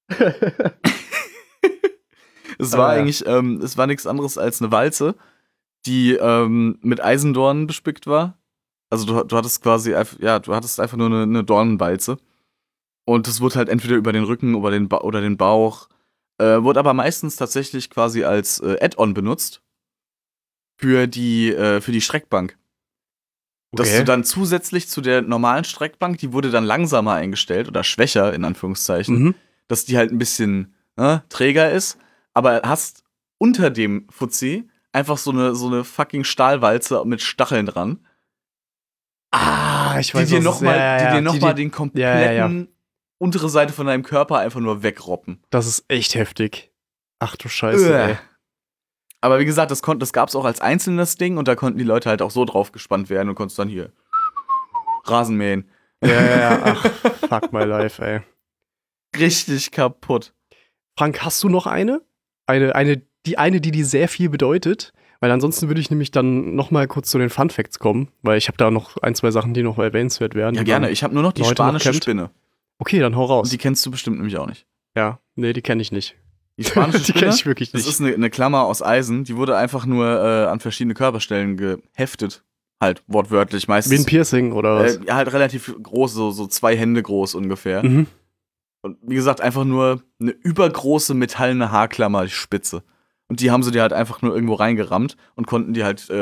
Es war eigentlich, es war nichts anderes als eine Walze, die mit Eisendornen bestückt war. Also du hattest quasi, du hattest einfach nur eine Dornenwalze. Und das wurde halt entweder über den Rücken oder den Bauch, wurde aber meistens tatsächlich quasi als Add-on benutzt für die Streckbank. Okay. Dass du dann zusätzlich zu der normalen Streckbank, die wurde dann langsamer eingestellt oder schwächer, in Anführungszeichen, dass die halt ein bisschen träger ist, aber hast unter dem Fuzzi einfach so eine fucking Stahlwalze mit Stacheln dran. Ich weiß, die dir nochmal den kompletten untere Seite von deinem Körper einfach nur wegroppen. Das ist echt heftig. Ach du Scheiße, ey. Aber wie gesagt, das gab's auch als einzelnes Ding und da konnten die Leute halt auch so drauf gespannt werden und konntest dann hier Rasen mähen. Ja. Ach, fuck my life, ey. Richtig kaputt. Frank, hast du noch eine? Die dir sehr viel bedeutet? Weil ansonsten würde ich nämlich dann noch mal kurz zu den Fun Facts kommen, weil ich habe da noch 1, 2 Sachen, die noch erwähnenswert werden. Ja, gerne. Ich habe nur noch die spanische Spinne. Okay, dann hau raus. Und die kennst du bestimmt nämlich auch nicht. Ja, nee, die kenne ich nicht. Die spanische Spinne, die kenne ich wirklich nicht. Das ist eine Klammer aus Eisen, die wurde einfach nur an verschiedene Körperstellen geheftet. Halt wortwörtlich meistens. Wie ein Piercing oder was? Halt relativ groß, so 2 Hände groß ungefähr. Und wie gesagt, einfach nur eine übergroße metallene Haarklammer, die Spitze. Und die haben sie dir halt einfach nur irgendwo reingerammt und konnten die halt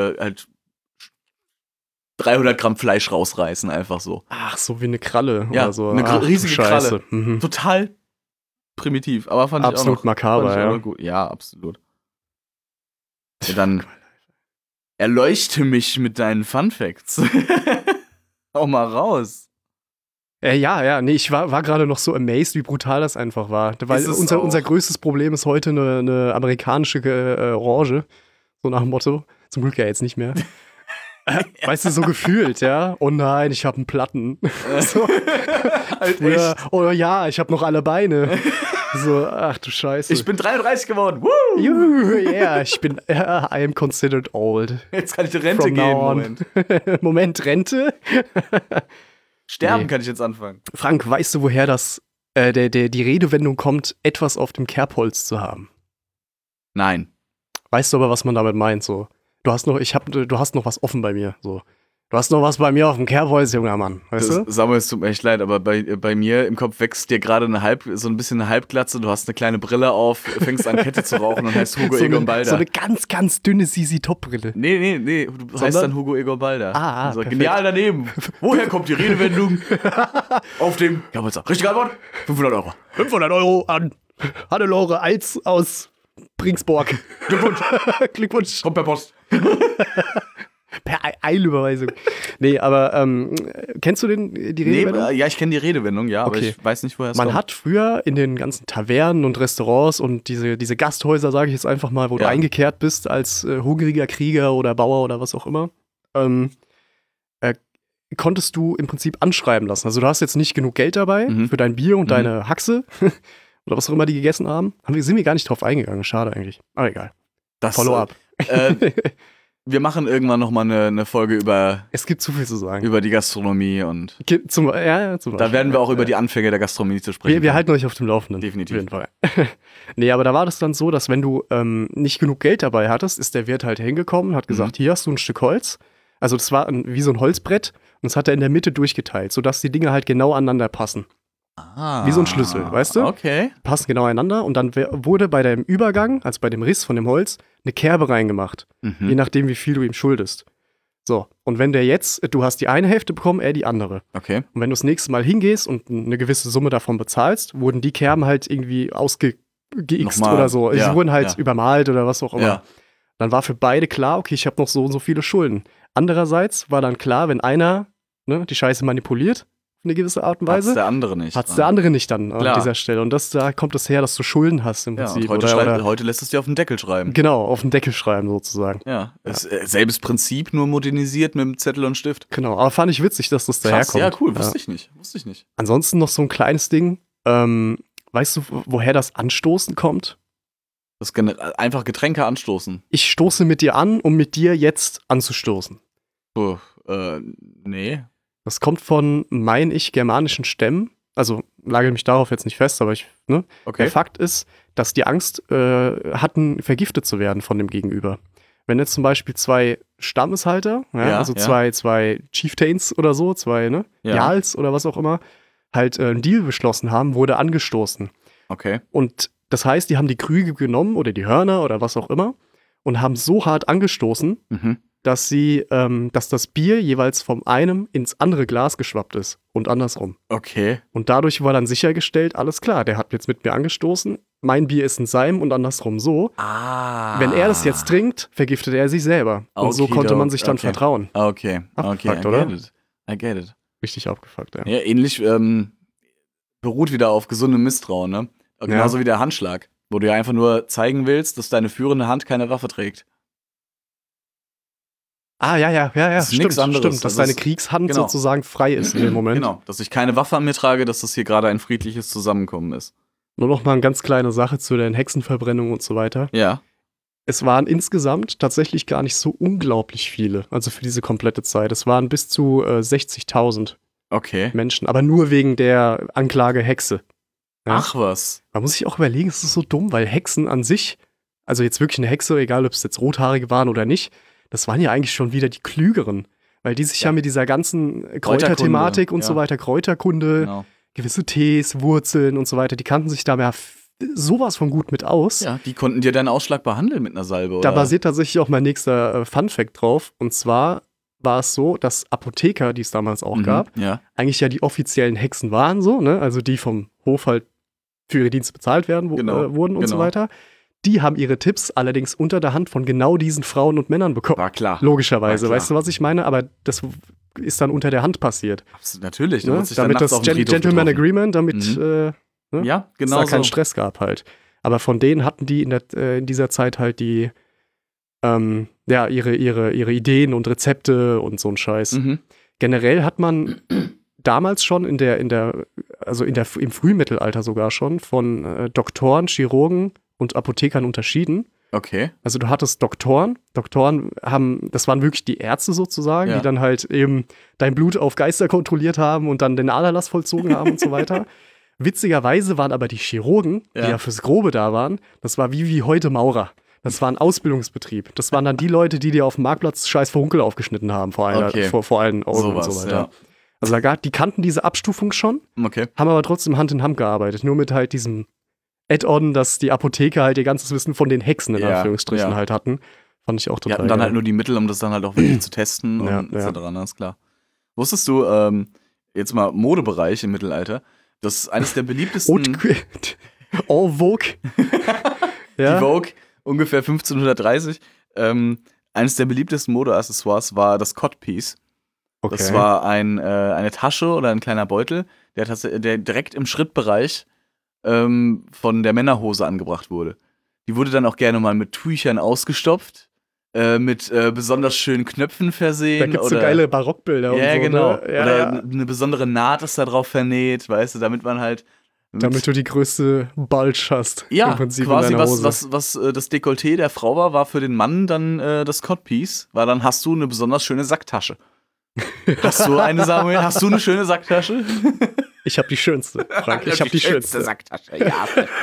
300 Gramm Fleisch rausreißen, einfach so. Ach, so wie eine Kralle oder so. Eine riesige Kralle. Total primitiv, aber fand ich absolut auch noch makaber, ja. Gut. Ja, absolut. Ja, dann erleuchte mich mit deinen Fun Facts. Hau mal raus. Ja, nee, ich war gerade noch so amazed, wie brutal das einfach war. Weil unser größtes Problem ist heute eine amerikanische Orange, so nach dem Motto. Zum Glück ja jetzt nicht mehr. Weißt du, so gefühlt, ja? Oh nein, ich habe einen Platten. So. Halt echt. Oh ja, ich habe noch alle Beine. So, ach du Scheiße. Ich bin 33 geworden. Woo! Yeah, I am considered old. Jetzt kann ich die Rente gehen, Moment, Rente? Sterben kann ich jetzt anfangen. Frank, weißt du, woher die Redewendung kommt, etwas auf dem Kerbholz zu haben? Nein. Weißt du aber, was man damit meint, so? Du hast noch was offen bei mir, so. Du hast noch was bei mir auf dem Kerbholz, junger Mann, weißt du? Samuel, es tut mir echt leid, aber bei mir im Kopf wächst dir gerade so ein bisschen eine Halbglatze, du hast eine kleine Brille auf, fängst an Kette zu rauchen und heißt Hugo Egon Balder. So eine ganz, ganz dünne Sisi-Top-Brille. Nee, du heißt dann Hugo Egon Balder. Also, genial daneben. Woher kommt die Redewendung? Auf dem Kerbholz. Richtige Antwort? 500 Euro. 500 Euro an Hannelore Alz aus Bringsborg. Glückwunsch. Kommt per Post. Per Eilüberweisung. Nee, aber kennst du die Redewendung? Ja, ich kenne die Redewendung, ja, aber ich weiß nicht, woher es kommt. Man hat früher in den ganzen Tavernen und Restaurants und diese Gasthäuser, sage ich jetzt einfach mal, wo du eingekehrt bist als hungriger Krieger oder Bauer oder was auch immer, konntest du im Prinzip anschreiben lassen. Also du hast jetzt nicht genug Geld dabei für dein Bier und deine Haxe oder was auch immer die gegessen haben. Sind wir gar nicht drauf eingegangen. Schade eigentlich. Aber egal. Follow-up. Wir machen irgendwann noch mal eine Folge über. Es gibt zu viel zu sagen. Über die Gastronomie und. Zum Beispiel. Da werden wir auch über die Anfänge der Gastronomie zu sprechen. Wir halten euch auf dem Laufenden. Definitiv. Auf jeden Fall. Nee, aber da war das dann so, dass wenn du nicht genug Geld dabei hattest, ist der Wirt halt hingekommen und hat gesagt, hier hast du ein Stück Holz. Also das war wie so ein Holzbrett und das hat er in der Mitte durchgeteilt, sodass die Dinge halt genau aneinander passen. Wie so ein Schlüssel, weißt du? Okay. Passen genau einander und dann wurde bei dem Übergang, also bei dem Riss von dem Holz, eine Kerbe reingemacht. Je nachdem, wie viel du ihm schuldest. So, und wenn du hast die eine Hälfte bekommen, er die andere. Okay. Und wenn du das nächste Mal hingehst und eine gewisse Summe davon bezahlst, wurden die Kerben halt irgendwie ausgeixt oder so. Sie wurden halt übermalt oder was auch immer. Ja. Dann war für beide klar, okay, ich habe noch so und so viele Schulden. Andererseits war dann klar, wenn einer die Scheiße manipuliert, auf eine gewisse Art und Weise, Hat's der andere nicht. Hat's der andere nicht dann an dieser Stelle. Und da kommt es her, dass du Schulden hast im Prinzip. Und heute lässt es dir auf den Deckel schreiben. Genau, auf den Deckel schreiben sozusagen. Ja, selbes Prinzip, nur modernisiert mit dem Zettel und Stift. Genau, aber fand ich witzig, dass das daherkommt. Ja, cool, wusste ich nicht. Ansonsten noch so ein kleines Ding. Weißt du, woher das Anstoßen kommt? Das einfach Getränke anstoßen. Ich stoße mit dir an, um mit dir jetzt anzustoßen. Nee. Das kommt von, meine ich, germanischen Stämmen. Also nagel mich darauf jetzt nicht fest, aber Okay. Der Fakt ist, dass die Angst hatten, vergiftet zu werden von dem Gegenüber. Wenn jetzt zum Beispiel zwei Stammeshalter, zwei Chieftains oder so, zwei Jarls oder was auch immer, halt einen Deal beschlossen haben, wurde angestoßen. Okay. Und das heißt, die haben die Krüge genommen oder die Hörner oder was auch immer und haben so hart angestoßen, dass das Bier jeweils vom einem ins andere Glas geschwappt ist und andersrum. Okay. Und dadurch war dann sichergestellt, alles klar, der hat jetzt mit mir angestoßen, mein Bier ist in seinem und andersrum so. Wenn er das jetzt trinkt, vergiftet er sich selber. Und so konnte man sich dann vertrauen. Okay. Abgefuckt, oder? I get it. Richtig abgefuckt, ja. Ja, ähnlich beruht wieder auf gesundem Misstrauen, ne? Genauso wie der Handschlag, wo du ja einfach nur zeigen willst, dass deine führende Hand keine Waffe trägt. Ja, Das ist nichts anderes. Stimmt, dass deine Kriegshand sozusagen frei ist in dem Moment. Genau, dass ich keine Waffe an mir trage, dass das hier gerade ein friedliches Zusammenkommen ist. Nur noch mal eine ganz kleine Sache zu den Hexenverbrennungen und so weiter. Ja. Es waren insgesamt tatsächlich gar nicht so unglaublich viele, also für diese komplette Zeit. Es waren bis zu 60.000 Menschen, aber nur wegen der Anklage Hexe. Ja? Ach was. Man muss sich auch überlegen, es ist so dumm, weil Hexen an sich, also jetzt wirklich eine Hexe, egal ob es jetzt Rothaarige waren oder nicht, das waren ja eigentlich schon wieder die Klügeren, weil die sich ja mit dieser ganzen Kräuterthematik und so weiter, Kräuterkunde, gewisse Tees, Wurzeln und so weiter, die kannten sich da mehr sowas von gut mit aus. Ja, die konnten dir deinen Ausschlag behandeln mit einer Salbe, oder? Da basiert tatsächlich auch mein nächster Funfact drauf. Und zwar war es so, dass Apotheker, die es damals auch gab, eigentlich ja die offiziellen Hexen waren, so, ne? Also die vom Hof halt für ihre Dienste bezahlt werden, wurden und so weiter. Die haben ihre Tipps allerdings unter der Hand von genau diesen Frauen und Männern bekommen. War klar. Logischerweise. War klar. Weißt du, was ich meine? Aber das ist dann unter der Hand passiert. Absolut, natürlich. Ne? Damit das Gentleman Agreement, damit ja, genau es da keinen Stress gab halt. Aber von denen hatten die in dieser Zeit halt die ihre Ideen und Rezepte und so ein Scheiß. Generell hat man damals schon im Frühmittelalter sogar schon von Doktoren, Chirurgen und Apothekern unterschieden. Okay. Also du hattest Doktoren das waren wirklich die Ärzte sozusagen, die dann halt eben dein Blut auf Geister kontrolliert haben und dann den Aderlass vollzogen haben und so weiter. Witzigerweise waren aber die Chirurgen, die ja fürs Grobe da waren, das war wie heute Maurer. Das war ein Ausbildungsbetrieb. Das waren dann die Leute, die dir auf dem Marktplatz scheiß Furunkel aufgeschnitten haben, vor allen Augen und so weiter. Ja. Also die kannten diese Abstufung schon, haben aber trotzdem Hand in Hand gearbeitet. Nur mit halt diesem Add-on, dass die Apotheker halt ihr ganzes Wissen von den Hexen in Anführungsstrichen halt hatten. Fand ich auch total geil. Die hatten dann halt nur die Mittel, um das dann halt auch wirklich zu testen und etc. Ist klar. Wusstest du, jetzt mal Modebereich im Mittelalter, das ist eines der beliebtesten... En Vogue. Die Vogue, ungefähr 1530. Eines der beliebtesten Modeaccessoires war das Codpiece. Okay. Das war eine Tasche oder ein kleiner Beutel, der direkt im Schrittbereich von der Männerhose angebracht wurde. Die wurde dann auch gerne mal mit Tüchern ausgestopft, mit besonders schönen Knöpfen versehen. Da gibt's so geile Barockbilder und so. Genau. Ne? Ja, oder eine besondere Naht ist da drauf vernäht, weißt du, damit man halt damit du die größte Bulge hast. Ja, im Prinzip quasi in deiner Hose. was das Dekolleté der Frau war für den Mann dann das Codpiece, weil dann hast du eine besonders schöne Sacktasche. Hast du eine, Samuel? Hast du eine schöne Sacktasche? Ich habe die schönste, Frank. Ich habe die schönste Sacktasche, ja.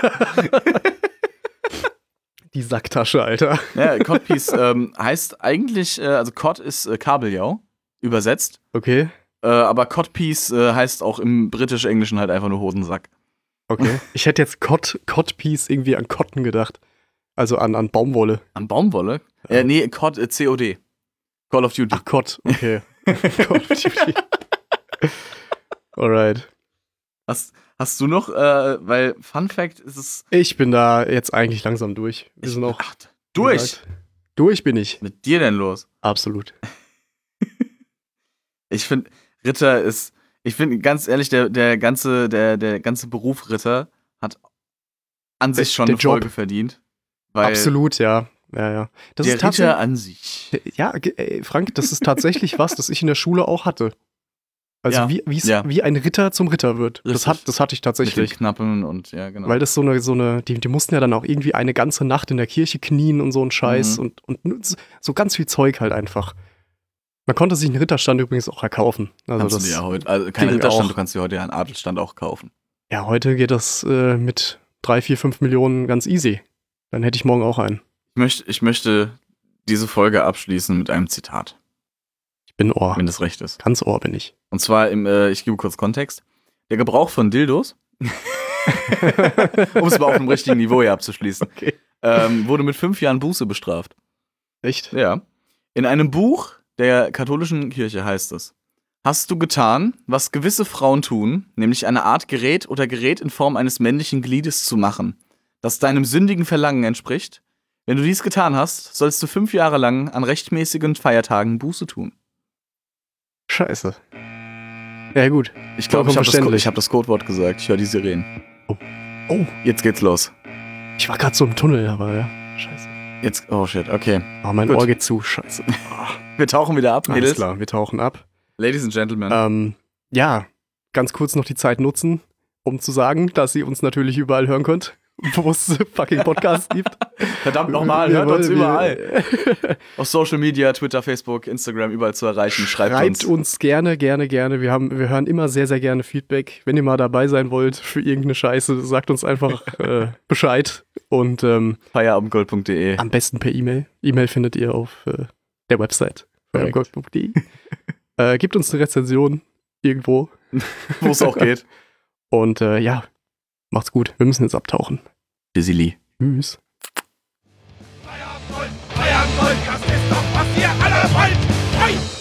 Die Sacktasche, Alter. Ja, Codpiece heißt eigentlich, also Cod ist Kabeljau, übersetzt. Okay. aber Codpiece heißt auch im britisch-englischen halt einfach nur Hosensack. Okay. Ich hätte jetzt Codpiece irgendwie an Cotton gedacht. Also an Baumwolle. An Baumwolle? Nee, COD. Call of Duty. Ach, COD, okay. Call of Duty. Alright. Hast du noch, weil Fun Fact ist es... Ich bin da jetzt eigentlich langsam durch. Wir sind auch durch? Durch bin ich. Mit dir denn los? Absolut. Ich finde, Ritter ist... Ich finde, ganz ehrlich, der ganze Beruf Ritter hat an sich schon eine Folge verdient. Weil absolut, ja. Ja. Das der ist Ritter an sich. Ja, Frank, das ist tatsächlich was, das ich in der Schule auch hatte. Also wie ein Ritter zum Ritter wird. Das hatte ich tatsächlich. Mit den Knappen und ja, genau. Weil das so eine die mussten ja dann auch irgendwie eine ganze Nacht in der Kirche knien und so ein Scheiß und so ganz viel Zeug halt einfach. Man konnte sich einen Ritterstand übrigens auch erkaufen. Also kannst das du dir ja heute, also kein Ritterstand, du kannst dir heute ja einen Adelsstand auch kaufen. Ja, heute geht das mit 3, 4, 5 Millionen ganz easy. Dann hätte ich morgen auch einen. Ich möchte diese Folge abschließen mit einem Zitat. Ich bin Ohr. Wenn das recht ist. Ganz Ohr bin ich. Und zwar, ich gebe kurz Kontext. Der Gebrauch von Dildos, um es mal auf dem richtigen Niveau hier abzuschließen, okay. Wurde mit 5 Jahren Buße bestraft. Echt? Ja. In einem Buch der katholischen Kirche heißt es: Hast du getan, was gewisse Frauen tun, nämlich eine Art Gerät oder Gerät in Form eines männlichen Gliedes zu machen, das deinem sündigen Verlangen entspricht? Wenn du dies getan hast, sollst du 5 Jahre lang an rechtmäßigen Feiertagen Buße tun. Scheiße. Ja, gut. Ich glaube, ich hab das Codewort gesagt. Ich höre die Sirenen. Oh. Jetzt geht's los. Ich war gerade so im Tunnel, aber ja. Scheiße. Jetzt, oh shit, okay. Oh, mein Ohr geht zu. Scheiße. Wir tauchen wieder ab, Mädels. Alles klar, wir tauchen ab. Ladies and Gentlemen. Ja, ganz kurz noch die Zeit nutzen, um zu sagen, dass ihr uns natürlich überall hören könnt, wo es fucking Podcasts gibt. Verdammt nochmal, hört uns überall. Auf Social Media, Twitter, Facebook, Instagram, überall zu erreichen. Schreibt uns gerne. Wir hören immer sehr, sehr gerne Feedback. Wenn ihr mal dabei sein wollt für irgendeine Scheiße, sagt uns einfach Bescheid. Und feierabendgold.de. Am besten per E-Mail. E-Mail findet ihr auf der Website feierabendgold.de. Gebt uns eine Rezension irgendwo. Wo es auch geht. Und ja, macht's gut. Wir müssen jetzt abtauchen. Busy. Tschüss. Feierabendgold, das ist doch, was ihr alle wollt! Hey!